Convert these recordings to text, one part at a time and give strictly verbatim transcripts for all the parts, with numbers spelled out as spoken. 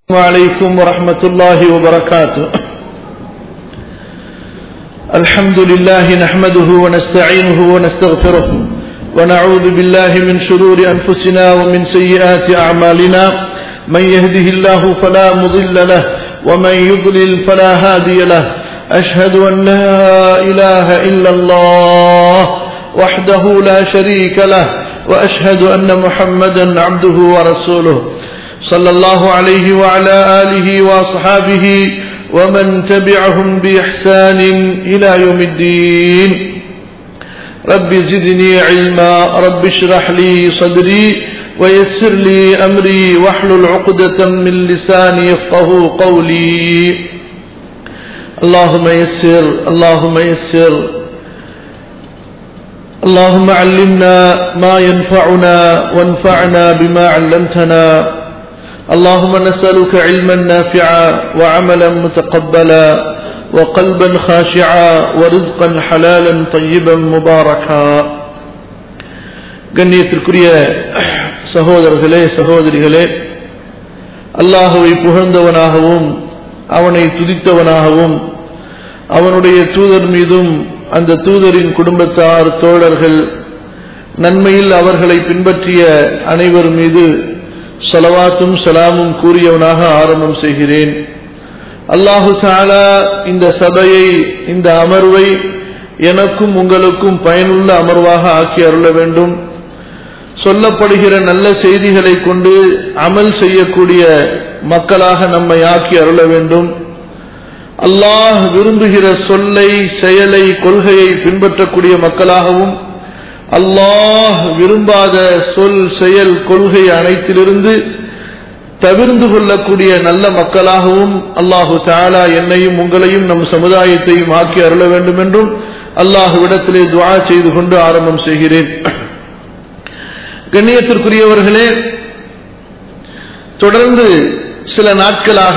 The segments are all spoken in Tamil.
عليكم ورحمة الله وبركاته. الحمد لله نحمده ونستعينه ونستغفره ونعوذ بالله من شرور أنفسنا ومن سيئات أعمالنا. من يهده الله فلا مضل له ومن يضلل فلا هادي له. أشهد أن لا إله إلا الله وحده لا شريك له وأشهد أن محمدا عبده ورسوله صلى الله عليه وعلى آله وصحابه ومن تبعهم بإحسان إلى يوم الدين. رب زدني علما رب اشرح لي صدري ويسر لي أمري واحلل عقدة من لساني يفقه قولي. اللهم يسر اللهم يسر اللهم علمنا ما ينفعنا وانفعنا بما علمتنا. اللهم نسألك علما نافعا وعملا متقبلا وقلبا خاشعا ورزقا حلالا طيبا مباركا. கண்ணியத்திற்குரிய சகோதரர்களே சகோதரிகளே, அல்லாஹ்வை புகழ்ந்தவனாகவும் அவனை துதித்தவனாகவும் அவனுடைய தூதர் மீதும் அந்த தூதரின் குடும்பத்தார் தோழர்கள் நன்மையில் அவர்களை பின்பற்றிய அனைவர் மீது ஸலவாத்தும் ஸலாமும் கூறியவனாக ஆரம்பம் செய்கிறேன். அல்லாஹு தஆலா இந்த சபையை, இந்த அமர்வை எனக்கும் உங்களுக்கும் பயனுள்ள அமர்வாக ஆக்கி அருள வேண்டும். சொல்லப்படுகிற நல்ல செய்திகளை கொண்டு அமல் செய்யக்கூடிய மக்களாக நம்மை ஆக்கி அருள வேண்டும். அல்லாஹ் விரும்புகிற சொல்லை, செயலை, கொள்கையை பின்பற்றக்கூடிய மக்களாகவும் அல்லாஹ் விரும்பாத சொல், செயல், கொள்கை அனைத்திலிருந்து தவிர்ந்து கொள்ளக்கூடிய நல்ல மக்களாகவும் அல்லாஹு தஆலா என்னையும் உங்களையும் நம் சமுதாயத்தையும் ஆக்கி அருள வேண்டும் என்றும் அல்லாஹ்விடத்திலே துஆ செய்து கொண்டு ஆரம்பம் செய்கிறேன். கண்ணியத்திற்குரியவர்களே, தொடர்ந்து சில நாட்களாக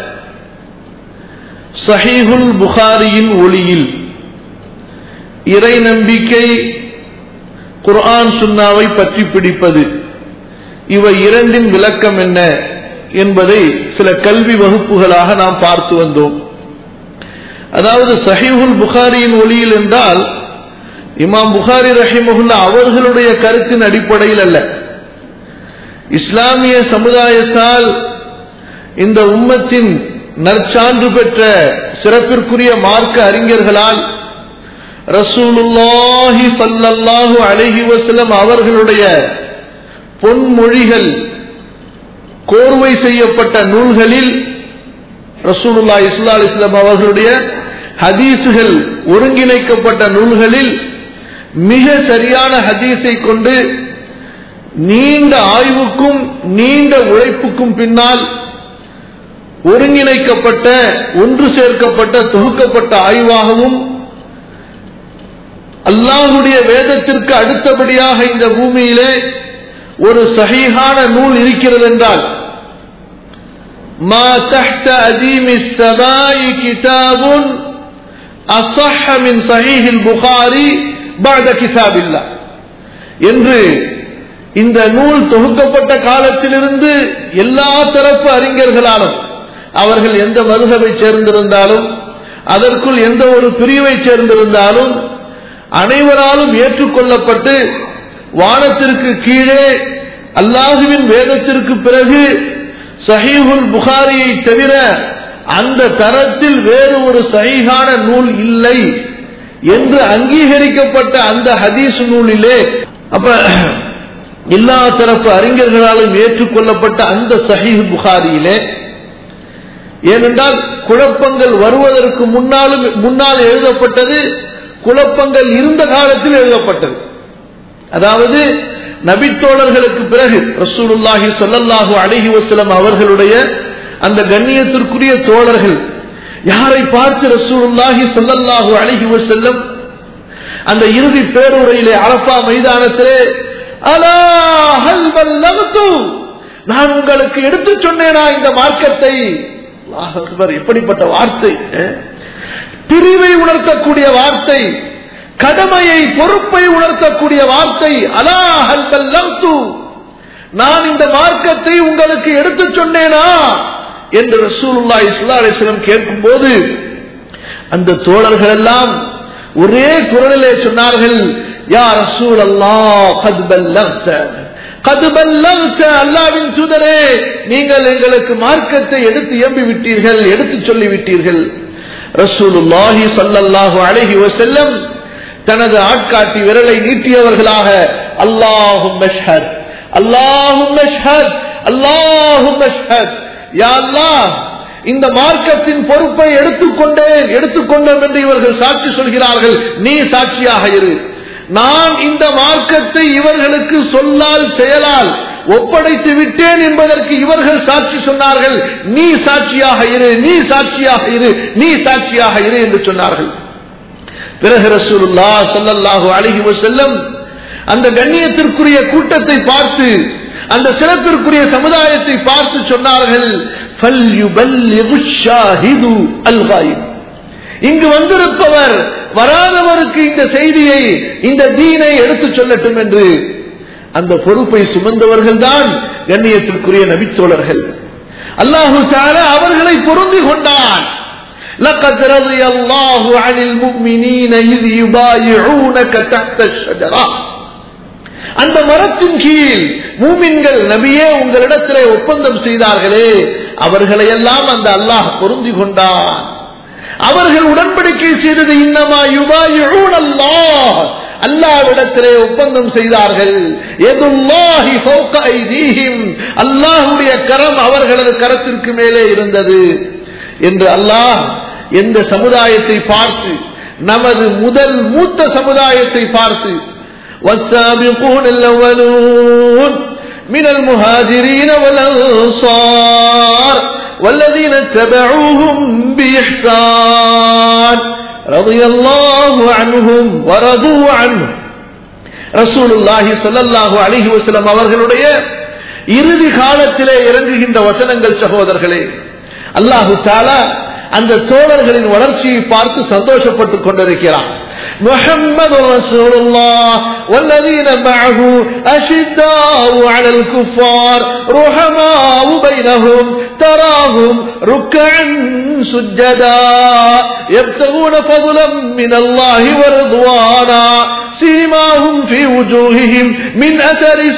சஹீஹுல் புகாரியின் ஒளியில் இறை நம்பிக்கை, குர்ஆன் சுன்னாவை பற்றி பிடிப்பது, இவை இரண்டின் விளக்கம் என்ன என்பதை சில கல்வி வகுப்புகளாக நாம் பார்த்து வந்தோம். அதாவது சஹீஹுல் புகாரியின் ஒளியில் என்றால் இமாம் புகாரி ரஹிமஹுல்லா அவர்களுடைய கருத்தின் அடிப்படையில் அல்ல, இஸ்லாமிய சமுதாயத்தால் இந்த உம்மத்தின் நற்சான்று பெற்ற சிறப்பிற்குரிய மார்க்க அறிஞர்களால் ரசூலுல்லாஹி ஸல்லல்லாஹு அலைஹி வஸல்லம் அவர்களுடைய பொன்மொழிகள் கோர்வை செய்யப்பட்ட நூல்களில், ரசூலுல்லாஹி ஸல்லல்லாஹு அலைஹி வஸல்லம் அவர்களுடைய ஹதீஸுகள் ஒருங்கிணைக்கப்பட்ட நூல்களில் மிக சரியான ஹதீஸை கொண்டு நீண்ட ஆய்வுக்கும் நீண்ட உழைப்புக்கும் பின்னால் ஒருங்கிணைக்கப்பட்ட, ஒன்று சேர்க்கப்பட்ட, தொகுக்கப்பட்ட ஆய்வாகவும் அல்லாஹ்வுடைய வேதத்திற்கு அடுத்தபடியாக இந்த பூமியிலே ஒரு சஹீஹான நூல் இருக்கிறது என்றால் மா தஹ்த அதீமிஸ் ஸமாஇ கிதாபுன் அஸஹ்ஹ மின் ஸஹீஹில் புகாரி பஅத கிதாபில்லாஹ் என்று இந்த நூல் தொகுக்கப்பட்ட காலத்திலிருந்து எல்லா தரப்பு அறிஞர்களாலும், அவர்கள் எந்த மதுஹபை சேர்ந்திருந்தாலும், அதற்குள் எந்த ஒரு பிரிவை சேர்ந்திருந்தாலும், அனைவராலும் ஏற்றுக்கொள்ளப்பட்டு வானத்திற்கு கீழே அல்லாஹுவின் வேதத்திற்கு பிறகு சஹீஹுல் புகாரியை தவிர அந்த தரத்தில் வேறு ஒரு சஹீஹான நூல் இல்லை என்று அங்கீகரிக்கப்பட்ட அந்த ஹதீஸ் நூலிலே, அப்ப எல்லா தரப்பு அறிஞர்களாலும் ஏற்றுக்கொள்ளப்பட்ட அந்த சஹீஹ் புகாரியிலே, ஏனென்றால் குழப்பங்கள் வருவதற்கு முன்னாலும் முன்னால் எழுதப்பட்டது, குழப்பங்கள் இருந்த காலத்தில் எழுதப்பட்டது. அதாவது நபித்தோழர்களுக்கு பிறகு ரசூலுல்லாஹி ஸல்லல்லாஹு அலைஹி வஸல்லம் அவர்களுடைய அந்த கண்ணியத்திற்குரிய தோழர்கள் யாரை பார்த்து ரசூலுல்லாஹி ஸல்லல்லாஹு அலைஹி வஸல்லம் அந்த இறுதி பேருரையிலே அரஃபா மைதானத்திலே அலா ஹல் பல்லக்து, நான் உங்களுக்கு எடுத்து சொன்னேனா இந்த மார்க்கத்தை? அல்லாஹ் அக்பர், எப்படிப்பட்ட வார்த்தை! பிரிவை உணர்த்தக்கூடிய வார்த்தை, கடமையை, பொறுப்பை உணர்த்தக்கூடிய வார்த்தை. அலா ஹல் பல்லக்து, நான் இந்த மார்க்கத்தை உங்களுக்கு எடுத்து சொன்னேனா என்று ரசூலுல்லாஹி ஸல்லல்லாஹு அலைஹி வஸல்லம் கேட்கும்போது அந்த தோழர்கள் எல்லாம் ஒரே குரலிலே சொன்னார்கள், யா ரசூலல்லாஹ் கத் பல்லக்த கத் பல்லக்த, அல்லாஹ்வின் தூதரே நீங்கள் எங்களுக்கு மார்க்கத்தை எடுத்து எம்பி விட்டீர்கள், எடுத்து சொல்லி விட்டீர்கள். ரசூலுல்லாஹி ஸல்லல்லாஹு அலைஹி வஸல்லம் தனது ஆட்காட்டி விரலை நீட்டியவர்களாக அல்லாஹும்ம ஷ்ஹத் அல்லாஹும்ம ஷ்ஹத் அல்லாஹும்ம ஷ்ஹத், யா அல்லாஹ் இந்த மார்க்கத்தின் பொறுப்பை எடுத்துக்கொண்டேன் எடுத்துக்கொண்டோம் என்று இவர்கள் சாட்சி சொல்கிறார்கள், நீ சாட்சியாக இரு. நான் இந்த மார்க்கத்தை இவர்களுக்கு சொல்லால் செயலால் ஒப்படைத்து விட்டேன் என்பதற்கு இவர்கள் சாட்சி சொன்னார்கள், நீ சாட்சியாக இரு, நீ சாட்சியாக இரு, நீ சாட்சியாக இரு என்று சொன்னார்கள். பிறகு ரசூலுல்லாஹ் ஸல்லல்லாஹு அலைஹி வஸல்லம் அந்த கண்ணியத்திற்குரிய கூட்டத்தை பார்த்து, அந்த சிறப்பிற்குரிய சமுதாயத்தை பார்த்து சொன்னார்கள், ஃபல்யுபல்லிகு ஷாஹிது அல் காயிப், இங்கு வந்திருப்பவர் வராதவருக்கு இந்த செய்தியை, இந்த தீனை எடுத்துச் சொல்லட்டும் என்று. அந்த பொறுப்பை சுமந்தவர்கள் தான் கண்ணியத்திற்குரிய நபித்தோழர்கள். அல்லாஹு தஆலா அவர்களை பொருந்தி கொண்டான். لقد رضي الله عن المؤمنين إذ يبايعونك تحت الشجرة, அந்த மரத்தின் கீழ் மூமின்கள் நபியே உங்களிடத்திலே ஒப்பந்தம் செய்தார்களே அவர்களை எல்லாம் அந்த அல்லாஹ் பொருந்தி கொண்டான். அவர்கள் உடன்படிக்கை செய்தது இன்னமா யுபாயிஊன அல்லாஹ், அல்லாஹ்விடத்திலே ஒப்பந்தம் செய்தார்கள். யதுல்லாஹி ஃபௌக ஐதீஹிம், அல்லாஹ்வுடைய கரம் அவர்களது கரத்திற்கு மேலே இருந்தது என்று அல்லாஹ் எந்த சமுதாயத்தை பார்த்து, நமது முதல் மூத்த சமுதாயத்தை பார்த்து, والسابقون الأولون من المهاجرين والأنصار والذين اتبعوهم بإحسان رضي الله عنهم ورضوا عنه, ரசூலுல்லாஹி ஸல்லல்லாஹு அலைஹி வஸல்லம் அவர்களுடைய இறுதி காலத்திலே இறங்குகின்ற வசனங்கள் சகோதரர்களே. அல்லாஹு தஆலா அந்த தோழர்களின் வளர்ச்சியை பார்த்து சந்தோஷப்பட்டுக் கொண்டிருக்கிறான். முஹம்மது ரசூலுல்லாஹ் வல்லதீன மஅஹு அஷித்தாஉ அலல் குஃபார் ருஹமாஉ பைனஹும் தராஹும் ருக்கஅன் சுஜ்ஜதா யப்தகூன ஃபضலன் மினல்லாஹி வரிضவானா சீமாஹும் ஃபீ வுஜூஹிஹிம் மின் அஸரிஸ்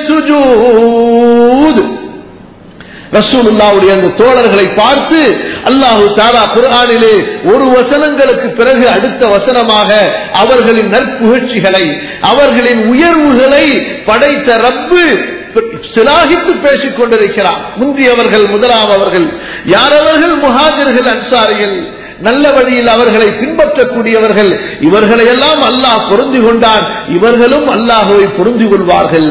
சுஜூத். ரசூலுல்லாஹ்வுடைய அந்த தோழர்களை பார்த்து அல்லாஹு தஆலா குர்ஆனிலே ஒரு வசனங்களுக்கு பிறகு அடுத்த வசனமாக அவர்களின் நற்புகழ்ச்சிகளை, அவர்களின் உயர்வுகளை படைத்த ரப்பு சிலாகித்து பேசிக் கொண்டிருக்கிறார். முந்தியவர்கள் முதலாமவர்கள் யாரவர்கள்? முஹாஜிர்கள், அன்சாரிகள், நல்ல வழியில் அவர்களை பின்பற்றக்கூடியவர்கள். இவர்களை எல்லாம் அல்லாஹ் பொருந்தி கொண்டான், இவர்களும் அல்லாஹ்வை பொருந்தி கொள்வார்கள்.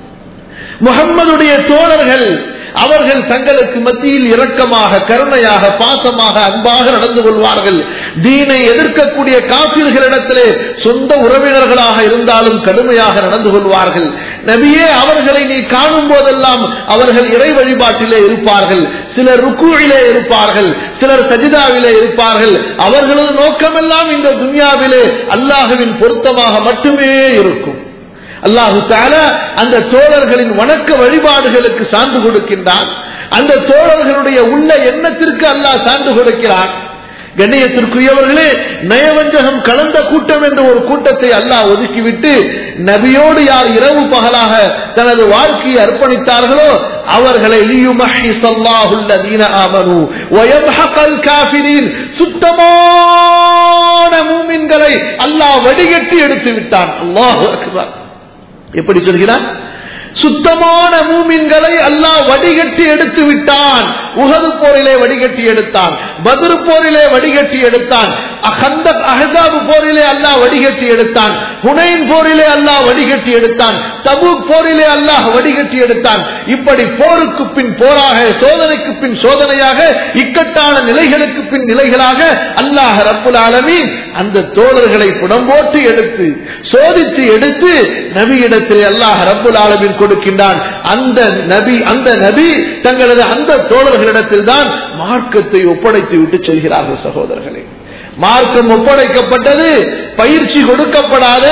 முஹம்மதுடைய தோழர்கள் அவர்கள் தங்களுக்கு மத்தியில் இரக்கமாக, கருணையாக, பாசமாக, அன்பாக நடந்து கொள்வார்கள். தீனை எதிர்க்கக்கூடிய காபிர்களிடத்திலே சொந்த உறவினர்களாக இருந்தாலும் கடுமையாக நடந்து கொள்வார்கள். நபியே அவர்களை நீ காணும் போதெல்லாம் அவர்கள் இறை வழிபாட்டிலே இருப்பார்கள், சிலர் ருக்குவிலே இருப்பார்கள், சிலர் சஜிதாவிலே இருப்பார்கள். அவர்களது நோக்கமெல்லாம் இந்த துன்யாவிலே அல்லாஹ்வின் பொருத்தமாக மட்டுமே இருக்கும். அல்லாஹு தஆலா அந்த தோழர்களின் வணக்க வழிபாடுகளுக்கு சான்று கொடுக்கின்றான். அந்த தோழர்களுடைய உள்ள எண்ணத்திற்கு அல்லாஹ் சான்று கொடுக்கிறான். கண்ணியத்திற்குரியவர்களே, நயவஞ்சகம் கலந்த கூட்டம் என்ற ஒரு கூட்டத்தை அல்லாஹ் ஒதுக்கிவிட்டு நபியோடு யார் இரவு பகலாக தனது வாழ்க்கையை அர்ப்பணித்தார்களோ அவர்களை லியுமஹிஸல்லாஹுல்லதீன ஆமனூ வயம்ஹகல் காஃபிரீன், சுத்தமான மூமின்களை அல்லாஹ் வடிகட்டி எடுத்து விட்டான். அல்லாஹு அக்பர். எப்படி சொல்கிறான்? சுத்தமான மூமின்களை அல்லாஹ் வடிகட்டி எடுத்து விட்டான். உஹது போரிலே வடிகட்டி எடுத்தான், பத்ர் போரிலே வடிகட்டி எடுத்தான், கந்தக் அஹ்ஸாப் போரிலே அல்லாஹ் வடிகட்டி எடுத்தான், ஹுனைன் போரிலே அல்லாஹ் வடிகட்டி எடுத்தான், தபூக் போரிலே அல்லாஹ் வடிகட்டி எடுத்தான். இப்படி போருக்கு பின் போராக, சோதனைக்கு பின் சோதனையாக, இக்கட்டான நிலைகளுக்கு பின் நிலைகளாக அல்லாஹ் ரப்புல் ஆலமீன் அந்த தோழர்களை புடம்போட்டு எடுத்து சோதித்து எடுத்து நபியிடத்தில் அல்லாஹ் ரப்புல் ஆலமீன் கொடுக்கின்றான். அந்த நபி அந்த நபி தங்களது அந்த தோழர்களிடத்தில் தான் மார்க்கத்தை ஒப்படைத்து விட்டு செல்கிறார்கள். சகோதரர்களே, மார்க்கம் ஒப்படைக்கப்பட்டது பயிற்சி கொடுக்கப்படாத,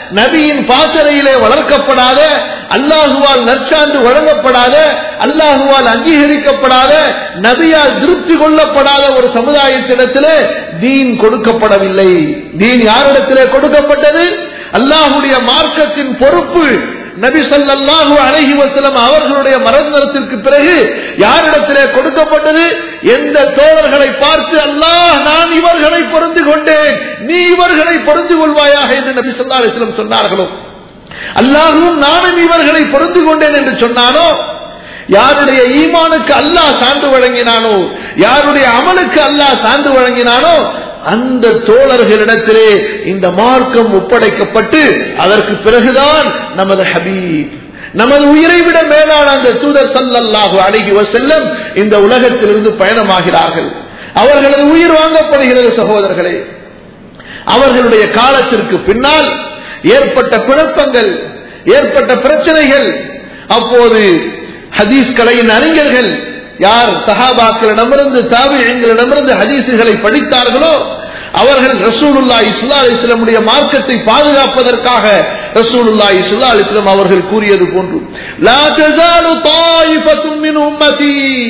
நபியின் பாசறையிலே வளர்க்கப்படாத, அல்லாஹுவால் நற்சான்று வழங்கப்படாத, அல்லாஹுவால் அங்கீகரிக்கப்படாத, நபியால் திருப்தி கொள்ளப்படாத ஒரு சமுதாயத்திடத்திலே தீன் கொடுக்கப்படவில்லை. தீன் யாரிடத்திலே கொடுக்கப்பட்டது? அல்லாஹுடைய மார்க்கத்தின் பொறுப்பு நபி ஸல்லல்லாஹு அலைஹி வஸல்லம் அவர்களுடைய மரணத்திற்கு பிறகு யாரிடத்திலே கொடுக்கப்பட்டது? எந்த தோழர்களை பார்த்து அல்லாஹ் நான் இவர்களை பொருந்து கொண்டேன், நீ இவர்களை பொருந்து கொள்வாயாக என்று நபி ஸல்லல்லாஹு அலைஹி வஸல்லம் சொன்னார்களோ, அல்லாஹ்வும் நானும் இவர்களை பொருந்து கொண்டேன் என்று சொன்னானோ, யாருடைய ஈமானுக்கு அல்லாஹ் சான்று வழங்கினானோ, யாருடைய அமலுக்கு அல்லாஹ் சான்று வழங்கினானோ, அந்த தோழர்களிடத்திலே இந்த மார்க்கம் ஒப்படைக்கப்பட்டு அதற்கு பிறகுதான் நமது ஹபீப், நமது உயிரை விட மேலான அந்த தூதர் ஸல்லல்லாஹு அலைஹி வஸல்லம் இந்த உலகத்திலிருந்து பயணமாகிறார்கள். அவர்களது உயிர் வாங்கப்படுகிறது. சகோதரர்களே, அவர்களுடைய காலத்திற்கு பின்னால் ஏற்பட்ட குழப்பங்கள், ஏற்பட்ட பிரச்சனைகள், அப்போது ஹதீஸ் கலையின் அறிஞர்கள் யார் சஹாபாக்களிடமிருந்து தாபிஈன்களிடமிருந்து ஹதீசுகளை படித்தார்களோ அவர்கள் ரசூலுல்லாஹி ஸல்லல்லாஹு அலைஹி வஸல்லம் உடைய மார்க்கத்தை பாதுகாப்பதற்காக ரசூலுல்லாஹி ஸல்லல்லாஹு அலைஹி வஸல்லம் அவர்கள் கூறியது போன்று, லா தஸாலு தாயிஃபத்தும் மின் உம்மதி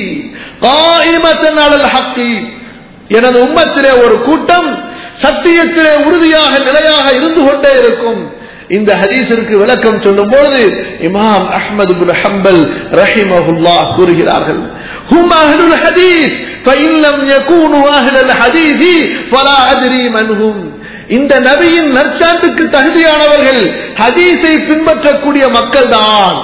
காயிமத்தன் அலல் ஹக்கி, எனது உம்மத்திலே ஒரு கூட்டம் சத்தியத்திலே உறுதியாக நிலையாக இருந்து கொண்டே இருக்கும். இந்த ஹதீஸிற்கு விளக்கம் சொல்லும்போது இமாம் அஹ்மத் இப்னு ஹம்பல் ரஹிமஹுல்லாஹ் கூறுகிறார்கள், ஹும் அஹ்லுல் ஹதீஸ் ஃபஇன் லம் யகூனு அஹ்லுல் ஹதீஸ் ஃபலா அத்ரி மன்ஹும். இந்த நபியின் நற்சான்றுக்கு தகுதியானவர்கள் ஹதீஸை பின்பற்றக்கூடிய மக்கள் தான்.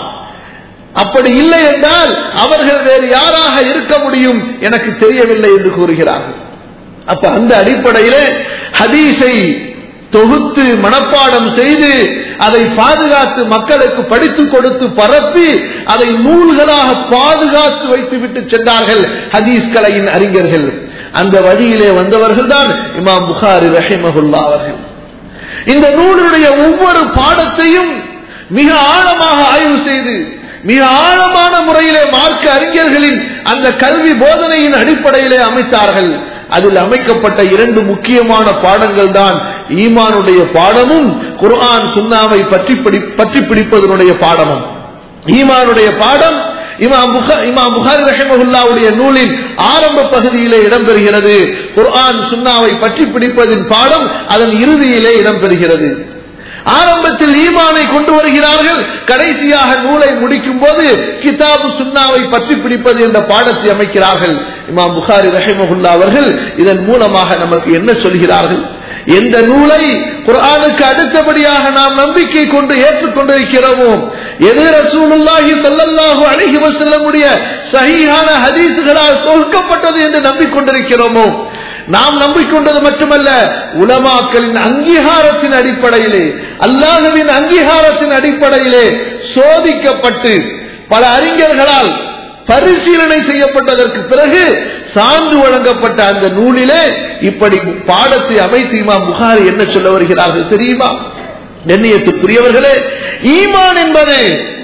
அப்படி இல்லை என்றால் அவர்கள் வேறு யாராக இருக்க முடியும் எனக்கு தெரியவில்லை என்று கூறுகிறார்கள். அப்ப அந்த அடிப்படையிலே ஹதீஸை தொகுத்து மனப்பாடம் செய்து அதை பாதுகாத்து மக்களுக்கு படித்துக் கொடுத்து பரப்பி அதை நூல்களாக பாதுகாத்து வைத்துவிட்டு சென்றார்கள் ஹதீஸ் கலையின் அறிஞர்கள். அந்த வழியிலே வந்தவர்கள் தான் இமாம் புகாரி ரஹிமஹுல்லாஹ் அவர்கள். இந்த நூலுடைய ஒவ்வொரு பாடத்தையும் மிக ஆழமாக ஆய்வு செய்து மிக ஆழமான முறையிலே மார்க்க அறிஞர்களின் அந்த கல்வி போதனையின் அடிப்படையிலே அமைத்தார்கள். அதில் அமைக்கப்பட்ட இரண்டு முக்கியமான பாடங்கள் தான் ஈமானுடைய பாடமும் குர்ஆன் சுன்னாவை பற்றி பற்றி பிடிப்பதனுடைய பாடமும். ஈமானுடைய பாடம் இமாம் இமாம் புகாரி ரஹிமஹுல்லாஹ்வுடைய நூலின் ஆரம்ப பகுதியிலே இடம்பெறுகிறது. குர்ஆன் சுன்னாவை பற்றி பிடிப்பதின் பாடம் அதன் இறுதியிலே இடம்பெறுகிறது. ஆரம்பத்தில் ஈமானை கொண்டு வருகிறார்கள், கடைசியாக நூலை முடிக்கும் போது கிதாபு சுன்னாவை பற்றி பிடிப்பது என்ற பாடத்தை அமைக்கிறார்கள். இமாம் புகாரி ரஹிமஹுல்லாஹ் அவர்கள் இதன் மூலமாக நமக்கு என்ன சொல்கிறார்கள்? எந்த நூலை குர்ஆனுக்கு அடுத்தபடியாக நாம் நம்பிக்கை கொண்டு ஏற்றுக்கொண்டிருக்கிறோமோ, எது ரசூலுல்லாஹி ஸல்லல்லாஹு அலைஹி வஸல்லம் உடைய சஹீஹான ஹதீஸ்களால் தொகுக்கப்பட்டது என்று நம்பிக்கொண்டிருக்கிறோமோ, நாம் நம்பிக்கொண்டது மட்டுமல்ல, உலமாக்களின் அங்கீகாரத்தின் அடிப்படையிலே, அல்லாஹ்வின் அங்கீகாரத்தின் அடிப்படையிலே சோதிக்கப்பட்டு பல அறிஞர்களால் பரிசீலனை செய்யப்பட்டதற்கு பிறகு சான்று வழங்கப்பட்ட அந்த நூலிலே இப்படி பாடத்தை அமைத்து இமாம் புகாரி என்ன சொல்ல வருகிறார்கள் தெரியுமா? கண்ணியத்துக்குரியவர்களே, ஈமான் என்பது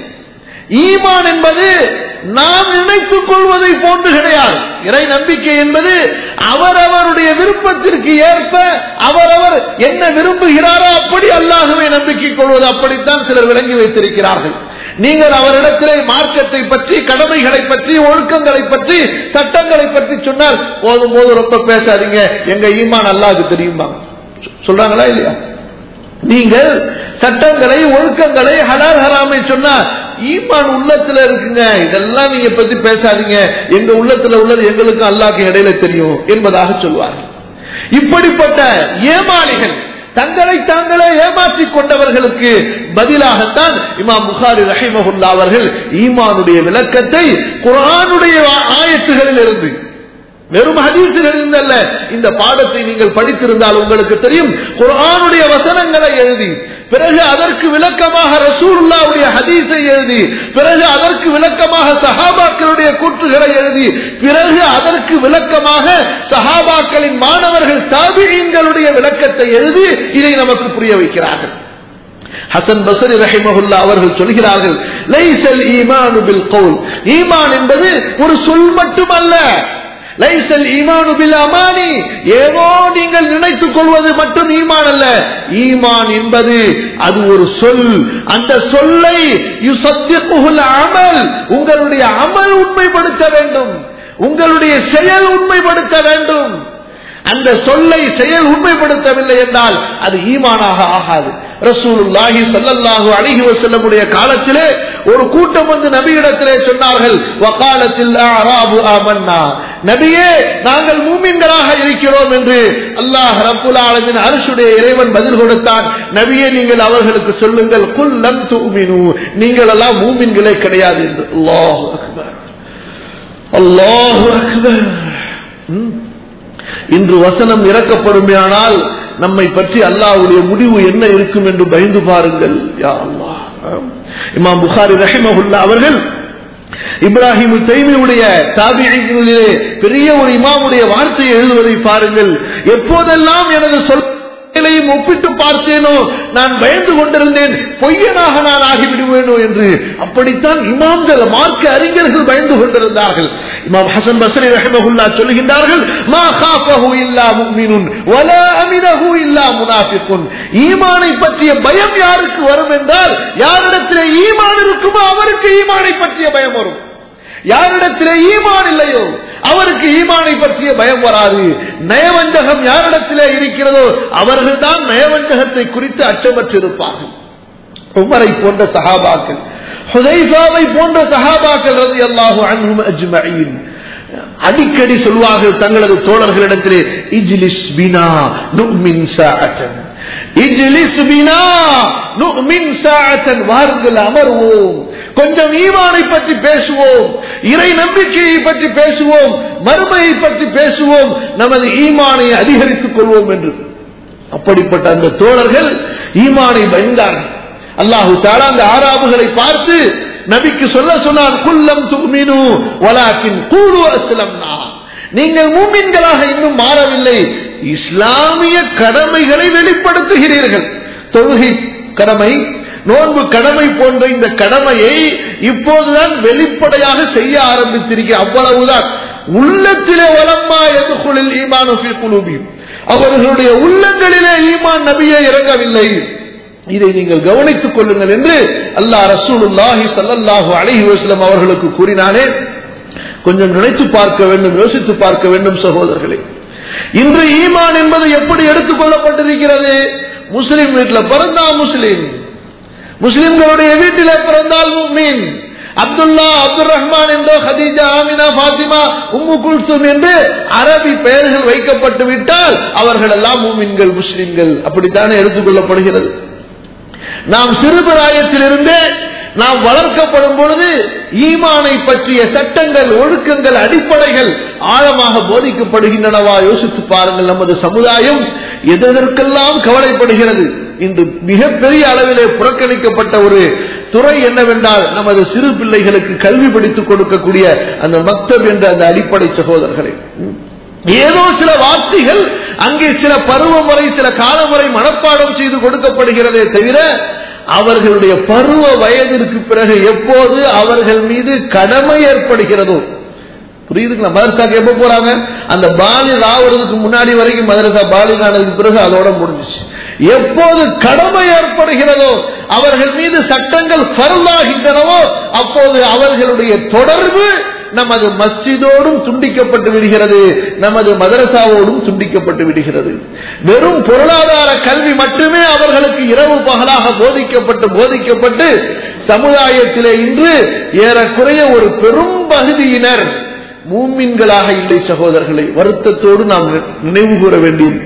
ஈமான் என்பது நாம் நினைத்துக் கொள்வதை போன்று கிடையாது. இறை நம்பிக்கை என்பது அவரவருடைய விருப்பத்திற்கு ஏற்ப அவரவர் என்ன விரும்புகிறாரோ அப்படி அல்லாஹ்வை நம்பிக்கை கொள்வது. அப்படித்தான் சிலர் விளங்கி வைத்திருக்கிறார்கள். நீங்கள் அவரிடத்திலே மார்க்கத்தை பற்றி, கடமைகளை பற்றி, ஒழுக்கங்களை பற்றி, சட்டங்களை பற்றி சொன்னால் போதும் போது ரொம்ப பேசாதீங்க, எங்க ஈமான் அல்லாஹ்வுக்கு தெரியுமா சொல்றாங்களா இல்லையா? நீங்கள் சட்டங்களை, ஒழுக்கங்களை, ஹலால் ஹராமை சொன்னா ஈமான் உள்ளத்துல இருக்குங்க, இதெல்லாம் நீங்க பத்தி பேசாதீங்க, எங்க உள்ளத்துல உள்ளது எங்களுக்கு அல்லாஹ்க்கு இடையில தெரியும் என்பதாக சொல்வார்கள். இப்படிப்பட்ட ஏமாளிகள், தங்களை தாங்களே ஏமாற்றிக் கொண்டவர்களுக்கு பதிலாகத்தான் இமாம் புகாரி ரஹிமஹுல்லாஹ் அவர்கள் ஈமானுடைய விளக்கத்தை குர்ஆனுடைய ஆயத்துகளில் இருந்து, வெறும் ஹதீஸில் இருந்தல்ல, இந்த பாடத்தை நீங்கள் படித்திருந்தால் உங்களுக்கு தெரியும், குர்ஆனுடைய வசனங்களை எழுதி, பிறகு அதற்கு விளக்கமாக ரசூலுல்லாஹ்வுடைய ஹதீஸை எழுதி, பிறகு அதற்கு விளக்கமாக சஹாபாக்களுடைய கூற்றுகளை எழுதி, பிறகு அதற்கு விளக்கமாக சஹாபாக்களின் மாணவர்கள் தாபிஈன்களுடைய விளக்கத்தை எழுதி இதை நமக்கு புரிய வைக்கிறார்கள். ஹசன் பஸ்ரி ரஹிமஹுல்லாஹ் அவர்கள் சொல்கிறார்கள், லைஸல் ஈமானு பில் கௌல், ஈமான் என்பது ஒரு சொல் மட்டுமல்ல, லைஸல் ஈமானு பில் அமானி, ஏதோ நீங்கள் நினைத்துக் கொள்வது மட்டும் ஈமான் அல்ல. ஈமான் என்பது அது ஒரு சொல். அந்த சொல்லை யுஸத்திகுல் அமல், உங்களுடைய அமல் உண்மைப்படுத்த வேண்டும், உங்களுடைய செயல் உண்மைப்படுத்த வேண்டும். அந்த சொல்லை செயல் உண்மைப்படுத்தவில்லை என்றால் அது ஈமானாக ஆகாது. ரசூலுல்லாஹி ஸல்லல்லாஹு அலைஹி வஸல்லம் உடைய காலத்திலே ஒரு கூட்டம் வந்து நபியிடத்திலே சொன்னார்கள், வகாலத்தில் அஅராபு ஆமன்னா, நபியே நாங்கள் மூமின்களாக இருக்கிறோம் என்று அல்லாஹ் ரப்புல் ஆலமீன் அர்ஷுடைய இறைவன் பதில் கொடுத்தான். நபியே நீங்கள் அவர்களுக்கு சொல்லுங்கள், குல் லம் துமினு, நீங்கள் எல்லாம் மூமின்களே கிடையாது என்று. அல்லாஹு அக்பர், அல்லாஹு அக்பர். இன்று வசனம் இறக்கப்படுமையானால் நம்மை பற்றி அல்லாஹ்வுடைய முடிவு என்ன இருக்கும் என்று பயந்து பாருங்கள். யா அல்லாஹ். இமாம் புகாரி ரஹிமஹுல்லாஹ் அவர்கள் இப்ராஹிம் தைமியுடைய தாபிஈகளிலே பெரிய ஒரு இமாமுடைய வார்த்தையை எழுதுவதை பாருங்கள். எப்போதெல்லாம் எனது சொல் ஒப்பிட்டு பார்த்தேனோ நான் பயந்து கொண்டிருந்தேன், பொய்யனாக நான் ஆகிவிடுவேனோ என்று. அப்படித்தான் இமாம்கள், மார்க்க அறிஞர்கள் பயந்து கொண்டிருந்தார்கள். இமாம் ஹசன் பஸ்ரி ரஹிமஹுல்லாஹ் சொல்லுகின்றார்கள், மா காஃபஹு இல்லா முஃமினுன் வலா அமினஹு இல்லா முனாஃபிகுன். ஈமானை பற்றிய பயம் யாருக்கு வரும் என்றால், யாரிடத்திலே ஈமான் இருக்குமோ அவருக்கு ஈமானை பற்றிய பயம் வரும். யாரிடத்திலே ஈமான் இல்லையோ அவருக்கு ஈமானை பற்றிய பயம் வராது. நயவஞ்சகம் யாரிடத்திலே இருக்கிறதோ அவர்கள் தான் நயவஞ்சகத்தை குறித்து அச்சமற்றிருப்பார்கள். உமரை போன்ற சஹாபாக்கள், ஹுதைஃபாவை போன்ற சஹாபாக்கள் ரலியல்லாஹு அன்ஹும் அஜ்மஈன் அடிக்கடி சொல்வார்கள் தங்களது தோழர்களிடத்திலே, இஜ்லிஸ் பினா நுமின் சாஅத்தன், இஜ்லிஸ் பினா நுமின் சாஅத்தன், வாருங்கள் அமர்வோம், கொஞ்சம் ஈமானை பற்றி பேசுவோம், இறை நம்பிக்கையை பற்றி பேசுவோம், மறுமையை பற்றி பேசுவோம், நமது ஈமானை அதிகரித்துக் கொள்வோம் என்று. அப்படிப்பட்ட அந்த தோழர்கள் ஈமானை பயந்தார்கள். அல்லாஹு தஆலா அந்த ஆராபுகளை பார்த்து நபிக்கு சொல்ல சொன்னார், குல்லம் துமினு வலாக்கின் கூலு அஸ்லம்னா, நீங்கள் மூமின்களாக இன்னும் மாறவில்லை, இஸ்லாமிய கடமைகளை வெளிப்படுத்துகிறீர்கள். தொழுகை கடமை, நோன்பு கடமை போன்ற இந்த கடமையை இப்போதுதான் வெளிப்படையாக செய்ய ஆரம்பித்திருக்க, அவ்வளவுதான். உள்ளத்திலே வலம்மா யதுகுலில் ஈமானு ஃபீ குலூபிஹிம், அவர்களுடைய உள்ளங்களிலே ஈமான் நபியே இறங்கவில்லை, இதை நீங்கள் கவனித்துக் கொள்ளுங்கள் என்று அல்லாஹ் ரசூலுல்லாஹி ஸல்லல்லாஹு அலைஹி வஸல்லம் அவர்களுக்கு கூறினானே. கொஞ்சம் நினைத்து பார்க்க வேண்டும், யோசித்து பார்க்க வேண்டும் சகோதரர்களே. இன்று ஈமான் என்பது எப்படி எடுத்துக் கொள்ளப்பட்டிருக்கிறது? முஸ்லிம் வீட்டில் பிறந்தா முஸ்லிம், முஸ்லிம்களுடைய வீட்டிலே பிறந்தால் முஃமின், அப்துல்லா, அப்துல் ரஹ்மான் என்றோ, ஹதீஜா, ஆமினா, பாத்திமா, உம்மு குல்சும் என்று அரபி பெயர்கள் வைக்கப்பட்டு விட்டால் அவர்கள் எல்லாம் முஃமின்கள், முஸ்லிம்கள், அப்படித்தானே எடுத்துக் கொள்ளப்படுகிறது. நாம் சிறுபிராயத்திலிருந்தே நாம் வளர்க்கப்படும் பொழுது ஈமானை பற்றிய சட்டங்கள், ஒழுக்கங்கள், அடிப்படைகள் ஆழமாக போதிக்கப்படுகின்றனவா? யோசித்து பாருங்கள். நமது சமுதாயம் எதற்கெல்லாம் கவலைப்படுகிறது. இன்று மிகப்பெரிய அளவிலே புறக்கணிக்கப்பட்ட ஒரு துறை என்னவென்றால், நமது சிறு பிள்ளைகளுக்கு கல்வி படித்துக் கொடுக்கக்கூடிய அந்த மக்தப் என்ற அந்த அடிப்படை. சகோதரர்களே, ஏதோ சில வார்த்தைகள் அங்கே சில பருவம் வரை, சில காலம் வரை மனப்பாடம் செய்து கொடுக்கப்படுகிறதே தவிர, அவர்களுடைய பருவ வயதிற்கு பிறகு எப்போது அவர்கள் மீது கடமை ஏற்படுகிறதோ, புரியுதுங்களா? மதரசாக்கு எப்ப போறாங்க? அந்த பாலிக ஆவறதுக்கு முன்னாடி வரைக்கும் மதரசா, பாலிக ஆனதுக்கு பிறகு அதோட முடிஞ்சிச்சு. எப்போது கடமை ஏற்படுகிறதோ, அவர்கள் மீது சட்டங்கள் ஃபர்லாகின்றனவோ, அப்போது அவர்களுடைய தொடர்பு நமது மஸ்ஜிதோடும் துண்டிக்கப்பட்டு விடுகிறது, நமது மதரசாவோடும் துண்டிக்கப்பட்டு விடுகிறது. வெறும் பொருளாதார கல்வி மட்டுமே அவர்களுக்கு இரவு பகலாக போதிக்கப்பட்டு போதிக்கப்பட்டு சமுதாயத்திலே இன்று ஏறக்குறைய ஒரு பெரும் பகுதியினர் மூமின்களாக இல்லை. சகோதரர்களை, வருத்தத்தோடு நாம் நினைவு கூற வேண்டியது,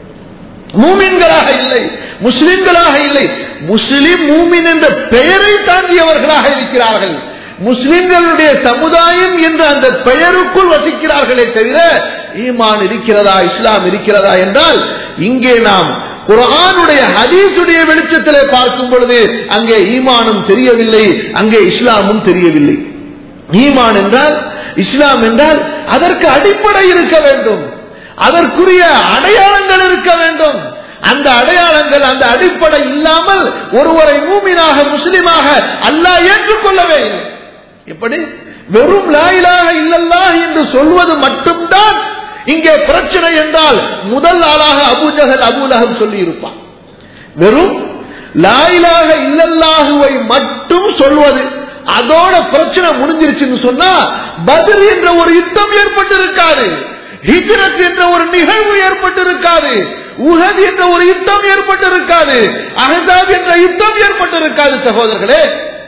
மூமின்களாக இல்லை, முஸ்லிம்களாக இல்லை. முஸ்லிம் மூமின் என்ற பெயரை தாண்டியவர்களாக இருக்கிறார்கள். முஸ்லிம்களுடைய சமுதாயம் என்ற அந்த பெயருக்குள் வசிக்கிறார்களே தவிர ஈமான் இருக்கிறதா, இஸ்லாம் இருக்கிறதா என்றால், இங்கே நாம் குர்ஆனுடைய ஹதீஸுடைய வெளிச்சத்திலே பார்க்கும் பொழுது அங்கே ஈமானும் தெரியவில்லை, அங்கே இஸ்லாமும் தெரியவில்லை. ஈமான் என்றால், இஸ்லாம் என்றால் அதற்கு அடிப்படை இருக்க வேண்டும், அதற்குரிய அடையாளங்கள் இருக்க வேண்டும். அந்த அடையாளங்கள், அந்த அடிப்படை இல்லாமல் ஒருவரை மூமினாக, முஸ்லிமாக அல்லாஹ் ஏற்றுக்கொள்ளவே இல்லை. எப்படி? வெறும் லா இலாஹ இல்லல்லாஹ் என்று சொல்வது மட்டும்தான் இங்கே பிரச்சனை என்றால் முதல் ஆளாக அபூ ஜஹல் அபூ லஹப் சொல்லி இருப்பான். வெறும் லா இலாஹ இல்லல்லாஹுவை மட்டும் சொல்வது, அதோட பிரச்சனை முடிஞ்சிருச்சுன்னு சொன்னா பத்ர் என்ற ஒரு யுத்தம் ஏற்பட்டிருக்காது, ஹிஜ்ரத் என்ற ஒரு நிகழ்வு ஏற்பட்டிருக்காது, உஹத் என்ற ஒரு யுத்தம் ஏற்பட்டிருக்காது, அஹ்ஸாப் என்ற யுத்தம் ஏற்பட்டிருக்காது. சகோதரர்களே,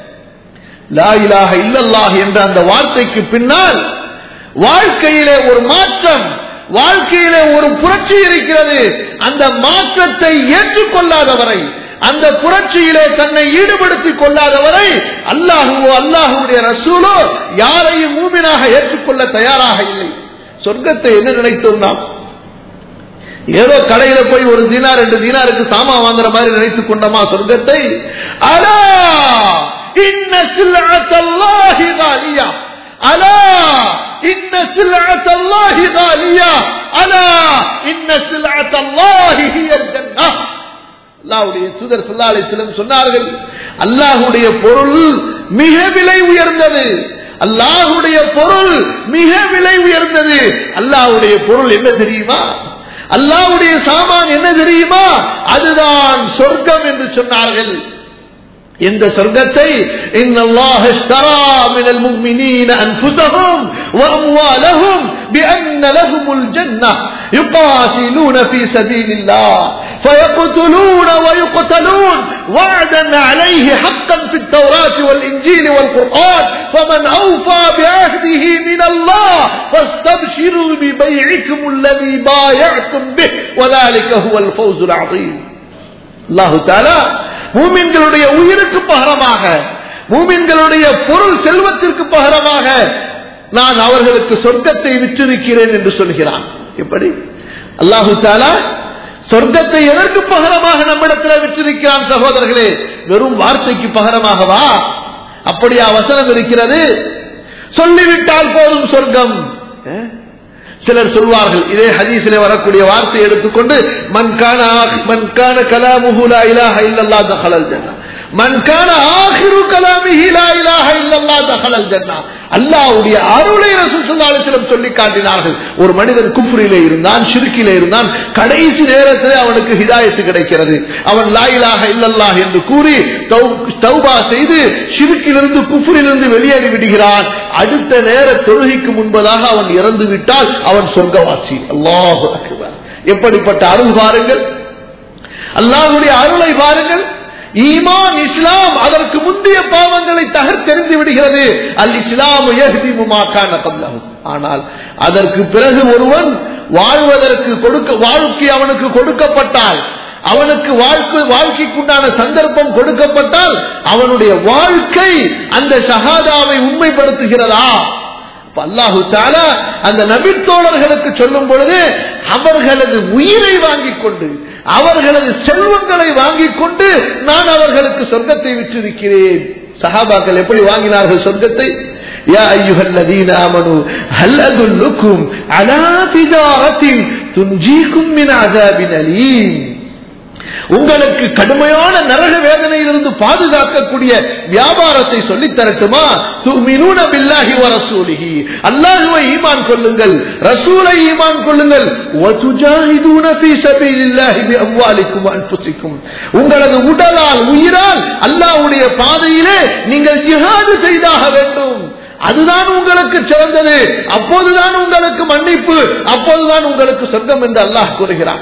லா இலாஹ இல்லல்லாஹ் என்ற அந்த வார்த்தைக்கு பின்னால் வாழ்க்கையிலே ஒரு மாற்றம், வாழ்க்கையிலே ஒரு புரட்சி இருக்கிறது. அந்த மாற்றத்தை ஏற்றுக்கொள்ளாதவரை, அந்த புரட்சியிலே தன்னை ஈடுபடுத்திக் கொள்ளாதவரை அல்லாஹுவோ அல்லாஹுடைய ரசூலோ யாரையும் மூமினாக ஏற்றுக்கொள்ள தயாராக இல்லை. சொர்க்கத்தை என்ன நினைத்தோம் நாம்? ஏதோ கடையில போய் ஒரு தீனார் ரெண்டு தீனாருக்கு சாமான் வாங்குற மாதிரி நினைத்துக் கொண்டோமா சொர்க்கத்தை? அலா இன்ன சில்அத்தல்லாஹி காலியா, அலா இன்ன சில்அத்தல்லாஹி காலியா, அலா இன்ன சில்அத்தல்லாஹி ஹியல் ஜன்னah. அல்லாஹ்வுடைய தூதர் ஸல்லல்லாஹு அலைஹி வஸல்லம் சொன்னார்கள், அல்லாஹ்வுடைய பொருள் மிக விலை உயர்ந்தது, அல்லாஹ்வுடைய பொருள் மிக விலை உயர்ந்தது. அல்லாஹ்வுடைய பொருள் என்ன தெரியுமா? அல்லாஹ்வுடைய சாமான் என்ன தெரியுமா? அதுதான் சொர்க்கம் என்று சொன்னார்கள். இந்த சொர்க்கத்தை இன்னல்லாஹ இஷ்தரா மினல் முஃமினீன அன்ஃபுஸஹும் வ அம்வாலஹும் பிஅன்ன லஹுமுல் ஜன்னah யுகாத்திலூன ஃபீ ஸபீலில்லாஹ் ஃபயக்துலூன வ யுக்தலூன் வஅதன் அலைஹி ஹக்கன் ஃபித் தௌராத் வல் இன்ஜீல் வல் குர்ஆன் ஃபமன் அவ்ஃபா பிஅஹ்திஹி மினல்லாஹ் ஃபஸ்தப்ஷிரூ பிபைஇக்கும் அல்லதி பாயஅத்தும் பிஹ் வذلك هو الفوز العظيم. அல்லாஹ் தஆலா மூமின்களுடைய உயிருக்கு பகரமாக, மூமின்களுடைய பொருள் செல்வத்திற்கு பகரமாக நான் அவர்களுக்கு சொர்க்கத்தை விற்றிருக்கிறேன் என்று சொல்கிறான். எப்படி அல்லாஹு தஆலா சொர்க்கத்தை எதற்கு பகரமாக நம்மிடத்தில் விற்றிருக்கிறான்? சகோதரர்களே, வெறும் வார்த்தைக்கு பகரமாகவா? அப்படியா வசனம் இருக்கிறது? சொல்லிவிட்டால் போதும் சொர்க்கம். சிலர் சொல்வார்கள், இதே ஹதீஸிலே வரக்கூடிய வார்த்தை எடுத்துக்கொண்டு, மன் கான மன் கான கலாமுஹு லா இலாஹ இல்லல்லாஹ் தஹலல் ஜன்னah, மன் கான ஆகிரு கலாமிஹி லா இலாஹ இல்லல்லாஹ் தஹலல் ஜன்னah. அல்லாஹ்வுடைய அருளை ரசூல் ஸல்லல்லாஹு அலைஹி வஸல்லம் சொல்லி காட்டினார்கள். ஒரு மனிதன் குஃப்ரிலே இருந்தான், ஷிர்கிலே இருந்தான், கடைசி நேரத்திலே அவனுக்கு ஹிதாயத் கிடைக்கிறது. அவன் லா இலாஹ இல்லல்லாஹ் என்று கூறி தௌபா செய்து ஷிர்கிலிருந்து குஃப்ரிலிருந்து வெளியேறி விடுகிறான். அடுத்த நேர தொழுகைக்கு முன்பதாக அவன் இறந்து விட்டால் அவன் சொர்க்கவாசி. அல்லாஹு அக்பர்! எப்படிப்பட்ட அருள் பாருங்கள், அல்லாஹ்வுடைய அருளை பாருங்கள். ஈமான் இஸ்லாம் அதற்கு முந்தைய பாவங்களை தகர்த்தெறிந்து விடுகிறது. அல் இஸ்லாமு யஹ்திமு மா கான கப்லஹு. ஆனால் அதற்கு பிறகு ஒருவன் வாழ்வதற்கு கொடுக்க வாழ்க்கை அவனுக்கு கொடுக்கப்பட்டால், அவனுக்கு வாழ்க்கை வாழ்க்கைக்குண்டான சந்தர்ப்பம் கொடுக்கப்பட்டால் அவனுடைய வாழ்க்கை அந்த ஷஹாதாவை உண்மைப்படுத்துகிறதா? அல்லாஹு தஆலா அந்த நபி தோழர்களுக்கு சொல்லும் பொழுது அவர்களது உயிரை வாங்கிக் கொண்டு, அவர்களது செல்வங்களை வாங்கிக் கொண்டு நான் அவர்களுக்கு சொர்க்கத்தை விற்றிருக்கிறேன். சஹாபாக்கள் எப்படி வாங்கினார்கள் சொர்க்கத்தை? யா அய்யுஹல்லதீன ஆமனூ ஹல் அதுல்லுக்கும் அலா திஜாரத்தின் துன்ஜீக்கும் மின் அஸாபின் அலீம். உங்களுக்கு கடுமையான நரக வேதனையிலிருந்து பாதுகாக்கக்கூடிய வியாபாரத்தை சொல்லித் தரட்டுமா? துமினூன பில்லாஹி வ ரசூலிஹி, அல்லாஹ்வை ஈமான் கொள்ளுங்கள், ரசூலை ஈமான் கொள்ளுங்கள். வ துஜாஹிதூன ஃபீ ஸபீலில்லாஹி பி அம்வாலிக்கும் வ அன்ஃபுசிக்கும், உங்களது உடலால் உயிரால் அல்லாஹ்வுடைய பாதையிலே நீங்கள் ஜிஹாது செய்தாக வேண்டும். அதுதான் உங்களுக்கு சிறந்தது. அப்போதுதான் உங்களுக்கு மன்னிப்பு, அப்போதுதான் உங்களுக்கு சொர்க்கம் என்று அல்லாஹ் கூறுகிறான்.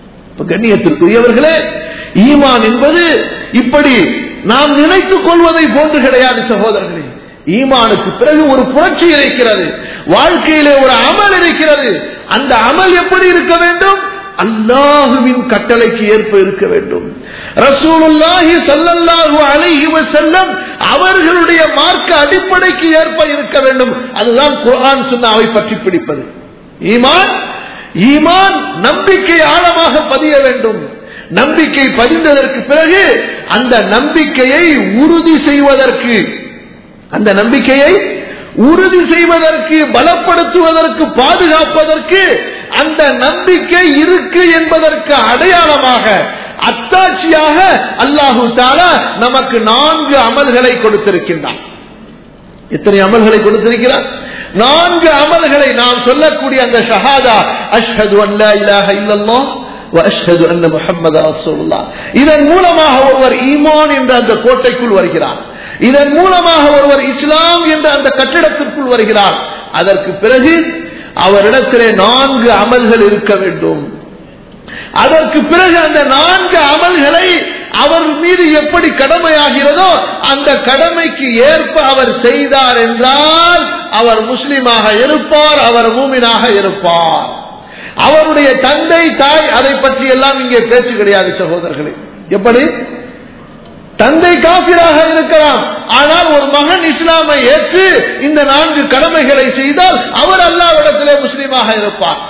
கண்ணியத்திற்குரியவர்களே, ஈமான் என்பது இப்படி நாம் நினைத்துக் கொள்வதை போன்று கிடையாது சகோதரர்களே. ஈமானுக்கு பிறகு ஒரு புரட்சி இருக்கிறது, வாழ்க்கையிலே ஒரு அமல் இருக்கிறது. அந்த அமல் எப்படி இருக்க வேண்டும்? அல்லாஹுவின் கட்டளைக்கு ஏற்ப இருக்க வேண்டும். ரசூலுல்லாஹி ஸல்லல்லாஹு அலைஹி வஸல்லம் அவர்களுடைய மார்க்க அடிப்படைக்கு ஏற்ப இருக்க வேண்டும். அதுதான் குர்ஆன் சுன்னாவை பற்றி பிடிப்பது. ஈமான் ஈமான் நம்பிக்கை ஆழமாக பதிய வேண்டும். நம்பிக்கை பதிந்ததற்கு பிறகு அந்த நம்பிக்கையை உறுதி செய்வதற்கு, அந்த நம்பிக்கையை உறுதி செய்வதற்கு, பலப்படுத்துவதற்கு, பாதுகாப்பதற்கு அந்த நம்பிக்கை இருக்கு என்பதற்கு அடையாளமாக, அத்தாட்சியாக அல்லாஹு தஆலா நமக்கு நான்கு அமல்களை கொடுத்திருக்கின்றான். எத்தனை அமல்களை கொடுத்திருக்கிறார்? நான்கு அமல்களை நாம் சொல்லக்கூடிய அந்த ஷஹாதா, அஷ்ஹது அன் லா இலாஹ இல்லல்லாஹ் வ அஷ்ஹது அன்ன முஹம்மது ரசூலுல்லாஹ், இதன் மூலமாக ஒருவர் ஈமான் என்ற அந்த கோட்டைக்குள் வருகிறார். இதன் மூலமாக ஒருவர் இஸ்லாம் என்ற அந்த கட்டிடத்திற்குள் வருகிறார். அதற்கு பிறகு அவரிடத்திலே நான்கு அமல்கள் இருக்க வேண்டும். அதற்கு பிறகு அந்த நான்கு அமல்களை அவர் மீது எப்படி கடமையாகிறதோ அந்த கடமைக்கு ஏற்ப அவர் செய்தார் என்றால் அவர் முஸ்லிமாக இருப்பார், அவர் மூமினாக இருப்பார். அவருடைய தந்தை தாய் அதை பற்றி எல்லாம் இங்கே பேச்சு கிடையாது சகோதரர்களே. எப்படி? தந்தை காபிராக இருக்கலாம், ஆனால் ஒரு மகன் இஸ்லாமை ஏற்று இந்த நான்கு கடமைகளை செய்தால் அவர் அல்லாஹ்விடத்திலே முஸ்லிமாக இருப்பார்.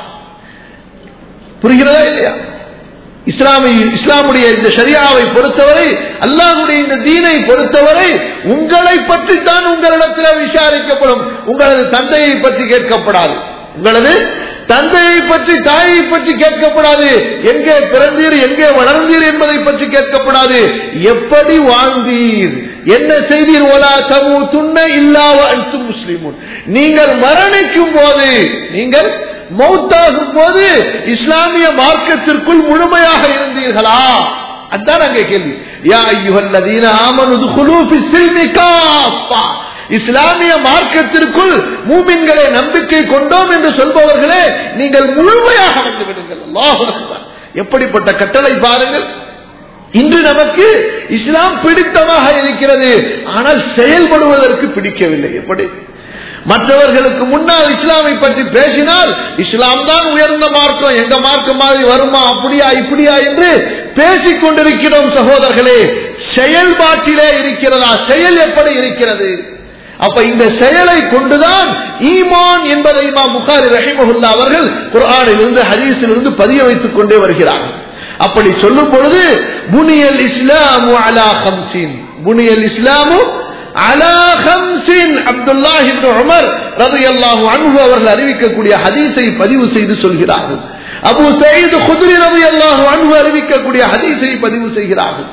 புரிகிறதா இல்லையா? இஸ்லாமை இஸ்லாமுடைய இந்த ஷரியாவை பொறுத்தவரை, அல்லாஹ்வுடைய இந்த தீனை பொறுத்தவரை உங்களை பற்றி தான் உங்களிடத்தில் விசாரிக்கப்படும். உங்களது தந்தையை பற்றி கேட்கப்படாது, உங்களது தந்தையை பற்றி தாயை பற்றி கேட்கப்படாது, எங்கே பிறந்தீர் எங்கே வளர்ந்தீர் என்பதை பற்றி கேட்கப்படாது. எப்படி வாழ்ந்தீர், என்ன செய்தீர், ஒலா தமூதுன்ன இல்லா வ அன்தும் முஸ்லிமூன், நீங்கள் மரணிக்கும் போது, நீங்கள் மௌத்தாகும் போது இஸ்லாமிய மார்க்கத்திற்குள் முழுமையாக இருந்தீர்களா? அதான் அங்கே கேள்வி. யா அய்யுஹல்லதீன ஆமனு துகுலூ ஃபிஸ்ஸில்மி காஃபா, இஸ்லாமிய மார்க்கத்திற்குள் மூமின்களை நம்பிக்கை கொண்டோம் என்று சொல்பவர்களே நீங்கள் முழுமையாக வந்து விடுங்கள். அல்லாஹ் அக்பர். எப்படிப்பட்ட கட்டளை பாருங்கள். இன்று நமக்கு இஸ்லாம் பிடித்தமாக இருக்கிறது, ஆனால் செயல்படுவதற்கு பிடிக்கவில்லை. எப்படி? மற்றவர்களுக்கு முன்னால் இஸ்லாமை பற்றி பேசினால் இஸ்லாம் தான் உயர்ந்த மார்க்கம், எங்க மார்க்கம் மாதிரி வருமா, அப்படியா இப்படியா என்று பேசிக் கொண்டிருக்கிறோம் சகோதரர்களே. செயல்பாட்டிலே இருக்கிறதா? செயல் எப்படி இருக்கிறது? அப்ப இந்த செயலை கொண்டுதான் ஈமான் என்பதை இமாம் புகாரி ரஹிமஹுல்லாஹ் அவர்கள் குர்ஆனில் இருந்து ஹதீஸில் இருந்து பதிய வைத்துக் கொண்டே வருகிறார்கள். அப்படி சொல்லும் பொழுது புனியல் இஸ்லாமு அலா ஹம்சின், புனியல் இஸ்லாமு அலா ஹம்சின், அப்துல்லாஹ் இப்னு உமர் ரலியல்லாஹு அன்ஹு அவர்கள் அறிவிக்கக்கூடிய ஹதீஸை பதிவு செய்து சொல்கிறார்கள். அபூ சயீத் குத்ரி ரலியல்லாஹு அன்ஹு அறிவிக்கக்கூடிய ஹதீஸை பதிவு செய்கிறார்கள்.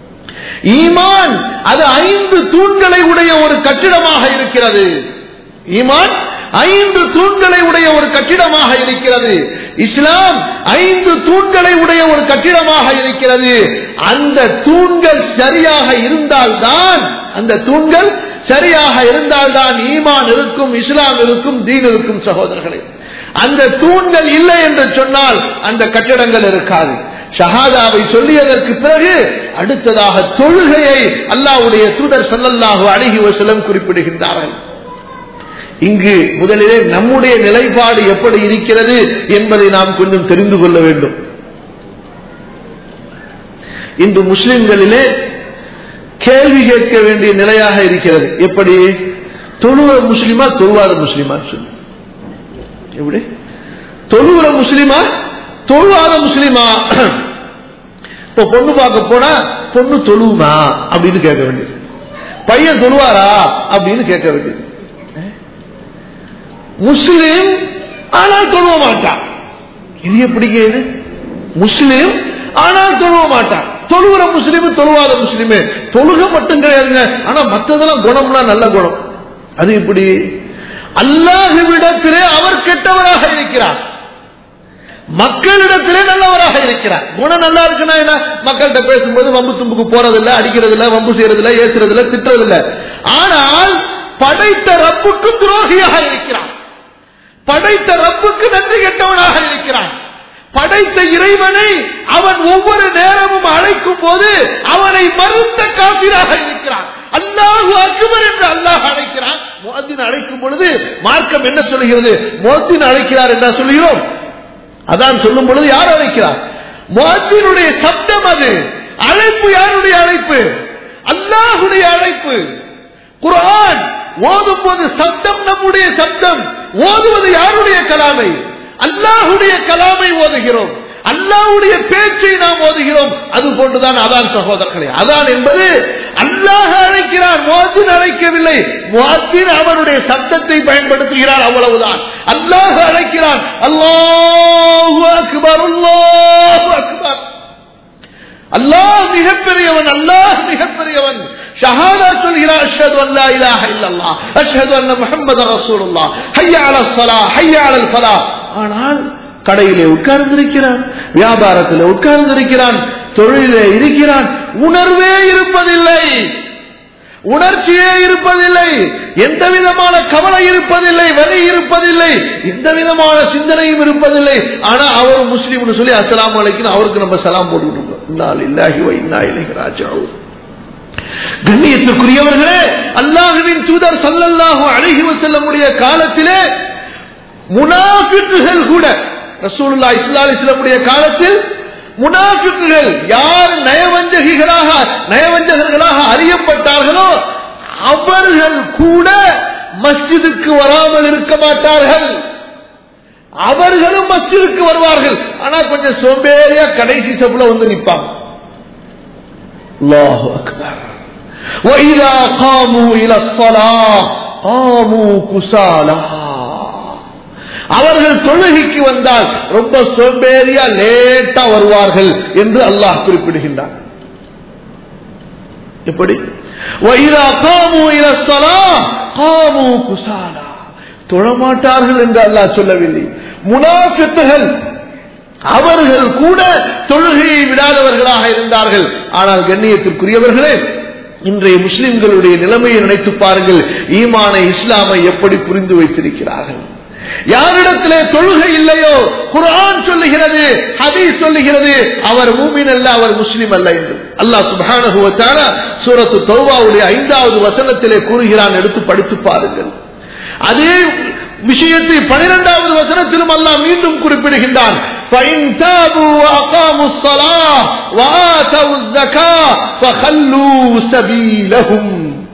ஈமான் அது ஐந்து தூண்களை உடைய ஒரு கட்டிடமாக இருக்கிறது. ஈமான் ஐந்து தூண்களை உடைய ஒரு கட்டிடமாக இருக்கிறது. இஸ்லாம் ஐந்து தூண்களை உடைய ஒரு கட்டிடமாக இருக்கிறது. அந்த தூண்கள் சரியாக இருந்தால்தான், அந்த தூண்கள் சரியாக இருந்தால்தான் ஈமான் இருக்கும், இஸ்லாம் இருக்கும், தீன் இருக்கும் சகோதரர்களே. அந்த தூண்கள் இல்லை என்று சொன்னால் அந்த கட்டிடங்கள் இருக்காது. ஷஹாதாவை சொல்லியதற்கு பிறகு அடுத்ததாக தொழுகையை அல்லாஹ்வுடைய தூதர் ஸல்லல்லாஹு அலைஹி வஸல்லம் குறிப்பிடுகின்றார்கள். இங்கு முதலிலே நம்முடைய நிலைப்பாடு எப்படி இருக்கிறது என்பதை நாம் கொஞ்சம் தெரிந்து கொள்ள வேண்டும். இன்று முஸ்லிம்களிலே கேள்வி கேட்க வேண்டிய நிலையாக இருக்கிறது. எப்படி? தொழுவ முஸ்லிமா தொழுவாத முஸ்லிமா சொல்லு. எப்படி? தொழுகிற முஸ்லிமா தொழுவாத முஸ்லிமா? இப்ப பொண்ணு பார்க்க போனா பொண்ணு தொழுவுமா அப்படின்னு கேட்க வேண்டியது, பையன் தொழுவாரா அப்படின்னு கேட்க வேண்டியது. முஸ்லிம் ஆனால் தொழுவ மாட்டான். இது எப்படி கேது? முஸ்லிம் ஆனால் தொழுவ மாட்டான். தொழுகிற முஸ்லிம் தொழுவாத முஸ்லிமே. தொழுக மட்டும் கிடையாதுங்க, ஆனா மற்றதெல்லாம் குணம்னா நல்ல குணம். அது எப்படி? அல்லாஹ்விடத்திலே அவர் கெட்டவராக இருக்கிறார், மக்களிடத்திலே நல்லவராக இருக்கிறார். குணம் நல்லா இருக்குன்னா என்ன? மக்கள்கிட்ட பேசும்போது வம்பு தும்புக்கு போறதில்ல, அடிக்கிறதில்ல, வம்பு செய்யறதில்ல, ஏசுறதில்ல, திட்டுறதில்ல. ஆனால் படைத்த ரப்புக்கு துரோகியாக இருக்கிறான், படைத்த ரப்புக்கு நன்றி கெட்டவனாக இருக்கிறான். படைத்த இறைவனை அவன் ஒவ்வொரு நேரமும் அழைக்கும் போது அவனை மறுத்த காபிராக இருக்கிறான். அல்லாஹு அக்பர் என்று அல்லாஹ் அழைக்கிறான். முஅத்தின் அழைக்கும் பொழுது மார்க்கம் என்ன சொல்லுகிறது? முஅத்தின் அழைக்கிறார் என்ன சொல்லுகிறோம்? அதான் சொல்லும் பொழுது யார் அழைக்கிறார்? முஅத்தினுடைய சப்தம். அது அழைப்பு யாருடைய அழைப்பு? அல்லாஹ்வுடைய அழைப்பு. குர்ஆன் ஓதும் போது சப்தம் நம்முடைய சப்தம். ஓதுவது யாருடைய கலாமை? அல்லாஹ்வுடைய கலாமை ஓதுகிறோம், அல்லாஹ்வுடைய பேச்சை நாம் ஓதுகிறோம். அது போன்றுதான் அதான் சகோதரர்களே. அதான் என்பது அல்லாஹ் அழைக்கிறார், முஅத்தின் அழைக்கவில்லை. முஅத்தின் அவருடைய சப்தத்தை பயன்படுத்துகிறார், அவ்வளவுதான். அல்லாஹ் அழைக்கிறார். அல்லாஹு அக்பர், அல்லாஹு அக்பர். அல்லாஹ் மிகப்பெரியவன், அல்லாஹ் மிகப்பெரியவன். ஷஹாதா சொல்கிறார், அஷ்ஹது அல்லா இலாஹ இல்லல்லாஹ், அஷ்ஹது அன்ன முஹம்மது ரசூலுல்லாஹ், ஹய்ய அலஸ் ஸலாஹ், ஹய்ய அலல் ஃபலாஹ். ஆனால் கடையிலே உட்கார்ந்திருக்கிறான், வியாபாரத்தில் உட்கார்ந்திருக்கிறான், தொழிலே இருக்கிறான், உணர்வே இருப்பதில்லை, உணர்ச்சியே இருப்பதில்லை, எந்த விதமான கவலை இருப்பதில்லை, வரி இருப்பதில்லை, எந்த விதமான சிந்தனையும் இருப்பதில்லை. ஆனா அவர் முஸ்லீம்னு சொல்லி அஸ்ஸலாமு அலைக்கும் அவருக்கு நம்ம சலாம் போட்டுட்டு இருக்கோம். இன்னா லில்லாஹி வ இன்னா இலைஹி ராஜிஊன். கண்ணியத்துக்குரியவர்களே, அல்லாஹ்வின் தூதர் ஸல்லல்லாஹு அலைஹி வஸல்லம் உடைய காலத்திலே முனாஃபிக்குகள் கூட, ரசூலுல்லாஹி ஸல்லல்லாஹு அலைஹி வஸல்லம் உடைய காலத்தில் முனாஃபிக்குகள் யார் நயவஞ்சகிகளாக நயவஞ்சகர்களாக அறியப்பட்டார்களோ அவர்கள் கூட மஸ்ஜிதுக்கு வராமல் இருக்க மாட்டார்கள். அவர்களும் மஸ்ஜிதுக்கு வருவார்கள், ஆனா கொஞ்சம் சோம்பேறியா கடைசி சப்புல வந்து நிற்பாங்க. அல்லாஹு அக்பர். وَإِذَا قَامُوا إِلَى الصَّلَاةِ قَامُوا كُسَالَى. அவர்கள் தொழுகைக்கு வந்தால் ரொம்ப சோம்பேறியா லேட்டா வருவார்கள் என்று அல்லாஹ் குறிப்பிடுகின்றார். எப்படி? وَإِذَا قَامُوا إِلَى الصَّلَاةِ قَامُوا كُسَالَى. தொழமாட்டார்கள் என்று அல்லாஹ் சொல்லவில்லை. முனாஃபிக்குகள் அவர்கள் கூட தொழுகையை விடாதவர்களாக இருந்தார்கள். ஆனால் கண்ணியத்திற்குரியவர்களே, இன்றைய முஸ்லிம்களுடைய நிலைமையை நினைத்து பாருங்கள். ஈமானை, இஸ்லாமை எப்படி புரிந்து வைத்திருக்கிறார்கள். யாரிடத்திலே தொழுகை இல்லையோ குர்ஆன் சொல்லுகிறது, ஹதீஸ் சொல்லுகிறது, அவர் மூமின் அல்ல, அவர் முஸ்லிம் அல்ல என்று அல்லாஹ் சுப்ஹானஹு வ தஆலா சூரத்து தௌபாவுடைய ஐந்தாவது வசனத்திலே கூறுகிறான். எடுத்து படித்து பாருங்கள். அதே விஷயத்தை பன்னிரண்டாவது வசனத்திலும் அல்லாஹ் மீண்டும் குறிப்பிடுகின்றான். فَإِن تَابُوا وَأَقَامُوا الصَّلَاةَ وَآتَوُا الزَّكَاةَ فَخَلُّوا سَبِيلَهُمْ.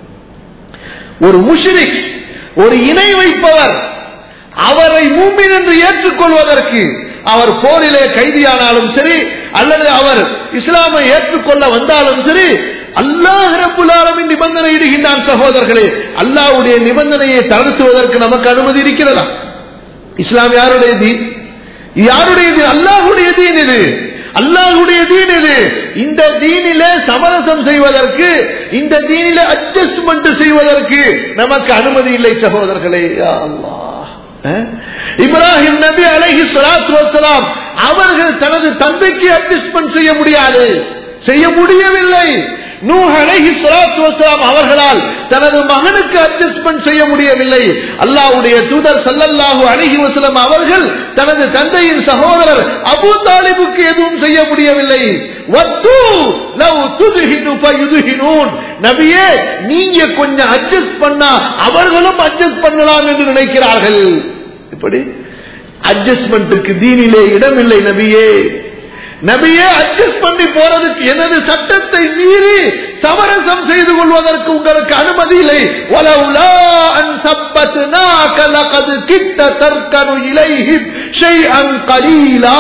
ஒரு முஷ்ரிக், ஒரு இணை வைப்பவர், அவரை மூமின் என்று ஏற்றுக்கொள்வதற்கு அவர் போரிலே கைதியானாலும் சரி, அல்லது அவர் இஸ்லாமை ஏற்றுக்கொள்ள வந்தாலும் சரி, அல்லாஹ் ரப்புல் ஆலமீன் நிபந்தனை இடுகின்றான். சகோதரர்களே, அல்லாஹ்வுடைய நிபந்தனையை தளர்த்துவதற்கு நமக்கு அனுமதி இருக்கிறதா? இஸ்லாம் யாருடைய தீன்? யாருடைய தீன்? அல்லாஹ்வுடைய தீன் இது, அல்லாஹ்வுடைய தீன் இது. இந்த தீனிலே சமரசம் செய்வதற்கு, இந்த தீனிலே அட்ஜஸ்ட்மெண்ட் செய்வதற்கு நமக்கு அனுமதி இல்லை சகோதரர்களே. யா அல்லாஹ். இப்ராஹிம் நபி அலைஹி ஸலாத்து வஸ்ஸலாம் அவர்கள் தனது தந்தைக்கு அட்ஜஸ்ட்மெண்ட் செய்ய முடியாது, செய்ய முடியவில்லை. நூஹ் அலைஹி ஸலாத்து வஸ்ஸலாம் அவர்களால் தனது மகனுக்கு அட்ஜஸ்ட்மெண்ட் செய்ய முடியவில்லை. அல்லாஹ்வுடைய தூதர் ஸல்லல்லாஹு அலைஹி வஸல்லம் அவர்கள் தனது தந்தையின் சகோதரர் அபூ தாலிபுக்கு எதுவும் செய்ய முடியவில்லை. வத்து லவ் துத்ஹினு ஃபயுத்ஹினூன். நபியே, நீங்க கொஞ்சம் அட்ஜஸ்ட் பண்ணா அவர்களும் அட்ஜஸ்ட் பண்ணலாம் என்று நினைக்கிறார்கள். இப்படி அட்ஜஸ்ட்மெண்ட்டுக்கு தீனிலே இடமில்லை. நபியே நபியே அட்ஜஸ்ட் பண்ணி போறதுக்கு, எனது சட்டத்தை மீறி சமரசம் செய்து கொள்வதற்கு உங்களுக்கு அனுமதி இல்லை. வலவுலா அன் சப்பத்னாக லகத் கிட்ட தர்கனு இலைஹிம் ஷைஅன் கலீலா.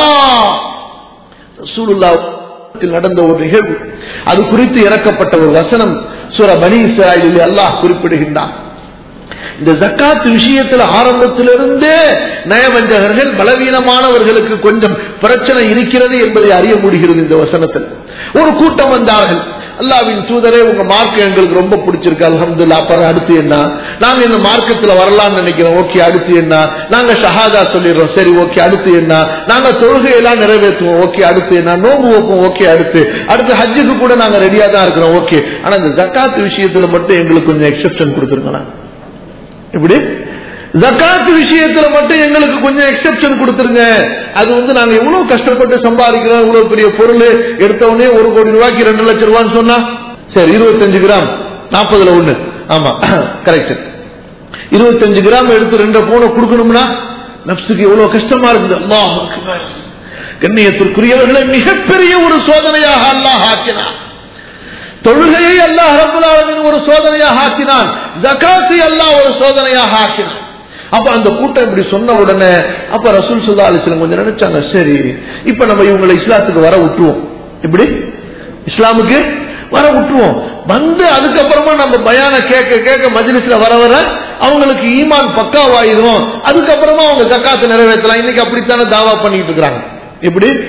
ரசூலுல்லாஹ் நடந்த ஒரு நிகழ்வு, அது குறித்து இறக்கப்பட்ட ஒரு வசனம் சூரா பனி இஸ்ராயீலில் அல்லாஹ் குறிப்பிடுகின்றான். இந்த ஜக்காத் விஷயத்தில் ஆரம்பத்திலிருந்தே நயவஞ்சகர்கள், பலவீனமானவர்களுக்கு கொஞ்சம் பிரச்சனை இருக்கிறது என்பதை அறிய முடிகிறது. இந்த வசனத்தில் ஒரு கூட்டம் வந்தார்கள். அல்லாஹ்வின் தூதரே, உங்க மார்க்கம் எங்களுக்கு ரொம்ப பிடிச்சிருக்கு, அல்ஹம்துலில்லாஹ், அப்புறம் அடுத்து என்ன? நாங்க இந்த மார்க்கத்துல வரலாம்னு நினைக்கிறோம், ஓகே, அடுத்து என்ன? நாங்க ஷஹாதா சொல்லிடுறோம், சரி, ஓகே, அடுத்து என்ன? நாங்க தொழுகையெல்லாம் நிறைவேற்றுவோம், ஓகே, அடுத்து என்ன? நோம்பு வைப்போம், ஓகே, அடுத்து அடுத்து ஹஜ்ஜுக்கு கூட நாங்க ரெடியா தான் இருக்கிறோம், ஓகே. ஆனா இந்த ஜக்காத் விஷயத்துல மட்டும் எங்களுக்கு கொஞ்சம் எக்ஸெப்ஷன் கொடுத்துருக்கலாம். இப்படி ஜகாத் விஷயத்துல மட்டும் எங்களுக்கு கொஞ்சம் எக்ஸெப்ஷன் கொடுத்துருங்க. அது வந்து நாங்க எவ்வளவு கஷ்டப்பட்டு சம்பாதிக்கிறோம், இவ்வளவு பெரிய பொருள் எடுத்த உடனே ஒரு கோடி ரூபாய்க்கு ரெண்டு லட்சம் ரூபான்னு சொன்னா, சரி, இருபத்தஞ்சு கிராம் நாற்பதுல ஒண்ணு, ஆமா கரெக்ட், இருபத்தஞ்சு கிராம் எடுத்து ரெண்டு போன கொடுக்கணும்னா நப்சுக்கு எவ்வளவு கஷ்டமா இருக்குது. அல்லாஹ் அக்பர். கண்ணியத்திற்குரியவர்களை மிகப்பெரிய ஒரு சோதனையாக அல்லாஹ் ஆக்கினான். தொழுகையை அல்லாஹ் ரப்பல் ஆலமீன் ஒரு சோதனையாக ஆக்கினான், ஜகாத்தை அல்லாஹ் ஒரு சோதனையாக ஆக்கினான். அப்ப அந்த கூட்டம் இப்படி சொன்ன உடனே அப்ப ரசூல் ஸல்லல்லாஹு அலைஹி வஸல்லம் கொஞ்சம் நினைச்சாங்க, சரி இப்ப நம்ம இவங்களை இஸ்லாத்துக்கு வர விட்டுருவோம், இப்படி இஸ்லாமுக்கு வர விட்டுருவோம். வந்து அதுக்கப்புறமா நம்ம பயான கேட்க கேட்க மஜ்லிஸ்ல வர வர அவங்களுக்கு ஈமான் பக்காவாயிரும், அதுக்கப்புறமா அவங்க ஜகாத்தை நிறைவேற்றலாம். இன்னைக்கு அப்படித்தானே தாவா பண்ணிட்டு இருக்காங்க. இப்படி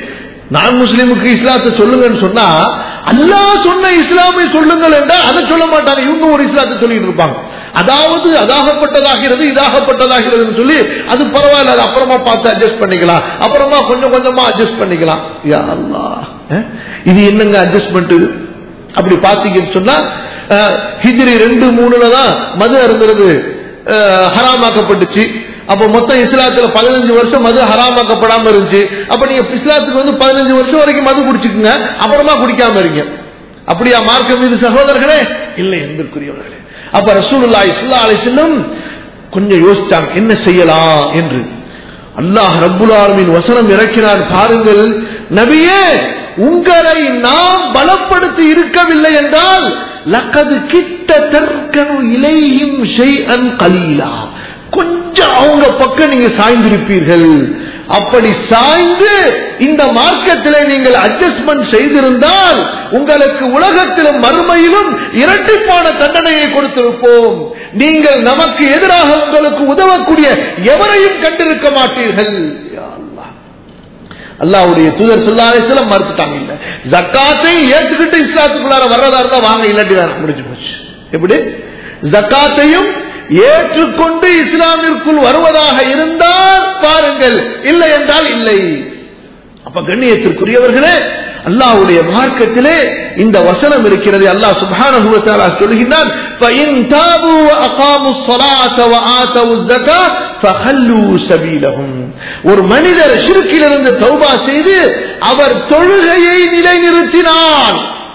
நான் முஸ்லிமுக்கு இஸ்லாத்தை சொல்லுங்கன்னு சொன்னா அல்லாஹ் சொன்ன இஸ்லாமை சொல்லுங்கள் என்றால் அதை சொல்ல மாட்டாங்க. இவங்க ஒரு இஸ்லாத்தை சொல்லிட்டு இருப்பாங்க. அதாவது அதாகப்பட்டதாகிறது இதாகப்பட்டதாகிறது சொல்லி அது பரவாயில்ல, அது அப்புறமா பார்த்து அட்ஜஸ்ட் பண்ணிக்கலாம், அப்புறமா கொஞ்சம் கொஞ்சமா அட்ஜஸ்ட் பண்ணிக்கலாம். யா அல்லாஹ், இது என்னங்க அட்ஜஸ்ட்மெண்ட்? அப்படி பாத்தீங்கன்னு சொன்னா ஹிஜ்ரி ரெண்டு மூணுல தான் மது அருந்துறது ஹராமாக்கப்பட்டுச்சு. அப்ப மொத்தம் இஸ்லாத்துல பதினஞ்சு வருஷம் மது ஹராமாக்கப்படாம இருந்துச்சு. அப்ப நீங்க இஸ்லாத்துக்கு வந்து பதினஞ்சு வருஷம் வரைக்கும் மது குடிச்சுக்குங்க, அப்புறமா குடிக்காம இருங்க. அப்படியா மார்க்கம் மீது சகோதரர்களே? இல்லை என்பதற்குரியவர்களே. அப்ப ரசூலுல்லாஹி ஸல்லல்லாஹு அலைஹி வஸல்லம் கொஞ்சம் யோசிச்சாங்க என்ன செய்யலாம் என்று. அல்லாஹ் ரப்புல் ஆலமீன் வசனம் இறக்கினார் பாருங்கள், நபியே உங்களை நாம் பலப்படுத்தி இருக்கவில்லை என்றால் லக்கது கிட்ட தர்கனு இலைஹிம் ஷைஅன் கலீலா, கொஞ்சம் அவங்க பக்கம் நீங்க சாய்ந்திருப்பீர்கள். அப்படி சாய்ந்து இந்த மார்க்கத்திலே நீங்கள் அட்ஜஸ்ட்மெண்ட் செய்திருந்தால் உங்களுக்கு உலகத்திலும் மறுமையிலும் இரட்டிப்பான தண்டனையை கொடுத்திருப்போம். நீங்கள் நமக்கு எதிராக உங்களுக்கு உதவக்கூடிய எவரையும் கண்டிருக்க மாட்டீர்கள். அல்லாஹ்வுடைய தூதர் ஸல்லல்லாஹு அலைஹி வஸல்லம் மறுத்துட்டாங்க. இல்ல ஜக்காத்தை ஏற்றுக்கிட்டு இஸ்லாத்துக்குள்ளார வர்றதா இருந்தா வாங்க, இல்லாட்டி வேற முடிஞ்சு போச்சு. எப்படி ஜக்காத்தையும் ஏற்றுக்கொண்டு இஸ்லாமிற்குள் வருவதாக இருந்தால் பாருங்கள், இல்லை என்றால் இல்லை. அப்ப கண்ணியத்திற்குரியவர்களே, அல்லாஹ்வுடைய மார்க்கத்திலே இந்த வசனம் இருக்கிறது. அல்லாஹ் சுப்ஹானஹு வ தஆலா சொல்கிறான், ஃபஇன் தாபு வ அகாமுஸ் ஸலாத வ ஆதவுஸ் ஸகாத் ஃபஹல்லு சபீலஹும். ஒரு மனிதர் ஷிர்க்கிலிருந்து தௌபா செய்து அவர் தொழுகையை நிலைநிறுத்தினால்,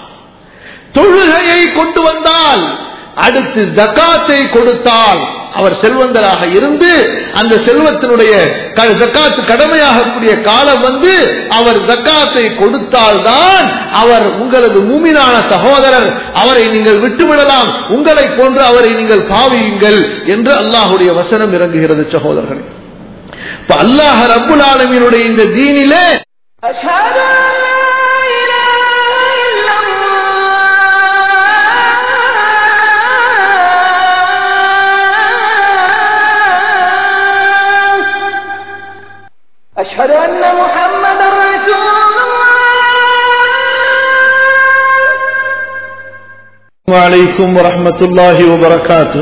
தொழுகையை கொண்டு வந்தால், அடுத்து ஜகாத்தை கொடுத்தால், அவர் செல்வந்தராக இருந்து அந்த செல்வத்தினுடைய ஜகாத்து கடமையாகக்கூடிய காலம் வந்து அவர் ஜகாத்தை கொடுத்தால்தான் அவர் உங்களது மூமினான சகோதரர், அவரை நீங்கள் விட்டுவிடலாம், உங்களை போன்று அவரை நீங்கள் பாவியுங்கள் என்று அல்லாஹ்வுடைய வசனம் இறங்குகிறது. சகோதரர்களே, இப்ப அல்லாஹ் ரப்புல் ஆலமீனுடைய இந்த தீனிலே أشهد أن محمد رسول الله. وعليكم ورحمة الله وبركاته.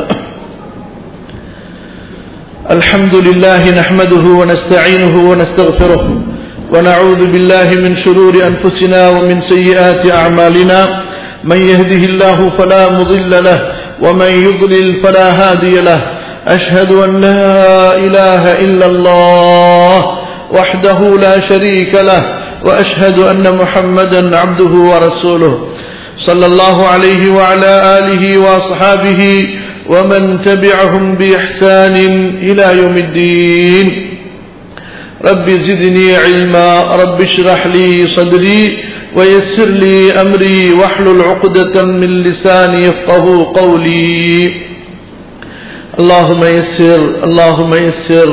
الحمد لله نحمده ونستعينه ونستغفره ونعوذ بالله من شرور أنفسنا ومن سيئات أعمالنا. من يهده الله فلا مضل له ومن يضلل فلا هادي له. أشهد أن لا إله إلا الله وحده لا شريك له وأشهد أن محمدا عبده ورسوله صلى الله عليه وعلى آله وأصحابه ومن تبعهم بإحسان إلى يوم الدين. رب زدني علما رب اشرح لي صدري ويسر لي أمري واحلل عقدة من لساني يفقه قولي. اللهم يسر اللهم يسر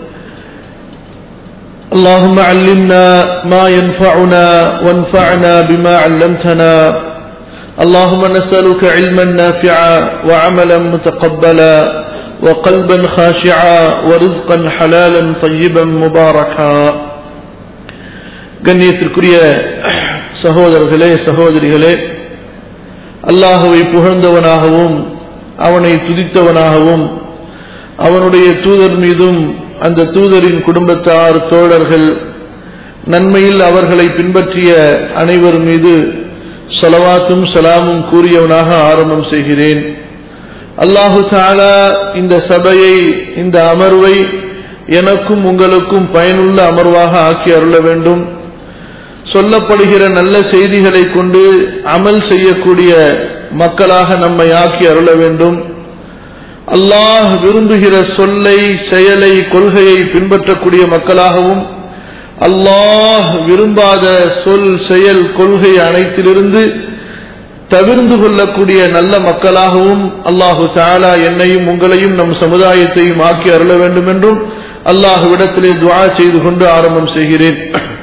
اللهم علمنا ما ينفعنا وانفعنا بما علمتنا. اللهم نسألك علما نافعا وعملا متقبلا وقلبا خاشعا ورزقا حلالا طيبا مباركا. கண்ணியத்திற்குரிய சகோதரர்களே சகோதரிகளே, அல்லாஹ்வை புகழ்ந்தவனாகவும் அவனை துதித்தவனாகவும் அவனுடைய தூதர் மீதும் அந்த தூதரின் குடும்பத்தார் தோழர்கள் நன்மையில் அவர்களை பின்பற்றிய அனைவர் மீது ஸலவாத்தும் சலாமும் கூறியவனாக ஆரம்பம் செய்கிறேன். அல்லாஹு தஆலா இந்த சபையை, இந்த அமர்வை எனக்கும் உங்களுக்கும் பயனுள்ள அமர்வாக ஆக்கி அருள வேண்டும். சொல்லப்படுகிற நல்ல செய்திகளை கொண்டு அமல் செய்யக்கூடிய மக்களாக நம்மை ஆக்கி அருள வேண்டும். அல்லாஹ் விரும்புகிற சொல்லை, செயலை, கொள்கையை பின்பற்றக்கூடிய மக்களாகவும் அல்லாஹ் விரும்பாத சொல், செயல், கொள்கை அனைத்திலிருந்து தவிர்ந்து கொள்ளக்கூடிய நல்ல மக்களாகவும் அல்லாஹு தஆலா என்னையும் உங்களையும் நம் சமுதாயத்தையும் ஆக்கி அருள வேண்டும் என்றும் அல்லாஹ்விடத்திலே துஆ செய்து கொண்டு ஆரம்பம் செய்கிறேன்.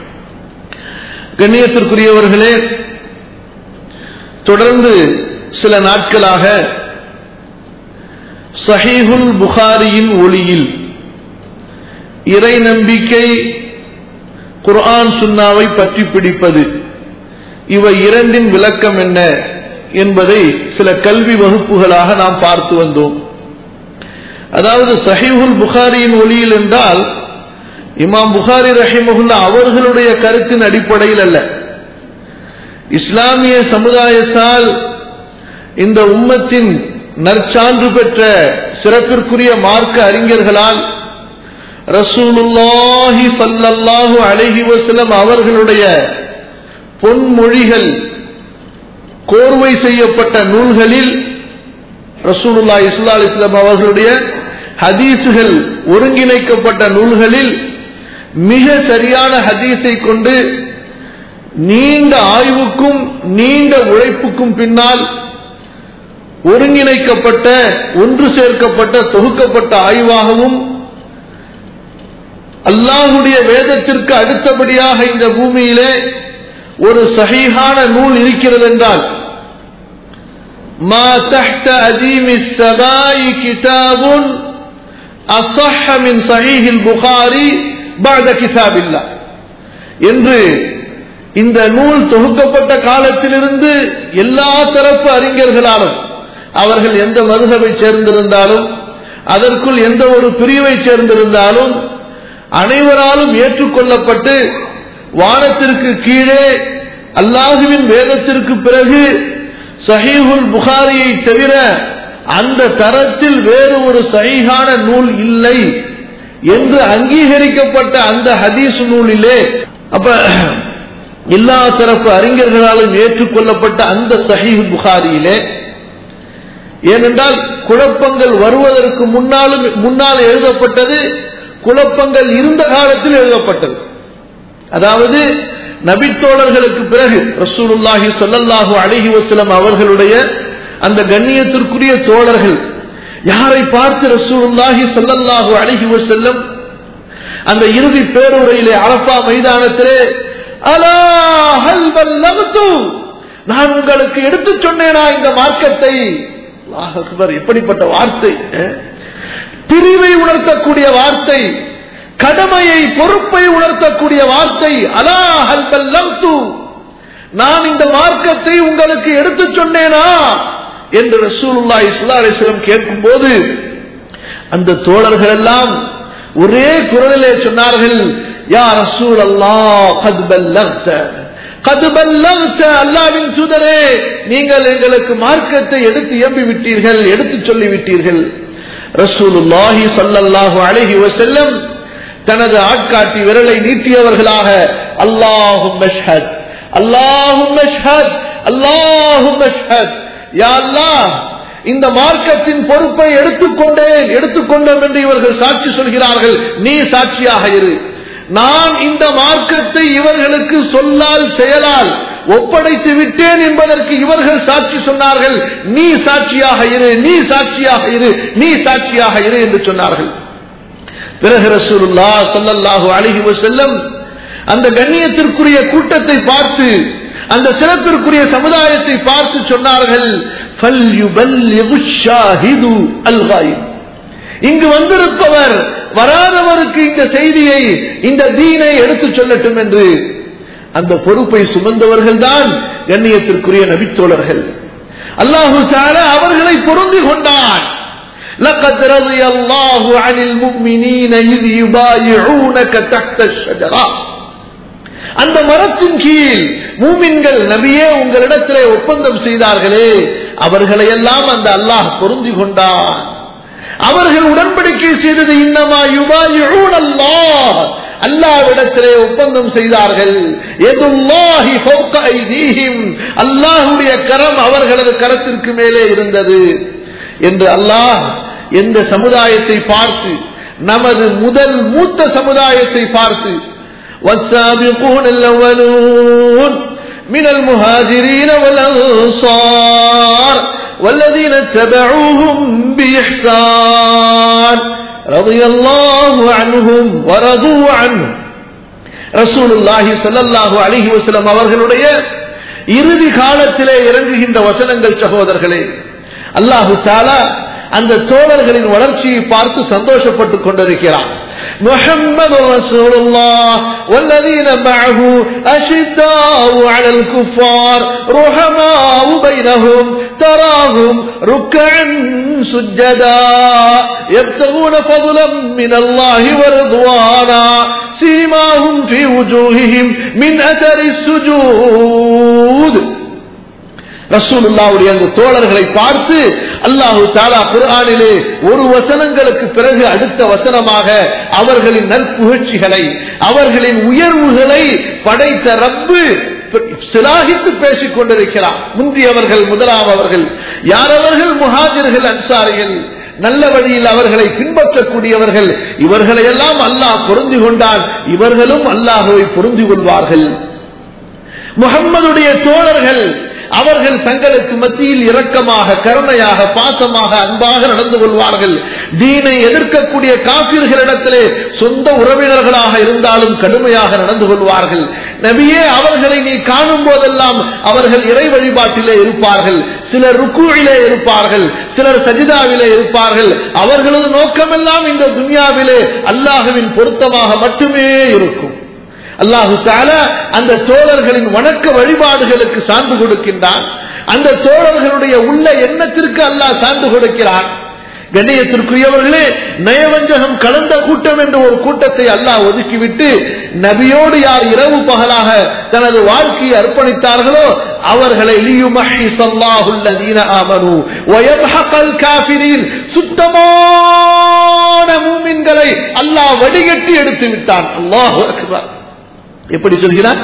கண்ணியத்திற்குரியவர்களே, தொடர்ந்து சில நாட்களாக சஹீஹுல் புகாரியின் ஒளியில் இறை நம்பிக்கை குர்ஆன் சுன்னாவை பற்றி பிடிப்பது, இவை இரண்டின் விளக்கம் என்ன என்பதை சில கல்வி வகுப்புகளாக நாம் பார்த்து வந்தோம். அதாவது சஹீஹுல் புகாரியின் ஒளியில் என்றால் இமாம் புகாரி ரஹிமஹுல்லா அவர்களுடைய கருத்தின் அடிப்படையில் அல்ல, இஸ்லாமிய சமுதாயத்தால் இந்த உம்மத்தின் நற்சான்று பெற்ற சிறப்பிற்குரிய மார்க்க அறிஞர்களால் ரசூலுல்லாஹி ஸல்லல்லாஹு அலைஹி வஸல்லம் அவர்களுடைய பொன்மொழிகள் கோர்வை செய்யப்பட்ட நூல்களில், ரசூலுல்லாஹி ஸல்லல்லாஹு அலைஹி வஸல்லம் அவர்களுடைய ஹதீசுகள் ஒருங்கிணைக்கப்பட்ட நூல்களில் மிக சரியான ஹதீஸை கொண்டு நீண்ட ஆய்வுக்கும் நீண்ட உழைப்புக்கும் பின்னால் ஒருங்கிணைக்கப்பட்ட ஒன்று சேர்க்கப்பட்ட தொகுக்கப்பட்ட ஆய்வாகவும், அல்லாஹ்வுடைய வேதத்திற்கு அடுத்தபடியாக இந்த பூமியிலே ஒரு சஹீஹான நூல் இருக்கிறது என்றால் மா தஹ்த அதீமிஸ் ஸமாஇ கிதாபுன் அஸஹ்ஹ மின் ஸஹீஹில் புகாரி பஅத கிதாபில்லாஹ் என்று இந்த நூல் தொகுக்கப்பட்ட காலத்திலிருந்து எல்லா தரப்பு அறிஞர்களாலும், அவர்கள் எந்த மதுஹபை சேர்ந்திருந்தாலும் அதற்குள் எந்த ஒரு பிரிவை சேர்ந்திருந்தாலும் அனைவராலும் ஏற்றுக்கொள்ளப்பட்டு வானத்திற்கு கீழே அல்லாஹுவின் வேதத்திற்கு பிறகு சஹீஹுல் புகாரியை தவிர அந்த தரத்தில் வேறு ஒரு சஹீஹான நூல் இல்லை என்று அங்கீகரிக்கப்பட்ட அந்த ஹதீஸ் நூலிலே, அப்ப எல்லா தரப்பு அறிஞர்களாலும் ஏற்றுக்கொள்ளப்பட்ட அந்த சஹீஹ் புகாரியிலே, ஏனென்றால் குழப்பங்கள் வருவதற்கு முன்னாலும் முன்னால் எழுதப்பட்டது, குழப்பங்கள் இருந்த காலத்தில் எழுதப்பட்டது. அதாவது நபித்தோழர்களுக்கு பிறகு ரசூலுல்லாஹி ஸல்லல்லாஹு அலைஹி வஸல்லம் அவர்களுடைய அந்த கண்ணியத்திற்குரிய தோழர்கள் யாரை பார்த்து ரசூலுல்லாஹி ஸல்லல்லாஹு அலைஹி வஸல்லம் அந்த இறுதி பேருரையிலே அரஃபா மைதானத்திலே அலா ஹல் பல்லக்து, நான் உங்களுக்கு எடுத்து சொன்னேனா இந்த மார்க்கத்தை? அல்லாஹ் அக்பர், எப்படிப்பட்ட வார்த்தை! பிரிவை உணர்த்தக்கூடிய வார்த்தை, கடமையை பொறுப்பை உணர்த்தக்கூடிய வார்த்தை. அலா ஹல் பல்லக்து, நான் இந்த மார்க்கத்தை உங்களுக்கு எடுத்து சொன்னேனா என்று ரசூலுல்லாஹி ஸல்லல்லாஹு அலைஹி வஸல்லம் கேட்கும் போது அந்த தோழர்கள் எல்லாம் ஒரே குரலிலே சொன்னார்கள், யா ரசூலல்லாஹ் கத் பல்லக்த கத் பல்லக்த, அல்லாஹ்வின் தூதரே நீங்கள் எங்களுக்கு மார்க்கத்தை எடுத்து எம்பி விட்டீர்கள், எடுத்து சொல்லி விட்டீர்கள். ரசூலுல்லாஹி ஸல்லல்லாஹு அலைஹி வஸல்லம் தனது ஆட்காட்டி விரலை நீட்டியவர்களாக அல்லாஹும்ம ஷ்ஹத் அல்லாஹும்ம ஷ்ஹத் அல்லாஹும்ம ஷ்ஹத், யா அல்லாஹ் இந்த மார்க்கத்தின் பொறுப்பை எடுத்துக்கொண்டேன் எடுத்துக்கொண்டோம் என்று இவர்கள் சாட்சி சொல்கிறார்கள், நீ சாட்சியாக இரு. நான் இந்த மார்க்கத்தை இவர்களுக்கு சொல்லால் செயலால் ஒப்படைத்து விட்டேன் என்பதற்கு இவர்கள் சாட்சி சொன்னார்கள், நீ சாட்சியாக இரு, நீ சாட்சியாக இரு, நீ சாட்சியாக இரு என்று சொன்னார்கள். பிறகு ரசூலுல்லாஹ் ஸல்லல்லாஹு அலைஹி வஸல்லம் அந்த கண்ணியத்திற்குரிய கூட்டத்தை பார்த்து, அந்த சிறப்பிற்குரிய சமுதாயத்தை பார்த்து சொன்னார்கள், ஃபல்யுபல்லிகு ஷாஹிது அல் காயிப், இங்கு வந்திருப்பவர் வராதவருக்கு இந்த செய்தியை, இந்த தீனை எடுத்து சொல்லட்டும் என்று. அந்த பொறுப்பை சுமந்தவர்கள் தான் கண்ணியத்திற்குரிய நபித்தோழர்கள். அல்லாஹு தஆலா அவர்களை பொருந்தி கொண்டான். لقد رضي الله عن المؤمنين إذ يبايعونك تحت الشجرة, அந்த மரத்தின் கீழ் மூமின்கள் நபியே உங்களிடத்திலே ஒப்பந்தம் செய்தார்களே, அவர்களை எல்லாம் அந்த அல்லாஹ் பொருந்தி கொண்டான். அவர்கள் உடன்படிக்கை செய்தது இன்னமா யுபாயிஊன அல்லாஹ், அல்லாஹ்விடத்திலே ஒப்பந்தம் செய்தார்கள். யதுல்லாஹி ஃபௌக ஐதீஹிம், அல்லாஹ்வுடைய கரம் அவர்களது கரத்திற்கு மேலே இருந்தது என்று அல்லாஹ் எந்த சமுதாயத்தை பார்த்து, நமது முதல் மூத்த சமுதாயத்தை பார்த்து والسابقون الأولون من المهاجرين والأنصار والذين اتبعوهم بإحسان رضي الله عنهم ورضوا عنه, ரசூலுல்லாஹி ஸல்லல்லாஹு அலைஹி வஸல்லம் அவர்களுடைய இறுதி காலத்திலே இறங்குகின்ற வசனங்கள் சகோதரர்களே. அல்லாஹு தஆலா அந்த தோழர்களின் வளர்ச்சியை பார்த்து சந்தோஷப்பட்டுக் கொண்டிருக்கிறான். முஹம்மது ரசூலுல்லாஹ் வல்லதீன மஅஹு அஷித்தாஉ அலல் குஃபார் ருஹமாஉ பைனஹும் தராஹும் ருக்கஅன் சுஜ்ஜதா யப்தகூன ஃபضலன் மினல்லாஹி வரிضவானா சீமாஹும் ஃபீ வுஜூஹிஹிம் மின் அஸரிஸ் சுஜூத். ரசூலுல்லாஹ்வுடைய அந்த தோழர்களை பார்த்து அல்லாஹ் தஆலா குர்ஆனிலே ஒரு வசனங்களுக்கு பிறகு அடுத்த வசனமாக அவர்களின் நற்புகழ்ச்சிகளை அவர்களின் உயர்வுகளை படைத்த ரப்பு சிலாகித்து பேசிக் கொண்டிருக்கிறார். முந்தியவர்கள் முதலாமவர்கள் யாரவர்கள்? முஹாஜிர்கள், அன்சாரிகள், நல்ல வழியில் அவர்களை பின்பற்றக்கூடியவர்கள். இவர்களை எல்லாம் அல்லாஹ் பொருந்தி கொண்டான், இவர்களும் அல்லாஹ்வை பொருந்தி கொள்வார்கள். முஹம்மதுடைய தோழர்கள் அவர்கள் தங்களுக்கு மத்தியில் இரக்கமாக, கருணையாக, பாசமாக, அன்பாக நடந்து கொள்வார்கள். தீனை எதிர்க்கக்கூடிய காபிர்களிடத்திலே சொந்த உறவினர்களாக இருந்தாலும் கடுமையாக நடந்து கொள்வார்கள். நபியே, அவர்களை நீ காணும் போதெல்லாம் அவர்கள் இறை வழிபாட்டிலே இருப்பார்கள், சிலர் ருக்கூஇலே இருப்பார்கள், சிலர் சஜிதாவிலே இருப்பார்கள். அவர்களது நோக்கமெல்லாம் இந்த துன்யாவிலே அல்லாஹ்வின் பொருத்தமாக மட்டுமே இருக்கும். அல்லாஹு தஆலா அந்த தோழர்களின் வணக்க வழிபாடுகளுக்கு சான்று கொடுக்கின்றான். அந்த தோழர்களுடைய உள்ள எண்ணத்திற்கு அல்லாஹ் சான்று கொடுக்கிறான். கண்ணியத்திற்குரியவர்களே, நயவஞ்சகம் கலந்த கூட்டம் என்ற ஒரு கூட்டத்தை அல்லாஹ் ஒதுக்கிவிட்டு நபியோடு யார் இரவு பகலாக தனது வாழ்க்கையை அர்ப்பணித்தார்களோ அவர்களை லியுமஹ்ஹிஸல்லாஹுல்லதீன ஆமனூ வயம்ஹகல் காஃபிரீன், சுத்தமான மூமின்களை அல்லாஹ் வடிகட்டி எடுத்து விட்டான். அல்லாஹு அக்பர். எப்படி சொல்கிறார்?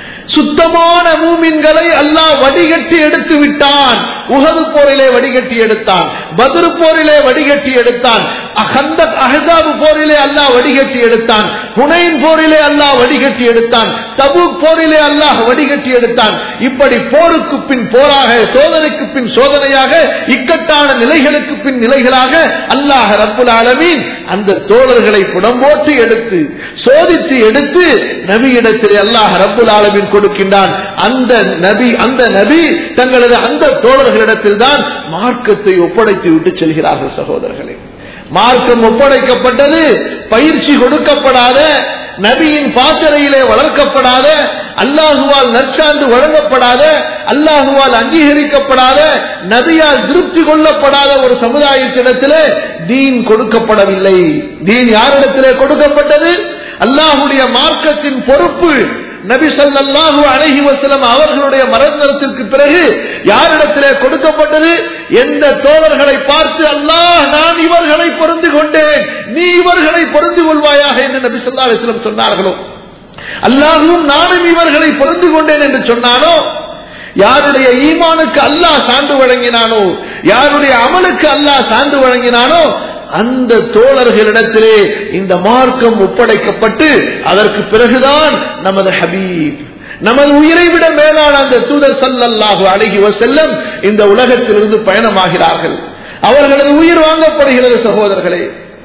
சுத்தமான மூமின்களை அல்லாஹ் வடிகட்டி எடுத்து விட்டான். உஹது போரிலே வடிகட்டி எடுத்தான், பத்ர் போரிலே வடிகட்டி எடுத்தான், கந்தக் அஹ்ஸாப் போரிலே அல்லாஹ் வடிகட்டி எடுத்தான், ஹுனைன் போரிலே அல்லாஹ் வடிகட்டி எடுத்தான், தபூக் போரிலே அல்லாஹ் வடிகட்டி எடுத்தான். இப்படி போருக்கு பின் போராக, சோதனைக்கு பின் சோதனையாக, இக்கட்டான நிலைகளுக்கு பின் நிலைகளாக அல்லாஹ் ரப்புல் ஆலமீன் அந்த தோழர்களை புடம்போட்டு எடுத்து சோதித்து எடுத்து நபியிடத்திலே அல்லாஹ் ரப்புல் ஆலமீன் கொடுக்கின்றான். அந்த நபி அந்த நபி தங்களது அந்த தோழர்களிடத்தில் தான் மார்க்கத்தை ஒப்படைத்து விட்டு செல்கிறார்கள். சகோதரர்களே, மார்க்கம் ஒப்படைக்கப்பட்டது பயிற்சி கொடுக்கப்படாத, நபியின் பாசறையிலே வளர்க்கப்படாத, அல்லாஹுவால் நற்சான்று வழங்கப்படாத, அல்லாஹுவால் அங்கீகரிக்கப்படாத, நபியால் திருப்தி கொள்ளப்படாத ஒரு சமுதாயத்திடத்திலே தீன் கொடுக்கப்படவில்லை. தீன் யாரிடத்திலே கொடுக்கப்பட்டது? அல்லாஹுடைய மார்க்கத்தின் பொறுப்பு நபி ஸல்லல்லாஹு அலைஹி வஸல்லம் அவர்களுடைய மரணத்திற்கு பிறகு யாரிடத்திலே கொடுக்கப்பட்டது? எந்த தோழர்களை பார்த்து அல்லாஹ் நான் இவர்களை பொருந்தி கொண்டேன், நீ இவர்களை பொருந்தி கொள்வாயாக என்று நபி ஸல்லல்லாஹு அலைஹி வஸல்லம் சொன்னார்களோ, அல்லாஹ்வும் நானும் இவர்களை பொருந்தி கொண்டேன் என்று சொன்னானோ, யாருடைய ஈமானுக்கு அல்லாஹ் சான்று வழங்கினானோ, யாருடைய அமலுக்கு அல்லாஹ் சான்று வழங்கினானோ அந்த தோழர்களிடத்திலே இந்த மார்க்கம் ஒப்படைக்கப்பட்டு அதற்கு பிறகுதான் நமது ஹபீப், நமது உயிரை விட மேலான அந்த தூதர் ஸல்லல்லாஹு அலைஹி வஸல்லம் இந்த உலகத்திலிருந்து பயணமாகிறார்கள். அவர்களது உயிர் வாங்கப்படுகிறது. சகோதரர்களே,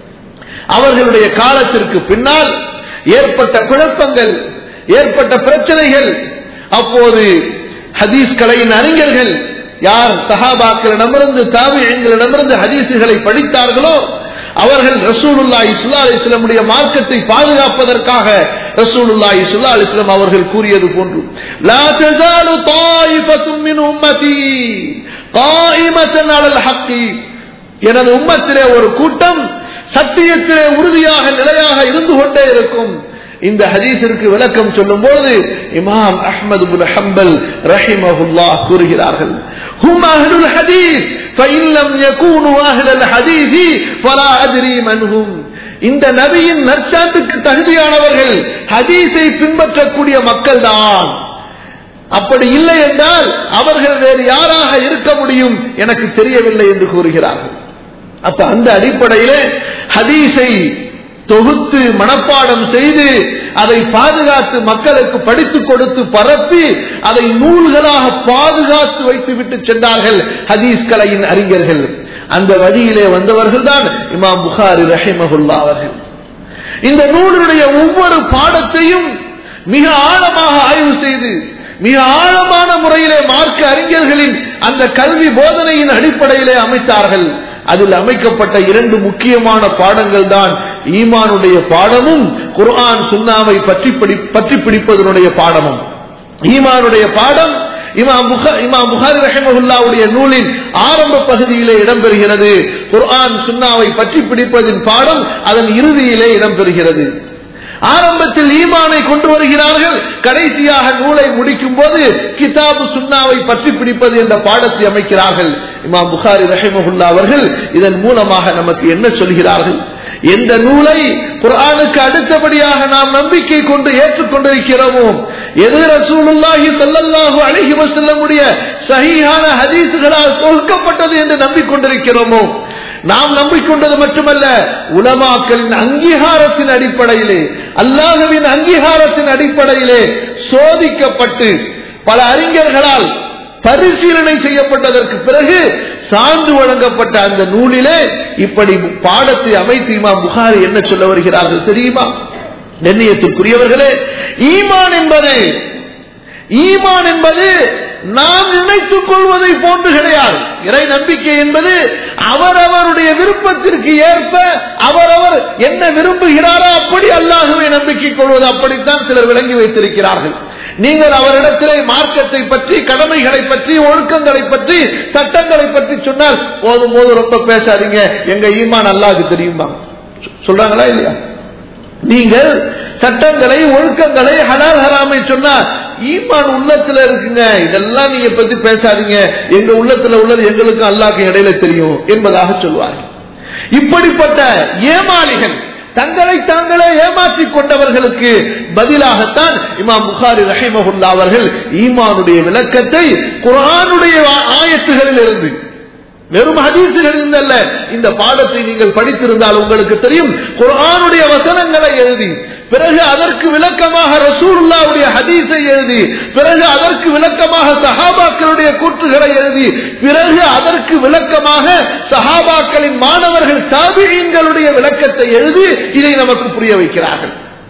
அவர்களுடைய காலத்திற்கு பின்னால் ஏற்பட்ட குழப்பங்கள், ஏற்பட்ட பிரச்சனைகள், அப்போது ஹதீஸ் கலையின் அறிஞர்கள் யார் சஹாபாக்களிடமிருந்து தாபிஈன்களிடமிருந்து ஹதீசுகளை படித்தார்களோ அவர்கள் ரசூலுல்லாஹி ஸல்லல்லாஹு அலைஹி வஸல்லம் உடைய மார்க்கத்தை பாதுகாப்பதற்காக ரசூலுல்லாஹி ஸல்லல்லாஹு அலைஹி வஸல்லம் அவர்கள் கூறியது போன்று லா தஸாலு தாயிஃபத்தும் மின் உம்மதி காயிமத்தன் அலல் ஹக்கி, எனது உம்மத்திலே ஒரு கூட்டம் சத்தியத்திலே உறுதியாக நிலையாக இருந்து கொண்டே இருக்கும். இந்த ஹதீஸிற்கு விளக்கம் சொல்லும் போது இமாம் அஹ்மத் இப்னு ஹம்பல் ரஹிமஹுல்லாஹ் கூறுகிறார்கள், ஹும் அஹ்லுல் ஹதீஸ் ஃபஇன் லம் யகூனு அஹ்லுல் ஹதீஸ் ஃபலா அத்ரி மன்ஹும். இந்த நபியின் நற்சான்றுக்கு தகுதியானவர்கள் ஹதீஸை பின்பற்றக்கூடிய மக்கள் தான். அப்படி இல்லை என்றால் அவர்கள் வேறு யாராக இருக்க முடியும் எனக்கு தெரியவில்லை என்று கூறுகிறார்கள். அப்ப அந்த அடிப்படையிலே ஹதீஸை தொகுத்து மனப்பாடம் செய்து அதை பாதுகாத்து மக்களுக்கு படித்துக் கொடுத்து பரப்பி அதை நூல்களாக பாதுகாத்து வைத்து விட்டு சென்றார்கள் ஹதீஸ் கலையின் அறிஞர்கள். அந்த வழியிலே வந்தவர்கள் தான் இமாம் புகாரி ரஹிமஹுல்லாஹ் அவர்கள். இந்த நூலுடைய ஒவ்வொரு பாடத்தையும் மிக ஆழமாக ஆய்வு செய்து மிக ஆழமான முறையிலே மார்க்க அறிஞர்களின் அந்த கல்வி போதனையின் அடிப்படையிலே அமைத்தார்கள். அதில் அமைக்கப்பட்ட இரண்டு முக்கியமான பாடங்கள் தான் ஈமானுடைய பாடமும் குர்ஆன் சுன்னாவை பற்றி பற்றி பிடிப்பதனுடைய பாடமும். ஈமானுடைய பாடம் இமாம் இமாம் புகாரி ரஹிமஹுல்லாஹ்வுடைய நூலின் ஆரம்ப பகுதியிலே இடம்பெறுகிறது. குர்ஆன் சுன்னாவை பற்றி பிடிப்பதின் பாடம் அதன் இறுதியிலே இடம்பெறுகிறது. ஆரம்பத்தில் ஈமானை கொண்டு வருகிறார்கள், கடைசியாக நூலை முடிக்கும் போது கிதாபு சுன்னாவை பற்றி பிடிப்பது என்ற பாடத்தை அமைக்கிறார்கள். இமாம் புகாரி ரஹிமஹுல்லாஹ் அவர்கள் இதன் மூலமாக நமக்கு என்ன சொல்கிறார்கள்? எந்த நூலை குர்ஆனுக்கு அடுத்தபடியாக நாம் நம்பிக்கை கொண்டு ஏற்றுக்கொண்டிருக்கிறோமோ, எது ரசூலுல்லாஹி ஸல்லல்லாஹு அலைஹி வஸல்லமுடைய சஹீஹான ஹதீஸ்களால் தொகுக்கப்பட்டது என்று நம்பிக்கொண்டிருக்கிறோமோ, நாம் நம்பிக்கொண்டது மட்டுமல்ல, உலமாக்களின் அங்கீகாரத்தின் அடிப்படையிலே, அல்லாஹ்வின் அங்கீகாரத்தின் அடிப்படையிலே சோதிக்கப்பட்டு பல அறிஞர்களால் பரிசீலனை செய்யப்பட்டதற்கு பிறகு சான்று வழங்கப்பட்ட அந்த நூலிலே இப்படி பாடத்தை அமைத்து இமாம் புகாரி என்ன சொல்ல வருகிறார்கள் தெரியுமா? கண்ணியத்திற்குரியவர்களே, ஈமான் என்பது ஈமான் என்பது நாம் நினைத்துக் கொள்வதை போன்று கிடையாது. இறை நம்பிக்கை என்பது அவரவருடைய விருப்பத்திற்கு ஏற்ப அவரவர் என்ன விரும்புகிறாரோ அப்படி அல்லாஹ்வை நம்பிக்கை கொள்வது. அப்படித்தான் சிலர் விளங்கி வைத்திருக்கிறார்கள். நீங்கள் அவரிடத்திலே மார்க்கத்தை பற்றி, கடமைகளை பற்றி, ஒழுக்கங்களை பற்றி, சட்டங்களை பற்றி சொன்னால் போதும் போது ரொம்ப பேசாதீங்க, எங்க ஈமான் அல்லாஹ்வுக்கு தெரியுமா சொல்றாங்களா இல்லையா? நீங்கள் சட்டங்களை, ஒழுக்கங்களை, ஹலால் ஹராமை சொன்னா ஈமான் உள்ளத்துல இருக்குங்க, இதெல்லாம் நீங்க பத்தி பேசாதீங்க, எங்க உள்ளத்துல உள்ளது எங்களுக்கு அல்லாஹ்வுக்கு இடையில தெரியும் என்பதாக சொல்வார்கள். இப்படிப்பட்ட ஏமாளிகள், தங்களை தாங்களே ஏமாற்றிக் கொண்டவர்களுக்கு பதிலாகத்தான் இமாம் புகாரி ரஹிமஹுல்லாஹ் அவர்கள் ஈமானுடைய விளக்கத்தை குர்ஆனுடைய ஆயத்துகளில் இருந்து, வெறும் ஹதீஸில் இருந்தல்ல, இந்த பாடத்தை நீங்கள் படித்திருந்தால் உங்களுக்கு தெரியும், குர்ஆனுடைய வசனங்களை எழுதி, பிறகு அதற்கு விளக்கமாக ரசூலுல்லாஹ்வுடைய ஹதீஸை எழுதி, பிறகு அதற்கு விளக்கமாக சஹாபாக்களுடைய கூற்றுகளை எழுதி, பிறகு அதற்கு விளக்கமாக சஹாபாக்களின் மாணவர்கள் தாபிஈன்களுடைய விளக்கத்தை எழுதி இதை நமக்கு புரிய வைக்கிறார்கள்.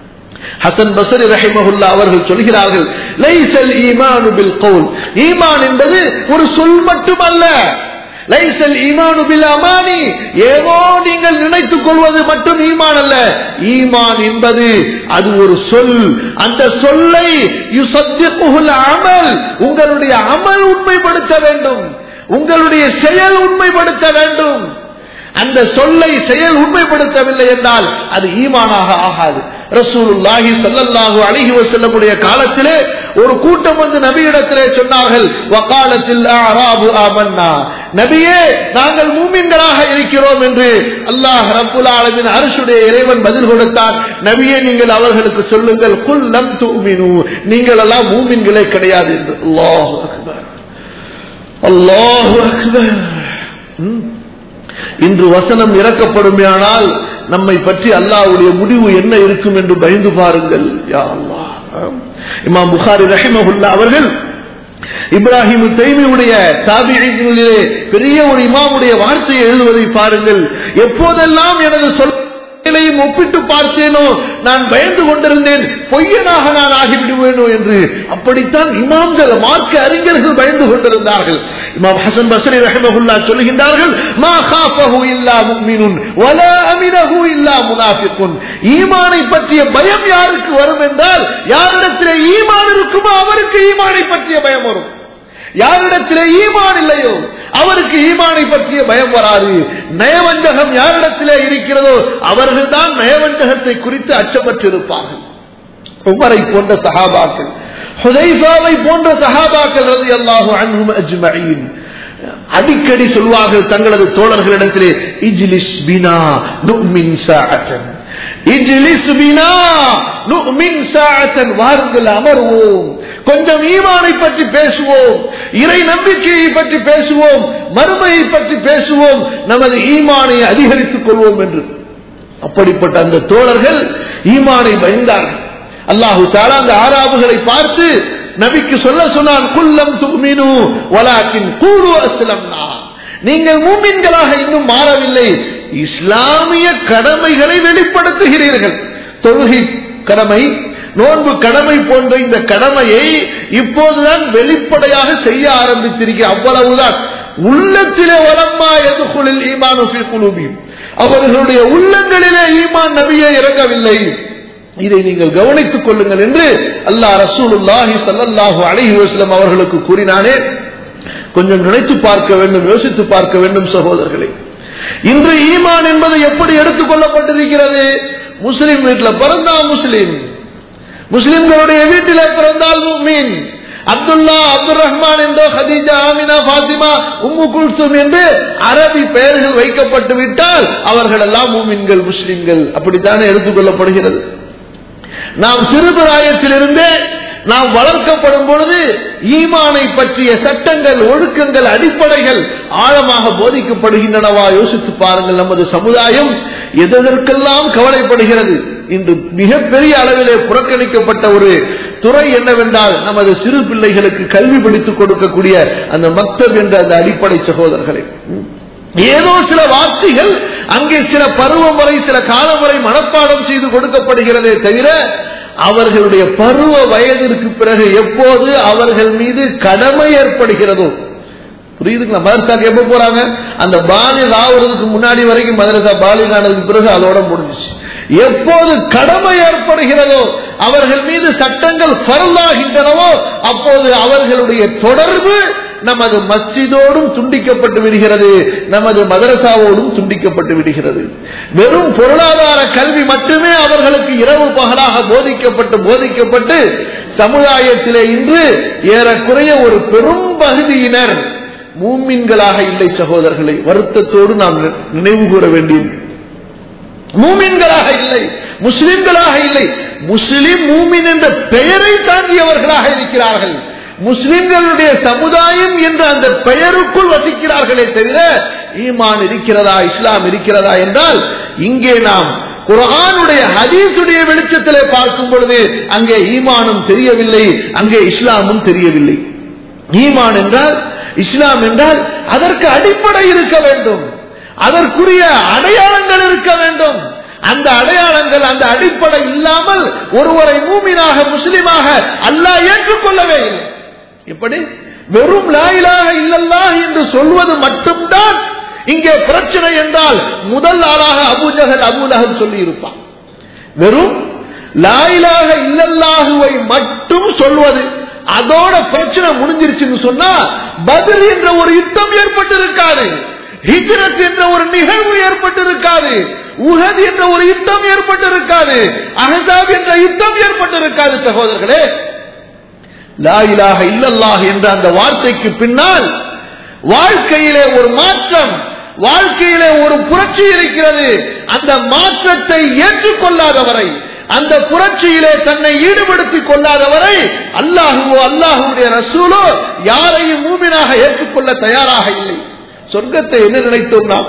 ஹசன் பஸ்ரி ரஹிமஹுல்லாஹ் அவர்கள் சொல்கிறார்கள், லைஸல் ஈமானு பில் கௌல், ஈமான் என்பது ஒரு சொல் மட்டுமல்ல, லைஸல் ஈமானு பில் அமானி, ஏதோ நீங்கள் நினைத்துக் கொள்வது மட்டும் ஈமான் அல்ல. ஈமான் என்பது அது ஒரு சொல், அந்த சொல்லை யுஸத்திகுல் அமல், உங்களுடைய அமல் உண்மைப்படுத்த வேண்டும், உங்களுடைய செயல் உண்மைப்படுத்த வேண்டும். அந்த சொல்லை செயல் உண்மைப்படுத்தவில்லை என்றால் அது ஈமானாக ஆகாது. ரசூலுல்லாஹி ஸல்லல்லாஹு அலைஹி வஸல்லமுடைய காலத்திலே ஒரு கூட்டம் வந்து நபியிடத்திலே சொன்னார்கள், வகாலத்தில் அஅராபு ஆமன்னா, நபியே நாங்கள் மூமின்களாக இருக்கிறோம் என்று அல்லாஹ் ரப்புல் ஆலமீன் அர்ஷுடைய இறைவன் பதில் கொடுத்தார். நபியே நீங்கள் அவர்களுக்கு சொல்லுங்கள், குல் லம் துமினு, நீங்கள் எல்லாம் மூமின்களே கிடையாது என்று. அல்லாஹு அக்பர், அல்லாஹு அக்பர். இன்று வசனம் இறக்கப்படுமையானால் நம்மை பற்றி அல்லாஹ்வுடைய முடிவு என்ன இருக்கும் என்று பயந்து பாருங்கள். யா அல்லாஹ். இமாம் புகாரி ரஹிமஹுல்லாஹ் அவர்கள் இப்ராஹிம் தைமியுடைய தாபிஈன்களிலே பெரிய ஒரு இமாமுடைய வார்த்தையை எழுதுவதை பாருங்கள். எப்போதெல்லாம் எனது சொல் ஒப்பிட்டு பார்த்தேனோ நான் பயந்து கொண்டிருந்தேன், பொய்யனாக நான் ஆகிவிடுவேனோ என்று. அப்படித்தான் இமாம்கள், மார்க்க அறிஞர்கள் பயந்து கொண்டிருந்தார்கள். இமாம் ஹசன் பஸ்ரி ரஹிமஹுல்லாஹ் சொல்லுகின்றார்கள், மா காஃபஹு இல்லா முஃமினுன் வலா அமினஹு இல்லா முனாஃபிகுன். ஈமானை பற்றிய பயம் யாருக்கு வரும் என்றால், யாரிடத்திலே ஈமான் இருக்குமோ அவருக்கு ஈமானை பற்றிய பயம் வரும். யாரிடத்திலே ஈமான் இல்லையோ அவருக்கு ஈமானை பற்றிய பயம் வராது. நயவஞ்சகம் யாரிடத்திலே இருக்கிறதோ அவர்கள் தான் நயவஞ்சகத்தை குறித்து அச்சப்பட்டிருப்பார்கள். உமரை போன்ற சஹாபாக்கள், ஹுதைஃபாவை போன்ற சஹாபாக்கள் ரலியல்லாஹு அன்ஹும் அஜ்மஈன் அடிக்கடி சொல்வார்கள் தங்களது தோழர்களிடத்திலே, இஜ்லிஸ் பினா நுமின் சாஅத்தன், இஜ்லிஸ் பினா நுமின் சாஅத்தன், வாருங்கள் அமர்வோம், கொஞ்சம் ஈமானை பற்றி பேசுவோம், இறை நம்பிக்கையை பற்றி பேசுவோம், மறுமையை பற்றி பேசுவோம், நமது ஈமானை அதிகரித்துக் கொள்வோம் என்று. அப்படிப்பட்ட அந்த தோழர்கள் ஈமானை பயந்தார்கள். அல்லாஹு தஆலா அந்த ஆராபுகளை பார்த்து நபிக்கு சொல்ல சொன்னான், குல்லம் துமினு வலாக்கின் கூலு அஸ்லம்னா, நீங்கள் மூமின்களாக இன்னும் மாறவில்லை, இஸ்லாமிய கடமைகளை வெளிப்படுத்துகிறீர்கள். தொழுகை கடமை, நோன்பு கடமை போன்ற இந்த கடமையை இப்போதுதான் வெளிப்படையாக செய்ய ஆரம்பித்திருக்க, அவ்வளவுதான். உள்ளத்திலே வலம்மா யதுகுலில் ஈமானு ஃபீ குலூபிஹிம், அவர்களுடைய உள்ளங்களிலே ஈமான் நபியே இறங்கவில்லை, இதை நீங்கள் கவனித்துக் கொள்ளுங்கள் என்று அல்லாஹ் ரசூலுல்லாஹி ஸல்லல்லாஹு அலைஹி வஸல்லம் அவர்களுக்கு கூறினானே. கொஞ்சம் நினைத்து பார்க்க வேண்டும், யோசித்து பார்க்க வேண்டும் சகோதரர்களே. இன்று ஈமான் என்பது எப்படி எடுத்துக் கொள்ளப்பட்டிருக்கிறது? முஸ்லிம் வீட்டில் பிறந்தால் முஸ்லிம், முஸ்லிம்களுடைய வீட்டிலே பிறந்தால் முஃமின், அப்துல்லா, அப்துல் ரஹ்மான் என்றோ, ஹதீஜா, ஆமினா, ஃபாத்திமா, உம்மு குல்சும் என்று அரபி பெயர்கள் வைக்கப்பட்டு விட்டால் அவர்கள் எல்லாம் முஃமின்கள், முஸ்லிம்கள், அப்படித்தானே எடுத்துக் கொள்ளப்படுகிறது. நாம் சிறுபிராயத்திலிருந்தே நாம் வளர்க்கப்படும் பொழுது ஈமானை பற்றிய சட்டங்கள், ஒழுக்கங்கள், அடிப்படைகள் ஆழமாக போதிக்கப்படுகின்றனவா? யோசித்து பாருங்கள். நமது சமுதாயம் எதற்கெல்லாம் கவலைப்படுகிறது. இன்று மிகப்பெரிய அளவிலே புறக்கணிக்கப்பட்ட ஒரு துறை என்னவென்றால் நமது சிறு பிள்ளைகளுக்கு கல்வி படித்துக் கொடுக்கக்கூடிய அந்த மக்தப் என்ற அந்த அடிப்படை சகோதரர்களை. ஏதோ சில வார்த்தைகள் அங்கே சில பருவம் வரை, சில காலம் வரை மனப்பாடம் செய்து கொடுக்கப்படுகிறதே தவிர அவர்களுடைய பருவ வயதிற்கு பிறகு எப்போது அவர்கள் மீது கடமை ஏற்படுகிறதோ, புரியுதுங்களா? மதரசாக்கு எப்ப போறாங்க? அந்த பாலிக் ஆவறதுக்கு முன்னாடி வரைக்கும் மதரசா, பாலிக் ஆனதுக்கு பிறகு அதோட முடிஞ்சிச்சு. எப்போது கடமை ஏற்படுகிறதோ, அவர்கள் மீது சட்டங்கள் ஃபர்லாகின்றனவோ, அப்போது அவர்களுடைய தொடர்பு நமது மஸ்ஜிதோடும் துண்டிக்கப்பட்டு விடுகிறது, நமது மதரசாவோடும் துண்டிக்கப்பட்டு விடுகிறது. வெறும் பொருளாதார கல்வி மட்டுமே அவர்களுக்கு இரவு பகலாக போதிக்கப்பட்டு போதிக்கப்பட்டு சமுதாயத்திலே இன்று ஏறக்குறைய ஒரு பெரும் பகுதியினர் மூமின்களாக இல்லை சகோதரர்களை. வருத்தத்தோடு நாம் நினைவு கூற வேண்டியது, மூமின்களாக இல்லை, முஸ்லிம்களாக இல்லை. முஸ்லிம் மூமின் என்ற பெயரை தாண்டியவர்களாக இருக்கிறார்கள். முஸ்லிம்களுடைய சமுதாயம் என்ற அந்த பெயருக்குள் வசிக்கிறார்களே தவிர ஈமான் இருக்கிறதா, இஸ்லாம் இருக்கிறதா என்றால் இங்கே நாம் குர்ஆனுடைய ஹதீஸுடைய வெளிச்சத்திலே பார்க்கும் பொழுது அங்கே ஈமானும் தெரியவில்லை, அங்கே இஸ்லாமும் தெரியவில்லை. ஈமான் என்றால், இஸ்லாம் என்றால் அதற்கு அடிப்படை இருக்க வேண்டும், அதற்குரிய அடையாளங்கள் இருக்க வேண்டும். அந்த அடையாளங்கள், அந்த அடிப்படை இல்லாமல் ஒருவரை மூமினாக, முஸ்லிமாக அல்லாஹ் ஏற்றுக்கொள்ளவே இல்லை. எப்படி? வெறும் லா இலாஹ இல்லல்லாஹ் என்று சொல்வது மட்டும்தான் இங்கே பிரச்சனை என்றால் முதல் ஆளாக அபூஜஹல், அபூ லஹப் சொல்லி இருப்பான். வெறும் லா இலாஹ இல்லல்லாஹுவை மட்டும் சொல்வது, அதோட பிரச்சனை முடிஞ்சிருச்சுன்னு சொன்னா பத்ர் என்ற ஒரு யுத்தம் ஏற்பட்டிருக்காது, ஹிஜ்ரத் என்ற ஒரு நிகழ்வு ஏற்பட்டிருக்காது, உஹத் என்ற ஒரு யுத்தம் ஏற்பட்டிருக்காது, அஹ்ஸாப் என்ற யுத்தம் ஏற்பட்டிருக்காது. சகோதரர்களே, லா இலாஹ இல்லல்லாஹ் என்ற அந்த வார்த்தைக்கு பின்னால் வாழ்க்கையிலே ஒரு மாற்றம், வாழ்க்கையிலே ஒரு புரட்சி இருக்கிறது. அந்த மாற்றத்தை ஏற்றுக்கொள்ளாதவரை, அந்த புரட்சியிலே தன்னை ஈடுபடுத்திக் கொள்ளாதவரை அல்லாஹுவோ அல்லாஹுடைய ரசூலோ யாரையும் மூமினாக ஏற்றுக்கொள்ள தயாராக இல்லை. சொர்க்கத்தை என்ன நினைத்தோம் நாம்?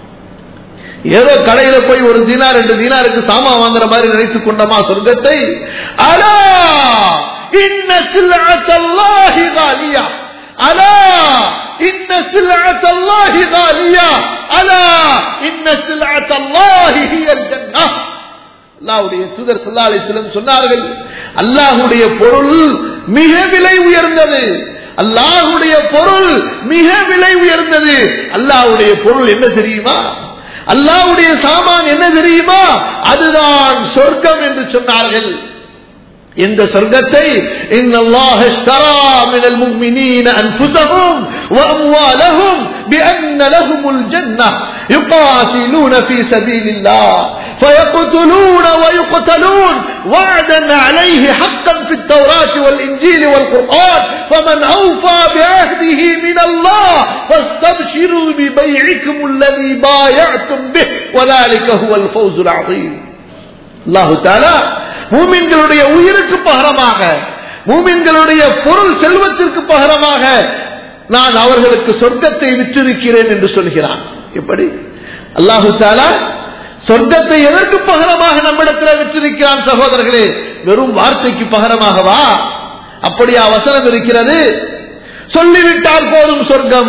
ஏதோ கடையில போய் ஒரு தீனார் ரெண்டு தீனாருக்கு சாமான் வாங்குற மாதிரி நினைத்துக் கொண்டோமா சொர்க்கத்தை? அலா இன்ன சில்அத்தல்லாஹி காலியா, அலா இன்ன சில்அத்தல்லாஹி காலியா, அலா இன்ன சில்அத்தல்லாஹி ஹியல் ஜன்னஹ். அல்லாஹ்வுடைய தூதர் ஸல்லல்லாஹு அலைஹி வஸல்லம் சொன்னார்கள், அல்லாஹ்வுடைய பொருள் மிக விலை உயர்ந்தது, அல்லாஹ்வுடைய பொருள் மிக விலை உயர்ந்தது. அல்லாஹ்வுடைய பொருள் என்ன தெரியுமா? அல்லாஹ்வுடைய சாமான் என்ன தெரியுமா? அதுதான் சொர்க்கம் என்று சொன்னார்கள். இந்த சொர்க்கத்தை இன்னல்லாஹ இஷ்தரா மினல் முஃமினீன அன்ஃபுஸஹும் வ அம்வாலஹும் பிஅன்ன லஹுமுல் ஜன்னஹ் யுகாத்திலூன ஃபீ ஸபீலில்லாஹ் ஃபயக்துலூன வ யுக்தலூன் வஅதன் அலைஹி ஹக்கன் ஃபித் தௌராத் வல் இன்ஜீல் வல் குர்ஆன் ஃபமன் அவ்ஃபா பிஅஹ்திஹி மினல்லாஹ் ஃபஸ்தப்ஷிரூ பிபைஇக்கும் அல்லதி பாயஅத்தும் பிஹி வதாலிக ஹுவல் ஃபௌஸுல் அஸீம். அல்லாஹ் தஆலா மூமின்களுடைய உயிருக்கு பகரமாக, மூமின்களுடைய பொருள் செல்வத்திற்கு பகரமாக நான் அவர்களுக்கு சொர்க்கத்தை விற்றிருக்கிறேன் என்று சொல்கிறான். எப்படி? அல்லாஹு தஆலா சொர்க்கத்தை எதற்கு பகரமாக நம்மிடத்தில் விற்றிருக்கிறான் சகோதரர்களே? வெறும் வார்த்தைக்கு பகரமாகவா? அப்படியா வசனம் இருக்கிறது? சொல்லிவிட்டால் போதும் சொர்க்கம்.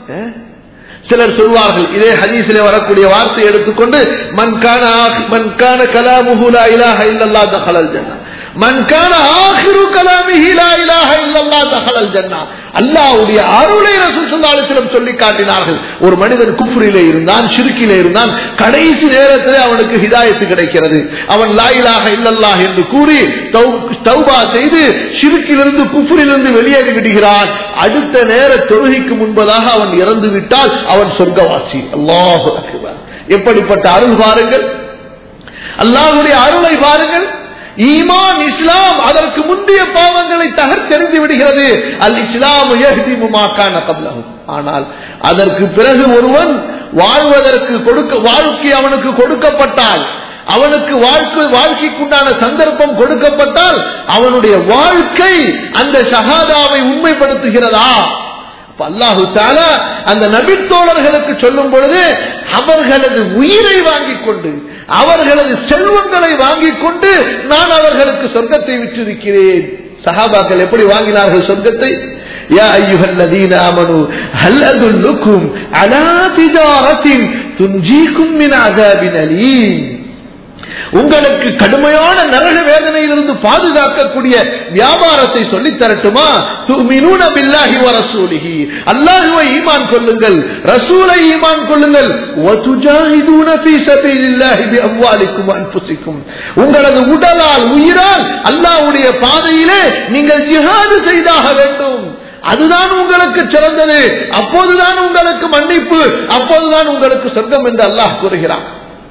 சிலர் சொல்வார்கள், இதே ஹதீஸிலே வரக்கூடிய வார்த்தை எடுத்துக்கொண்டு மன் கான மன் கான கலாமுஹு லா இலாஹ இல்லல்லாஹ் தஹலல் ஜன்னah, மன் கான ஆகிரு கலாமிஹி லா இலாஹ இல்லல்லாஹ் தஹலல் ஜன்னah. அல்லாஹ்வுடைய அருளை ரசூல் ஸல்லல்லாஹு அலைஹி வஸல்லம் சொல்லி காட்டினார்கள். ஒரு மனிதன் குஃப்ரிலே இருந்தான், ஷிர்கிலே இருந்தான், கடைசி நேரத்திலே அவனுக்கு ஹிதாயத் கிடைக்கிறது. அவன் லா இலாஹ இல்லல்லாஹ் என்று கூறி தௌபா செய்து ஷிர்கிலிருந்து குஃப்ரிலிருந்து வெளியேறி விடுகிறான். அடுத்த நேர தொழுகைக்கு முன்பதாக அவன் இறந்து விட்டால் அவன் சொர்க்கவாசி. அல்லாஹு அக்பர். எப்படிப்பட்ட அருள் பாருங்கள், அல்லாஹ்வுடைய அருளை பாருங்கள். ஈமான் இஸ்லாம் அதற்கு முந்தைய பாவங்களை தகர்த்தெறிந்து விடுகிறது. அல் இஸ்லாம் யஹ்திமு மா கான கப்லஹு. ஆனால் அதற்கு பிறகு ஒருவன் வாழ்வதற்கு கொடுக்க வாழ்க்கை அவனுக்கு கொடுக்கப்பட்டால், அவனுக்கு வாழ்க்கை வாழ்க்கைக்குண்டான சந்தர்ப்பம் கொடுக்கப்பட்டால் அவனுடைய வாழ்க்கை அந்த ஷஹாதாவை உண்மைப்படுத்துகிறதா? அல்லாஹு தஆலா அந்த நபி தோழர்களுக்கு சொல்லும் பொழுது அவர்களது உயிரை வாங்கிக் கொண்டு அவர்களது செல்வங்களை வாங்கிக் கொண்டு நான் அவர்களுக்கு சொர்க்கத்தை விற்றிருக்கிறேன். சஹாபாக்கள் எப்படி வாங்கினார்கள் சொர்க்கத்தை? யா அய்யுஹல்லதீன ஆமனூ ஹல் அதுல்லுக்கும் அலா திஜாரத்தின் துன்ஜீக்கும் மின் அஸாபின் அலீம். உங்களுக்கு கடுமையான நரக வேதனையிலிருந்து பாதுகாக்கக்கூடிய வியாபாரத்தை சொல்லி தரட்டுமா? துமினூன பில்லாஹி வ ரசூலிஹி. அல்லாஹ்வை ஈமான் கொள்ளுங்கள், ரசூலை ஈமான் கொள்ளுங்கள். வ துஜாஹிதூன ஃபீ ஸபீலில்லாஹி பி அம்வாலிக்கும் வ அன்ஃபுசிக்கும். உங்களது உடலால் உயிரால் அல்லாஹ்வுடைய பாதையிலே நீங்கள் ஜிஹாது செய்தாக வேண்டும். அதுதான் உங்களுக்கு சிறந்தது. அப்போதுதான் உங்களுக்கு மன்னிப்பு, அப்போதுதான் உங்களுக்கு சொர்க்கம் என்று அல்லாஹ் கூறுகிறான்.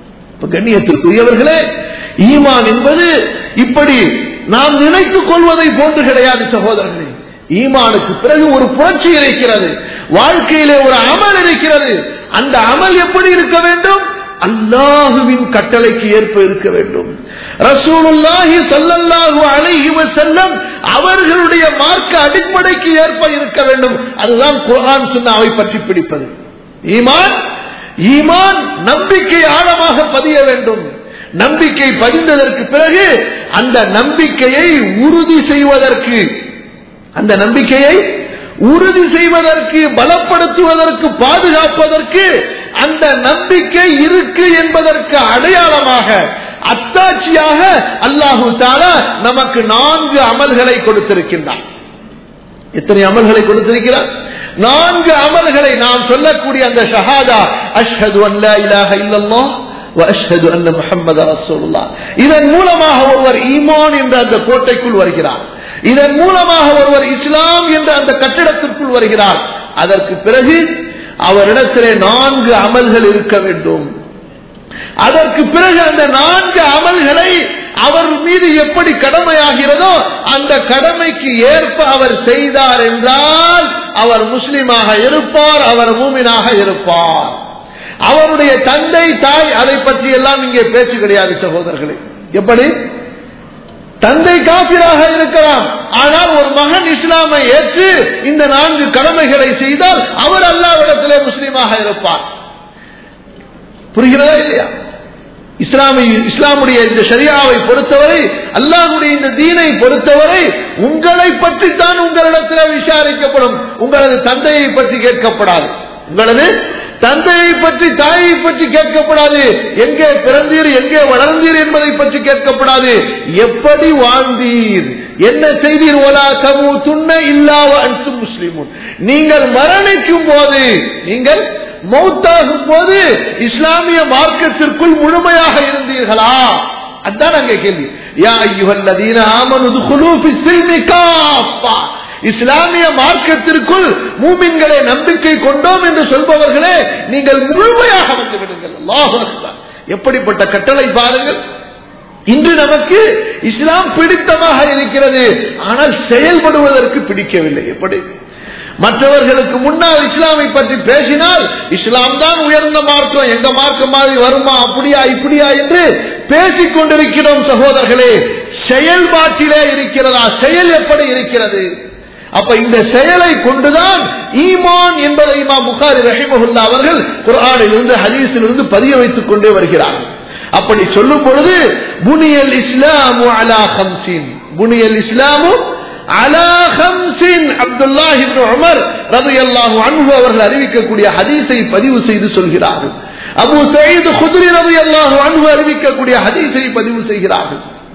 கண்ணியத்திற்குரியவர்களே, ஈமான் என்பது இப்படி நாம் நினைத்துக் கொள்வதை போன்று கிடையாது சகோதரர்களே. ஈமானுக்கு பிறகு ஒரு புரட்சி இருக்கிறது, வாழ்க்கையிலே ஒரு அமல் இருக்கிறது. அந்த அமல் எப்படி இருக்க வேண்டும்? அல்லாஹுவின் கட்டளைக்கு ஏற்ப இருக்க வேண்டும். ரசூலுல்லாஹி ஸல்லல்லாஹு அலைஹி வஸல்லம் அவர்களுடைய மார்க்க அடிப்படைக்கு ஏற்ப இருக்க வேண்டும். அதுதான் குர்ஆன் சுன்னாவை பற்றி பிடிப்பது. ஈமான் ஈமான் நம்பிக்கை ஆழமாக பதிய வேண்டும். நம்பிக்கை பதிந்ததற்கு பிறகு அந்த நம்பிக்கையை உறுதி செய்வதற்கு அந்த நம்பிக்கையை உறுதி செய்வதற்கு பலப்படுத்துவதற்கு பாதுகாப்பதற்கு அந்த நம்பிக்கை இருக்கு என்பதற்கு அடையாளமாக அத்தாட்சியாக அல்லாஹு தஆலா நமக்கு நான்கு அமல்களை கொடுத்திருக்கின்றான். எத்தனை அமல்களை கொடுத்திருக்கிறார்? நான்கு அமல்களை நாம் சொல்லக்கூடிய அந்த ஷஹாதா அஷ்ஹது அன் லா இலாஹ இல்லல்லாஹ் வ அஷ்ஹது அன்ன முஹம்மதர் ரசூலுல்லாஹ், இதன் மூலமாக ஒருவர் ஈமான் என்ற அந்த கோட்டைக்குள் வருகிறார். இதன் மூலமாக ஒருவர் இஸ்லாம் என்ற அந்த கட்டிடத்திற்குள் வருகிறார். அதற்கு பிறகு அவரிடத்திலே நான்கு அமல்கள் இருக்க வேண்டும். அதற்கு பிறகு அந்த நான்கு அமல்களை அவர் மீது எப்படி கடமையாகிறதோ அந்த கடமைக்கு ஏற்ப அவர் செய்தார் என்றால் அவர் முஸ்லிமாக இருப்பார், அவர் மூமினாக இருப்பார். அவருடைய தந்தை தாய் அதை பற்றி எல்லாம் இங்கே பேச்சு கிடையாது சகோதரர்களே. எப்படி? தந்தை காபிராக இருக்கலாம், ஆனால் ஒரு மகன் இஸ்லாமை ஏற்று இந்த நான்கு கடமைகளை செய்தால் அவர் அல்லாஹ்விடத்திலே முஸ்லிமாக இருப்பார். புரிகிறதா இல்லையா? இஸ்லாமை இஸ்லாமுடைய இந்த ஷரியாவை பொறுத்தவரை, அல்லாஹ்வுடைய இந்த தீனை பொறுத்தவரை உங்களை பற்றித்தான் உங்களிடத்தில் விசாரிக்கப்படும். உங்களது தந்தையை பற்றி கேட்கப்படாது, உங்களது தந்தையை பற்றி தாயை பற்றி கேட்கப்படாது, எங்கே பிறந்தீர் எங்கே வளர்ந்தீர் என்பதை பற்றி கேட்கப்படாது. எப்படி வாழ்ந்தீர், என்ன செய்தீர்? ஒலா தமூதுன்ன இல்லா வ அன்தும் முஸ்லிமூன். நீங்கள் மரணிக்கும் போது, நீங்கள் மௌத்தாகும் போது இஸ்லாமிய மார்க்கத்திற்குள் முழுமையாக இருந்தீர்களா? அதான் அங்கே கேள்வி. யா அய்யுஹல்லதீன ஆமனு துகுலூ ஃபிஸ்ஸில்மி காஃபா. இஸ்லாமிய மார்க்கத்திற்குள் மூமின்களை நம்பிக்கை கொண்டோம் என்று சொல்பவர்களே, நீங்கள் முழுமையாக வந்து விடுங்கள். அல்லாஹு அக்பர். எப்படிப்பட்ட கட்டளை பாருங்கள். இன்று நமக்கு இஸ்லாம் பிடித்தமாக இருக்கிறது, ஆனால் செயல்படுவதற்கு பிடிக்கவில்லை. எப்படி? மற்றவர்களுக்கு முன்னால் இஸ்லாமை பற்றி பேசினால் இஸ்லாம் தான் உயர்ந்த மார்க்கம், எங்க மார்க்கம் மாதிரி வருமா, அப்படியா இப்படியா என்று பேசிக் கொண்டிருக்கிறோம் சகோதரர்களே. செயல்பாட்டிலே இருக்கிறதா? செயல் எப்படி இருக்கிறது? அப்ப இந்த செயலை கொண்டுதான் ஈமான் என்பதை இமாம் புகாரி ரஹிமஹுல்லாஹ் அவர்கள் குர்ஆனில் இருந்து ஹதீஸில் இருந்து பதிய வைத்துக் கொண்டே வருகிறார். அப்படி சொல்லும் பொழுது புனியல் இஸ்லாமு அலா ஹம்சின், புனியல் இஸ்லாமு அலா ஹம்சின். அப்துல்லாஹ் இப்னு உமர் ரலியல்லாஹு அன்ஹு அவர்கள் அறிவிக்கக்கூடிய ஹதீஸை பதிவு செய்து சொல்கிறார்கள். அபூ சயீத் குத்ரி ரலியல்லாஹு அன்ஹு அறிவிக்கக்கூடிய ஹதீஸை பதிவு செய்கிறார்கள்.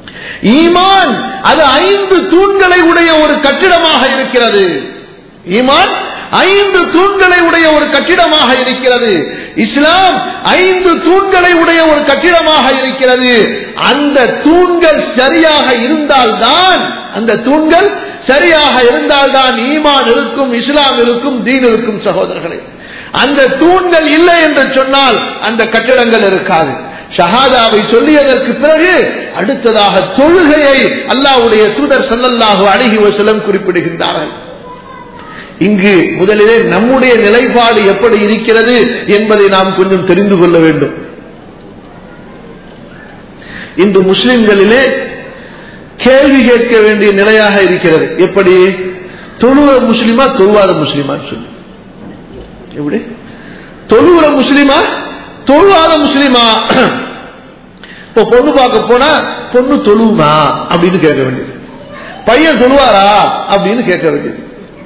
ஈமான் அது ஐந்து தூண்களை உடைய ஒரு கட்டிடமாக இருக்கிறது. ஈமான் ஐந்து தூண்களை உடைய ஒரு கட்டிடமாக இருக்கிறது. இஸ்லாம் ஐந்து தூண்களை உடைய ஒரு கட்டிடமாக இருக்கிறது. அந்த தூண்கள் சரியாக இருந்தால்தான் அந்த தூண்கள் சரியாக இருந்தால்தான் ஈமான் இருக்கும், இஸ்லாம் இருக்கும், தீன் இருக்கும். சகோதரர்களே, அந்த தூண்கள் இல்லை என்று சொன்னால் அந்த கட்டிடங்கள் இருக்காது. ஷஹாதாவை சொல்லியதற்கு பிறகு அடுத்ததாக தொழுகையை அல்லாஹ்வுடைய தூதர் ஸல்லல்லாஹு அலைஹி வஸல்லம் குறிப்பிடுகின்றார்கள். இங்கு முதலிலே நம்முடைய நிலைப்பாடு எப்படி இருக்கிறது என்பதை நாம் கொஞ்சம் தெரிந்து கொள்ள வேண்டும். இன்று முஸ்லிம்களிலே கேள்வி கேட்க வேண்டிய நிலையாக இருக்கிறது. எப்படி? தொழுகிற முஸ்லிமா தொழுவாத முஸ்லிமான்னு சொல்லி. எப்படி? தொழுகிற முஸ்லிமா தொழுவாத முஸ்லிமா? இப்போ பொண்ணு பார்க்க போனா பொண்ணு தொழுமா அப்படின்னு கேட்க வேண்டியது, பையன் தொழுவாரா அப்படின்னு கேட்க வேண்டியது.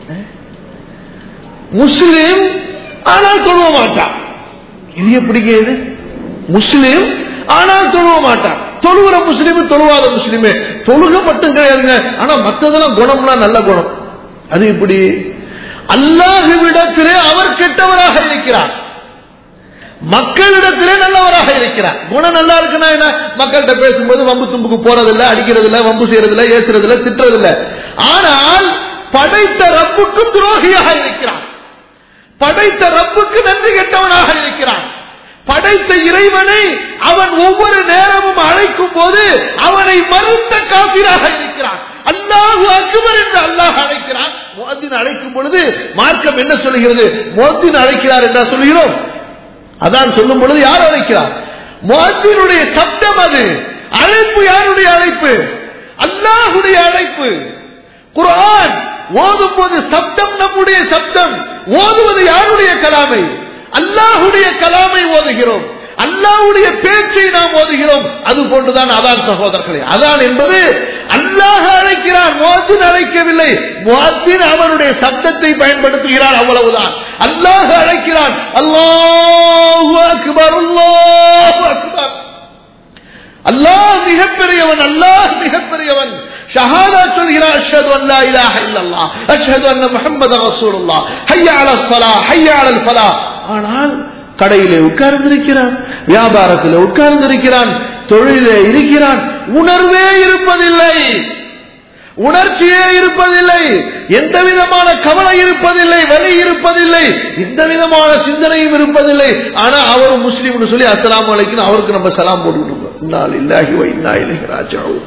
முஸ்லிம் ஆனால் தொழுவ மாட்டான். இது எப்படி கேது? முஸ்லிம் ஆனால் தொழுவ மாட்டான். தொழுகிற முஸ்லிம் தொழுவாத முஸ்லிமே. தொழுக மட்டும் கிடையாதுங்க, ஆனா மற்றதெல்லாம் குணம்னா நல்ல குணம். அது இப்படி அல்லாஹ்விடத்திலே அவர் கெட்டவராக இருக்கிறார், மக்களிடத்திலே நல்லவராக இருக்கிறார். குணம் நல்லா இருக்குன்னா என்ன? மக்கள்கிட்ட பேசும்போது வம்பு தும்புக்கு போறதில்லை, அடிக்கிறதில்லை, வம்பு செய்யறதில்லை, ஏசுறதில்லை, திட்டுறதில்லை. ஆனால் படைத்த ரப்புக்கு துரோகியாக இருக்கிறான், படைத்த ரப்புக்கு நன்றி கெட்டவனாக இருக்கிறான். படைத்த இறைவனை அவன் ஒவ்வொரு நேரமும் அழைக்கும் போது அவனை மறுத்த காபிராக இருக்கிறான். அல்லாஹு அக்பர் என்று அல்லாஹ் அழைக்கிறான். முஅத்தின் அழைக்கும் பொழுது மார்க்கம் என்ன சொல்லுகிறது? முஅத்தின் அழைக்கிறார் என்றா சொல்லுகிறோம்? அதான் சொல்லும் பொழுது யார் அழைக்கிறார்? முஅத்தினுடைய சப்தம். அது அழைப்பு யாருடைய அழைப்பு? அல்லாஹ்வுடைய அழைப்பு. குர்ஆன் ஓதும் போது சப்தம் நம்முடைய சப்தம். ஓதுவது யாருடைய கலாமை? அல்லாஹ்வுடைய கலாமை ஓதுகிறோம், அல்லாஹ்வுடைய பேச்சை நாம் ஓதுகிறோம். அது போன்றுதான் அதான் சகோதரர்களே. அதான் என்பது அல்லாஹ் அழைக்கிறார், முஅத்தின் அழைக்கவில்லை. முஅத்தின் அவருடைய சப்தத்தை பயன்படுத்துகிறார், அவ்வளவுதான். அல்லாஹ் அழைக்கிறான். அல்லாஹு அக்பர், அல்லாஹு அக்பர். அல்லாஹ் மிகப்பெரியவன், அல்லாஹ் மிகப்பெரியவன். ஷஹாதா சொல்கிறார், அஷ்ஹது அன் லா இலாஹ இல்லல்லாஹ், அஷ்ஹது அன்ன முஹம்மதர் ரசூலுல்லாஹ், ஹய்ய அலஸ் ஸலாஹ், ஹய்ய அலல் ஃபலாஹ். ஆனால் கடையிலே உட்கார்ந்திருக்கிறான், வியாபாரத்தில் உட்கார்ந்திருக்கிறான், தொழிலே இருக்கிறான், உணர்வே இருப்பதில்லை, உணர்ச்சியே இருப்பதில்லை, எந்த விதமான கவலை இருப்பதில்லை, வலி இருப்பதில்லை, எந்த விதமான சிந்தனையும் இருப்பதில்லை. ஆனா அவரும் முஸ்லீம்னு சொல்லி அஸ்ஸலாமு அலைக்கும் அவருக்கு நம்ம சலாம் போட்டுக்கிட்டு இன்னா லில்லாஹி வ இன்னா இலைஹி ராஜிஊன்.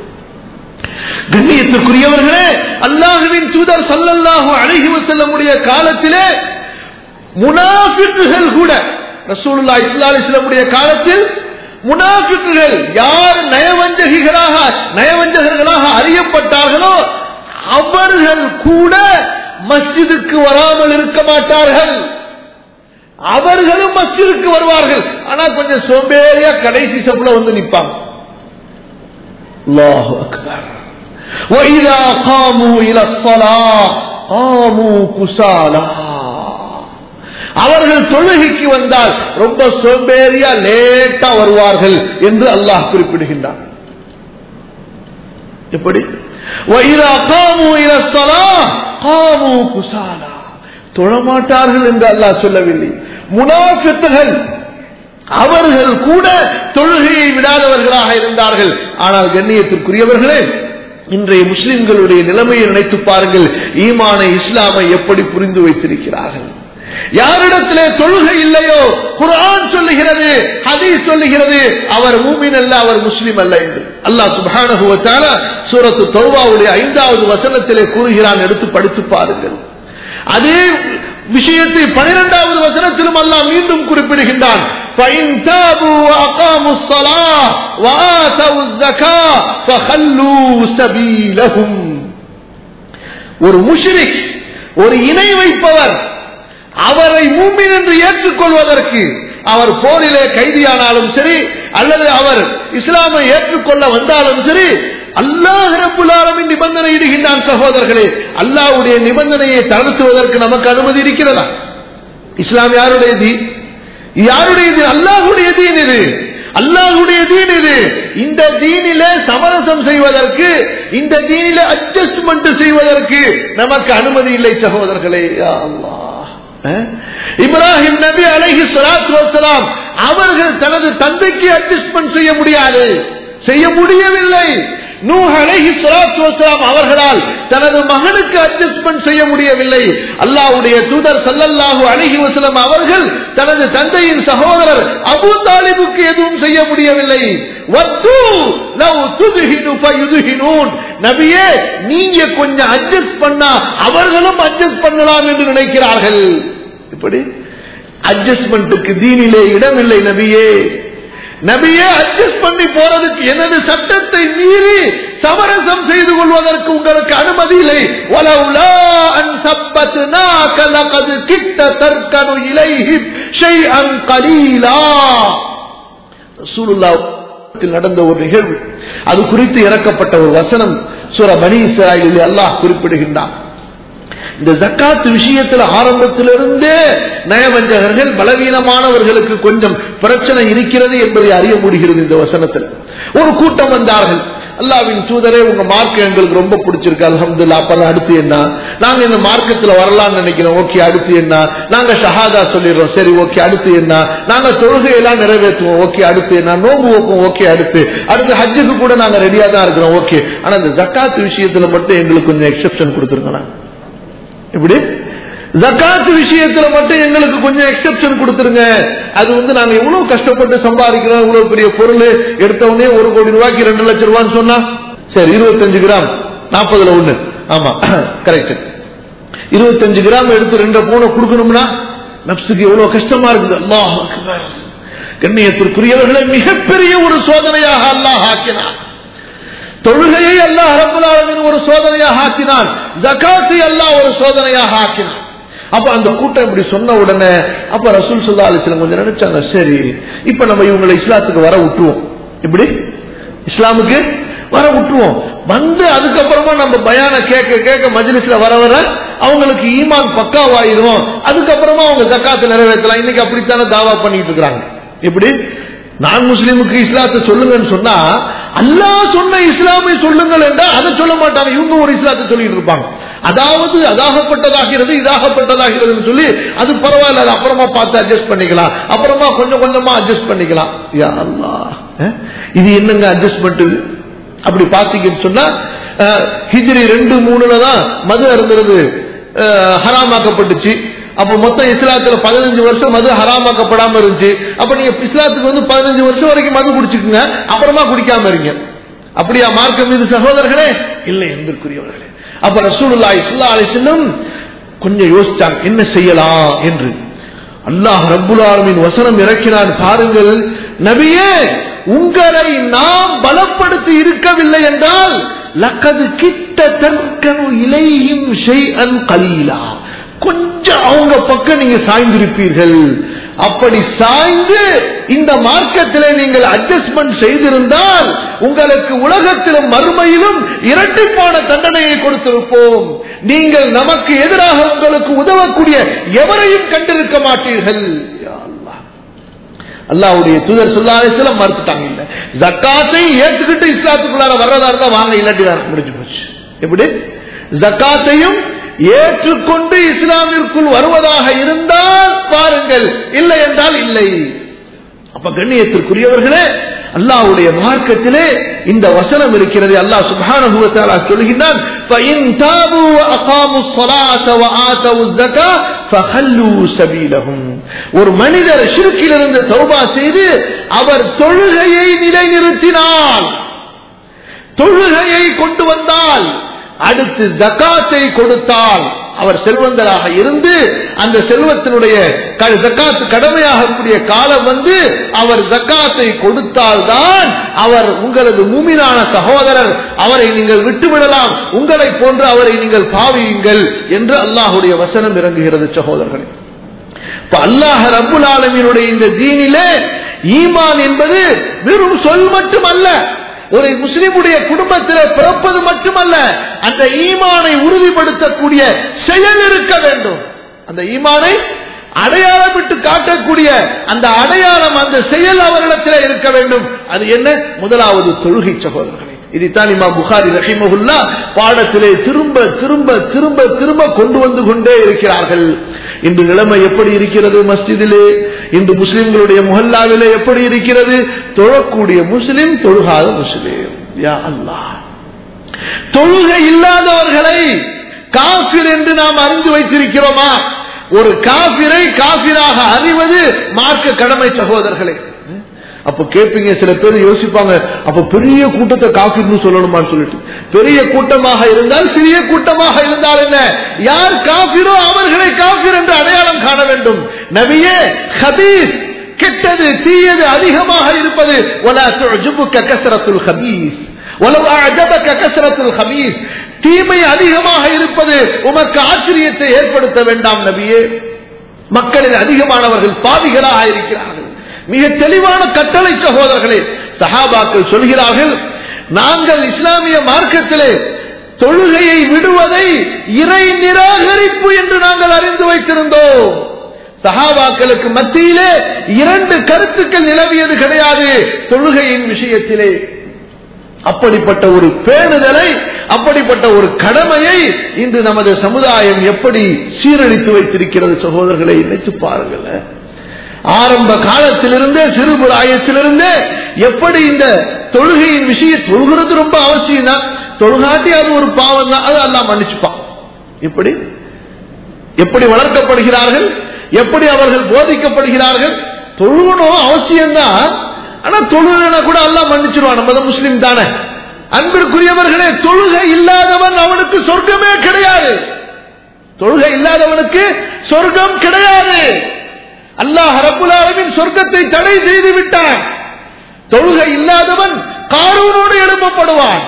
கண்ணியத்துக்குரியவர்களே, அல்லாஹ்வின் தூதர் ஸல்லல்லாஹு அலைஹி வஸல்லமுடைய காலத்திலே முனாஃபிக்குகள் கூட, ரசூலுல்லாஹி ஸல்லல்லாஹு அலைஹி வஸல்லமுடைய காலத்தில் முனாஃபிக்குகள் யார் நயவஞ்சகர்களாக நயவஞ்சகர்களாக அறியப்பட்டார்களோ அவர்கள் கூட மஸ்ஜிதுக்கு வராமல் இருக்க மாட்டார்கள். அவர்களும் மஸ்ஜிதுக்கு வருவார்கள், ஆனா கொஞ்சம் சோம்பேறியா கடைசி சப்புல வந்து நிற்பாங்க. அல்லாஹு அக்பர். وَإِذَا قَامُوا إِلَى الصَّلَاةِ قَامُوا كُسَالَى. அவர்கள் தொழுகைக்கு வந்தால் ரொம்ப சோம்பேறியா லேட்டா வருவார்கள் என்று அல்லாஹ் குறிப்பிடுகின்றார். எப்படி? وَإِذَا قَامُوا إِلَى الصَّلَاةِ قَامُوا كُسَالَى. தொழமாட்டார்கள் என்று அல்லாஹ் சொல்லவில்லை. முனாஃபிக்குகள் அவர்கள் கூட தொழுகையை விடாதவர்களாக இருந்தார்கள். ஆனால் கண்ணியத்திற்குரியவர்களே, இன்றைய முஸ்லிம்களுடைய நிலைமையை நினைத்து பாருங்கள். ஈமானை, இஸ்லாமை எப்படி புரிந்து வைத்திருக்கிறார்கள். யாரிடத்திலே தொழுகை இல்லையோ குர்ஆன் சொல்லுகிறது, ஹதீஸ் சொல்லுகிறது, அவர் மூமின் அல்ல, அவர் முஸ்லிம் அல்ல என்று. அல்லாஹ் சுப்ஹானஹு வ தஆலா சூரத்து தௌபாவுடைய ஐந்தாவது வசனத்திலே கூறுகிறான், எடுத்து படித்து பாருங்கள். அதே விஷயத்தை பன்னிரண்டாவது வசனத்திலும் அல்லாஹ் மீண்டும் குறிப்பிடுகின்றான். فَإِن تَابُوا وَأَقَامُوا الصَّلَاةَ وَآتَوُا الزَّكَاةَ فَخَلُّوا سَبِيلَهُمْ. ஒரு முஷ்ரிக், ஒரு இணை வைப்பவர், அவரை மூமின் என்று ஏற்றுக்கொள்வதற்கு அவர் போரிலே கைதியானாலும் சரி, அல்லது அவர் இஸ்லாமை ஏற்றுக்கொள்ள வந்தாலும் சரி, அல்லாஹ் ரப்புல் ஆலமீன் நிபந்தனை இடுகின்றான். சகோதரர்களே, அல்லாஹ்வுடைய நிபந்தனையை தளர்த்துவதற்கு நமக்கு அனுமதி இருக்கிறதா? இஸ்லாம் யாருடைய தீன்? யாருடைய தீன்? அல்லாஹ்வுடைய தீன் இது. அல்லாஹ்வுடைய தீன் இது. இந்த தீனிலே சமரசம் செய்வதற்கு, இந்த தீனிலே அட்ஜஸ்ட்மெண்ட் செய்வதற்கு நமக்கு அனுமதி இல்லை சகோதரர்களே. யா அல்லாஹ், இப்ராஹிம் நபி அலைஹி ஸலாத்து வஸலாம் அவர்கள் தனது தந்தைக்கு அட்ஜஸ்ட்மெண்ட் செய்ய முடியாது, செய்ய முடியவில்லை. நூஹ் அலைஹி ஸலாத்து வஸலாம் அவர்களால் தனது மகனுக்கு அட்ஜஸ்ட்மெண்ட் செய்ய முடியவில்லை. அல்லாஹ்வுடைய தூதர் ஸல்லல்லாஹு அலைஹி வஸல்லம் அவர்கள் தனது தந்தையின் சகோதரர் அபூ தாலிபுக்கு எதுவும் செய்ய முடியவில்லை. வத்து லவ் துத்ஹினு ஃபயுத்ஹினூன், நபியே நீங்க கொஞ்சம் அட்ஜஸ்ட் பண்ணா அவர்களும் அட்ஜஸ்ட் பண்ணலாம் என்று நினைக்கிறார்கள். இப்படி அட்ஜஸ்ட்மெண்ட்டுக்கு தீனிலே இடமில்லை நபியே. நபியே அட்ஜஸ்ட் பண்ணி போறதுக்கு, எனது சட்டத்தை மீறி சமரசம் செய்து கொள்வதற்கு உங்களுக்கு அனுமதி இல்லை. வலவுலா அன் சப்பத்னாக லகத் கிட்ட தர்கனு இலைஹி ஷைஅன் கலீலா. ரசூலுல்லாஹ் நடந்த ஒரு நிகழ்வு, அது குறித்து இறக்கப்பட்ட ஒரு வசனம் சூரா பனி இஸ்ராயீலில் அல்லாஹ் குறிப்பிடுகின்றான். இந்த ஜக்காத் விஷயத்தில் ஆரம்பத்திலிருந்தே நயவஞ்சகர்கள், பலவீனமானவர்களுக்கு கொஞ்சம் பிரச்சனை இருக்கிறது என்பதை அறிய முடிகிறது. இந்த வசனத்தில் ஒரு கூட்டம் வந்தார்கள், அல்லாஹ்வின் தூதரே உங்க மார்க்கம் எங்களுக்கு ரொம்ப பிடிச்சிருக்கு, அல்ஹம்துலில்லாஹ், அப்பதான் அடுத்து என்ன, நாங்க இந்த மார்க்கத்தில் வரலாம்னு நினைக்கிறோம், ஓகே அடுத்து என்ன, நாங்க ஷஹாதா சொல்லிடுறோம், சரி ஓகே அடுத்து என்ன, நாங்க தொழுகையெல்லாம் நிறைவேற்றுவோம், ஓகே அடுத்து என்ன, நோம்பு வைப்போம், ஓகே அடுத்து அடுத்து ஹஜ்ஜுக்கு கூட நாங்க ரெடியா தான் இருக்கிறோம், ஓகே. ஆனா இந்த ஜக்காத் விஷயத்துல மட்டும் எங்களுக்கு கொஞ்சம் எக்ஸெப்ஷன் கொடுத்துருக்கோம். இப்படி ஜகாத் விஷயத்துல மட்டும் எங்களுக்கு கொஞ்சம் எக்ஸெப்ஷன் கொடுத்துருங்க. அது வந்து நாங்க எவ்வளவு கஷ்டப்பட்டு சம்பாதிக்கிறோம், இவ்வளவு பெரிய பொருள் எடுத்தவனே ஒரு கோடி ரூபாய்க்கு ரெண்டு லட்சம் ரூபான்னு சொன்னா சரி, இருபத்தஞ்சு கிராம் நாற்பதுல ஒண்ணு, ஆமா கரெக்ட், இருபத்தஞ்சு கிராம் எடுத்து ரெண்டு பவுன் கொடுக்கணும்னா நப்சுக்கு எவ்வளவு கஷ்டமா இருக்குது. அல்லாஹ் அக்பர். கண்ணியத்திற்குரியவர்களை மிகப்பெரிய ஒரு சோதனையாக அல்லாஹ் ஆக்கினான். தொழுகையை அல்லாஹ் ரப்பல் ஆலமீன் ஒரு சோதனையாக ஆக்கினான், ஜகாத்தை அல்லாஹ் ஒரு சோதனையாக ஆக்கினான். அப்ப அந்த கூட்டம் இப்படி சொன்ன உடனே அப்ப ரசூல் ஸல்லல்லாஹு அலைஹி வஸல்லம் கொஞ்சம் நினைச்சாங்க, சரி இப்ப நம்ம இவங்களை இஸ்லாத்துக்கு வர விட்டுருவோம், இப்படி இஸ்லாமுக்கு வர விட்டுருவோம், வந்து அதுக்கப்புறமா நம்ம பயான கேட்க கேட்க மஜ்லிஸ்ல வர வர அவங்களுக்கு ஈமான் பக்காவாயிரும், அதுக்கப்புறமா அவங்க ஜகாத்தை நிறைவேற்றலாம். இன்னைக்கு அப்படித்தானே தாவா பண்ணிட்டு இருக்காங்க. இப்படி நான் முஸ்லிமுக்கு இஸ்லாத்தை சொல்லுங்கன்னு சொன்னா அல்லாஹ் சொன்ன இஸ்லாமை சொல்லுங்கள் என்றால் அதை சொல்ல மாட்டாங்க, இவங்க ஒரு இஸ்லாத்தை சொல்லிட்டு இருப்பாங்க. அதாவது அதாகப்பட்டதாகிறது இதாகப்பட்டதாகிறது சொல்லி அது பரவாயில்ல, அது அப்புறமா பார்த்து அட்ஜஸ்ட் பண்ணிக்கலாம், அப்புறமா கொஞ்சம் கொஞ்சமா அட்ஜஸ்ட் பண்ணிக்கலாம். யா அல்லாஹ், இது என்னங்க அட்ஜஸ்ட்மெண்ட்? அப்படி பாத்தீங்கன்னு சொன்னா ஹிஜ்ரி ரெண்டு மூணுல தான் மது அருந்துறது ஹராமாக்கப்பட்டுச்சு. அப்ப மொத்தம் இஸ்லாத்துல பதினஞ்சு வருஷம் மது ஹராமாக்கப்படாம இருந்துச்சு. அப்ப நீங்க இஸ்லாத்துக்கு வந்து பதினஞ்சு வருஷம் வரைக்கும் மது குடிச்சுக்குங்க, அப்புறமா குடிக்காம இருங்க. அப்படியா மார்க்கம் மீது சகோதரர்களே? இல்லை என்பதற்குரியவர்களே. அப்ப ரசூலுல்லாஹி ஸல்லல்லாஹு அலைஹி வஸல்லம் கொஞ்சம் யோசிச்சாங்க என்ன செய்யலாம் என்று. அல்லாஹ் ரப்புல் ஆலமீன் வசனம் இறக்கினான் பாருங்கள், நபியே உங்களை நாம் பலப்படுத்தி இருக்கவில்லை என்றால் லக்கது கிட்ட தர்கனு இலைஹிம் ஷைஅன் கலீலா, கொஞ்சம் அவங்க பக்கம் நீங்க சாய்ந்திருப்பீர்கள். அப்படி சாய்ந்து இந்த மார்க்கத்திலே நீங்கள் அட்ஜஸ்ட்மெண்ட் செய்திருந்தால் உங்களுக்கு உலகத்திலும் மறுமையிலும் இரட்டிப்பான தண்டனையை கொடுத்திருப்போம். நீங்கள் நமக்கு எதிராக உங்களுக்கு உதவக்கூடிய எவரையும் கண்டிருக்க மாட்டீர்கள். அல்லாஹ்வுடைய தூதர் ஸல்லல்லாஹு அலைஹி வஸல்லம் மறுத்துட்டாங்க. இல்ல ஜகாத்தை ஏற்றுக்கிட்டு இஸ்லாத்துக்குள்ளார வர்றதா இருந்தா வாங்க, இல்லாட்டி முடிஞ்சு போச்சு. எப்படி ஜகாத்தையும் ஏற்றுக்கொண்டு இஸ்லாமிற்குள் வருவதாக இருந்தால் பாருங்கள், இல்லை என்றால் இல்லை. அப்ப கண்ணியத்திற்குரியவர்களே, அல்லாஹ்வுடைய மார்க்கத்திலே இந்த வசனம் இருக்கிறது. அல்லாஹ் சுப்ஹானஹு வ தஆலா சொல்கிறான், ஃபஇன் தாபு வ அகாமுஸ் ஸலாத வ ஆதவுஸ் ஸகா ஃபஹல்லு சபீலஹும். ஒரு மனிதர் ஷிர்கிலிருந்து தௌபா செய்து அவர் தொழுகையை நிலைநிறுத்தினால், தொழுகையை கொண்டு வந்தால், அடுத்து ஜகாத்தை கொடுத்தால், அவர் செல்வந்தராக இருந்து அந்த செல்வத்தினுடைய ஜகாத்து கடமையாகக்கூடிய காலம் வந்து அவர் ஜகாத்தை கொடுத்தால்தான் அவர் உங்களது மூமினான சகோதரர், அவரை நீங்கள் விட்டுவிடலாம், உங்களை போன்று அவரை நீங்கள் பாவியுங்கள் என்று அல்லாஹ்வுடைய வசனம் இறங்குகிறது. சகோதரர்களே, இப்ப அல்லாஹ் ரப்புல் ஆலமீனுடைய இந்த தீனிலே ஈமான் என்பது வெறும் சொல் மட்டுமல்ல, ஒரு முஸ்லிமுடைய குடும்பத்தில் பிறப்பது மட்டுமல்ல, அந்த ஈமானை உறுதிப்படுத்தக்கூடிய செயல் இருக்க வேண்டும். அந்த ஈமானை அடையாளமிட்டு காட்டக்கூடிய அந்த அடையாளம், அந்த செயல் அவரிடத்தில் இருக்க வேண்டும். அது என்ன? முதலாவது தொழுகை. சகோதரர்களே, இதைத்தான் இமாம் புகாரி ரஹிமஹுல்லாஹ் பாடத்திலே திரும்ப திரும்ப திரும்ப திரும்ப கொண்டு வந்து கொண்டே இருக்கிறார்கள். இன்று நிலைமை எப்படி இருக்கிறது? மஸ்ஜிதிலே இன்று முஸ்லிம்களுடைய முஹல்லாவிலே எப்படி இருக்கிறது? தொழக்கூடிய முஸ்லிம், தொழுகாத முஸ்லிம். யா அல்லாஹ், தொழுகை இல்லாதவர்களை காஃபிர் என்று நாம் அறிந்து வைத்திருக்கிறோமா? ஒரு காஃபிரை காஃபிராக அறிவது மார்க்க கடமை. சகோதரர்களே, அப்ப கேட்பீங்க, சில பேர் யோசிப்பாங்க, அப்ப பெரிய கூட்டத்தை காஃபிர்னு சொல்லணுமான்னு சொல்லிட்டு. பெரிய கூட்டமாக இருந்தால், சிறிய கூட்டமாக இருந்தால் என்ன? யார் காஃபிரோ அவர்களை காஃபிர் என்று அடையாளம் காண வேண்டும். நபியே, ஹபீஸ், கெட்டது தீயது அதிகமாக இருப்பது, வலா துஅஜிபுக கஸரத்துல் ஹபீஸ் வலவ் அஅஜபக கஸரத்துல் ஹபீஸ், தீமை அதிகமாக இருப்பது உமக்கு ஆச்சரியத்தை ஏற்படுத்த வேண்டாம் நபியே. மக்களில் அதிகமானவர்கள் பாவிகளாக இருக்கிறார்கள். மிக தெளிவான கட்டளை. சகோதரர்களே, சஹாபாக்கள் சொல்கிறார்கள், நாங்கள் இஸ்லாமிய மார்க்கத்திலே தொழுகையை விடுவதை இறை நிராகரிப்பு என்று நாங்கள் அறிந்து வைத்திருந்தோம். சஹாபாக்களுக்கு மத்தியிலே இரண்டு கருத்துக்கள் நிலவியது கிடையாது தொழுகையின் விஷயத்திலே. அப்படிப்பட்ட ஒரு பேணுதலை, அப்படிப்பட்ட ஒரு கடமையை இன்று நமது சமுதாயம் எப்படி சீரழித்து வைத்திருக்கிறது சகோதரர்களை நினைத்து பாருங்கள். ஆரம்ப காலத்திலிருந்தே, சிறுபிராயத்திலிருந்தே எப்படி இந்த தொழுகையின் விஷயம், தொழுகிறது ரொம்ப அவசியம் தான், தொழுகாட்டி அது ஒரு பாவம் தான், அது அல்லாஹ் மன்னிச்சுப்பான். இப்படி எப்படி வளர்க்கப்படுகிறார்கள், எப்படி அவர்கள் போதிக்கப்படுகிறார்கள். தொழுகணும் அவசியம்தான், ஆனா தொழுகனா கூட அல்லாஹ் மன்னிச்சிருவான், நம்ம தான் முஸ்லிம் தானே. அன்பிற்குரியவர்களே, தொழுகை இல்லாதவன் அவனுக்கு சொர்க்கமே கிடையாது. தொழுகை இல்லாதவனுக்கு சொர்க்கம் கிடையாது. அல்லாஹ் ரப்புல் ஆலமீன் சொர்க்கத்தை தடை செய்து விட்டான். தொழுகை இல்லாதவன் காரூனோடு எழுப்பப்படுவான்,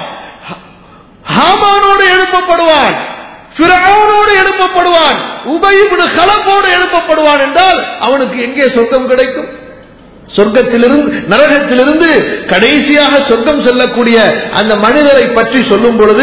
ஹாமானோடு எழுப்பப்படுவான், ஃபிரௌனோடு எழுப்பப்படுவான், உபய் இப்னு கலபோடு எழுப்பப்படுவான். என்றால் அவனுக்கு எங்கே சொர்க்கம் கிடைக்கும்? சொர்க்கத்திலிருந்து, நரகத்திலிருந்து கடைசியாக சொர்க்கம் செல்லக்கூடிய அந்த மனிதரை பற்றி சொல்லும் பொழுது,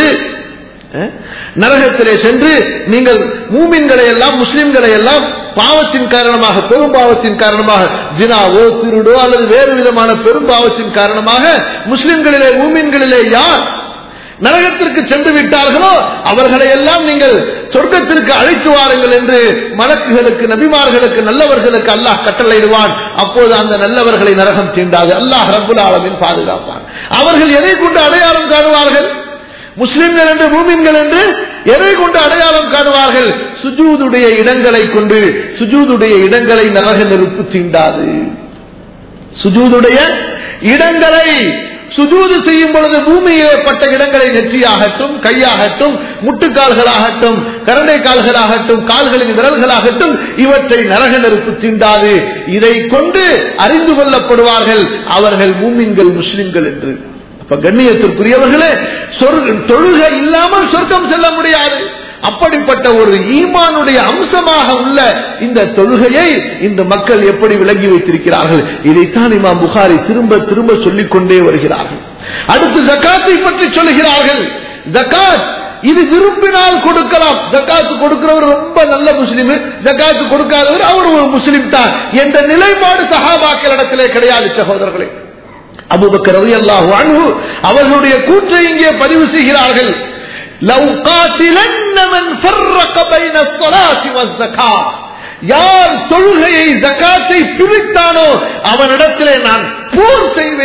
நரகத்திலே சென்று நீங்கள் மூமின்களை எல்லாம், முஸ்லிம்களை எல்லாம் பாவத்தின் காரணமாக, பெரும் பாவத்தின் காரணமாக, ஜினாவோ திருடோ அல்லது வேறு விதமான பெரும் பாவத்தின் காரணமாக முஸ்லிம்களிலே, மூமின்களிலே யார் நரகத்திற்கு சென்று விட்டார்களோ அவர்களை எல்லாம் நீங்கள் சொர்க்கத்திற்கு அழைத்து வாருங்கள் என்று மலக்குகளுக்கு, நபிமார்களுக்கு, நல்லவர்களுக்கு அல்லாஹ் கட்டளையிடுவான். அப்போது அந்த நல்லவர்களை நரகம் தீண்டாது, அல்லாஹ் ரப்புல் ஆலமீன் பாதுகாப்பான். அவர்கள் எதை கொண்டு அடையாளம் காணுவார்கள்? முஸ்லிம்கள் என்று, மூமின்கள் என்று எதை கொண்டு அடையாளம் காணுவார்கள்? சுஜூதுடைய இடங்களை கொண்டு. சுஜூதுடைய இடங்களை நரக நெருப்பு தீண்டாது. சுஜூதுடைய இடங்களை, சுஜூது செய்யும் பொழுது பூமியிலே பட்ட இடங்களை, நெற்றியாகட்டும், கையாகட்டும், முட்டுக்கால்களாகட்டும், கரண்டை கால்களாகட்டும், கால்களின் விரல்களாகட்டும், இவற்றை நரக நெருப்பு தீண்டாது. இதை கொண்டு அறிந்து கொள்ளப்படுவார்கள் அவர்கள் மூமின்கள், முஸ்லிம்கள் என்று. அப்ப கண்ணியத்திற்குரியவர்களே, தொழுகை இல்லாமல் சொர்க்கம் செல்ல முடியாது. அப்படிப்பட்ட ஒரு ஈமானுடைய அம்சமாக உள்ள இந்த தொழுகையை இந்த மக்கள் எப்படி விளங்கி வைத்திருக்கிறார்கள்? இதைத்தான் இமாம் புகாரி திரும்ப திரும்ப சொல்லிக் கொண்டே வருகிறார்கள். அடுத்து ஜகாத்தை பற்றி சொல்லுகிறார்கள். ஜகாத் இது விரும்பினால் கொடுக்கலாம். ஜகாத்து கொடுக்கிறவர் ரொம்ப நல்ல முஸ்லிம், ஜகாத்து கொடுக்காதவர் அவர் ஒரு முஸ்லிம் தான் என்ற நிலைப்பாடு சஹாபாக்கள் இடத்திலே கிடையாது. சகோதரர்களே, அபூபக்கர் ரலியல்லாஹு அன்ஹு அவர்களுடைய கூற்றை இங்கே பதிவு செய்கிறார்கள். லவ் காத்திலன்ன மன் ஃபர்ரக பைன ஸலாத்தி வஸ்ஸகா, யார் தொழுகையை ஜகாத்தை பிரித்தானோ அவனிடத்திலே நான் போர் செய்வேன்.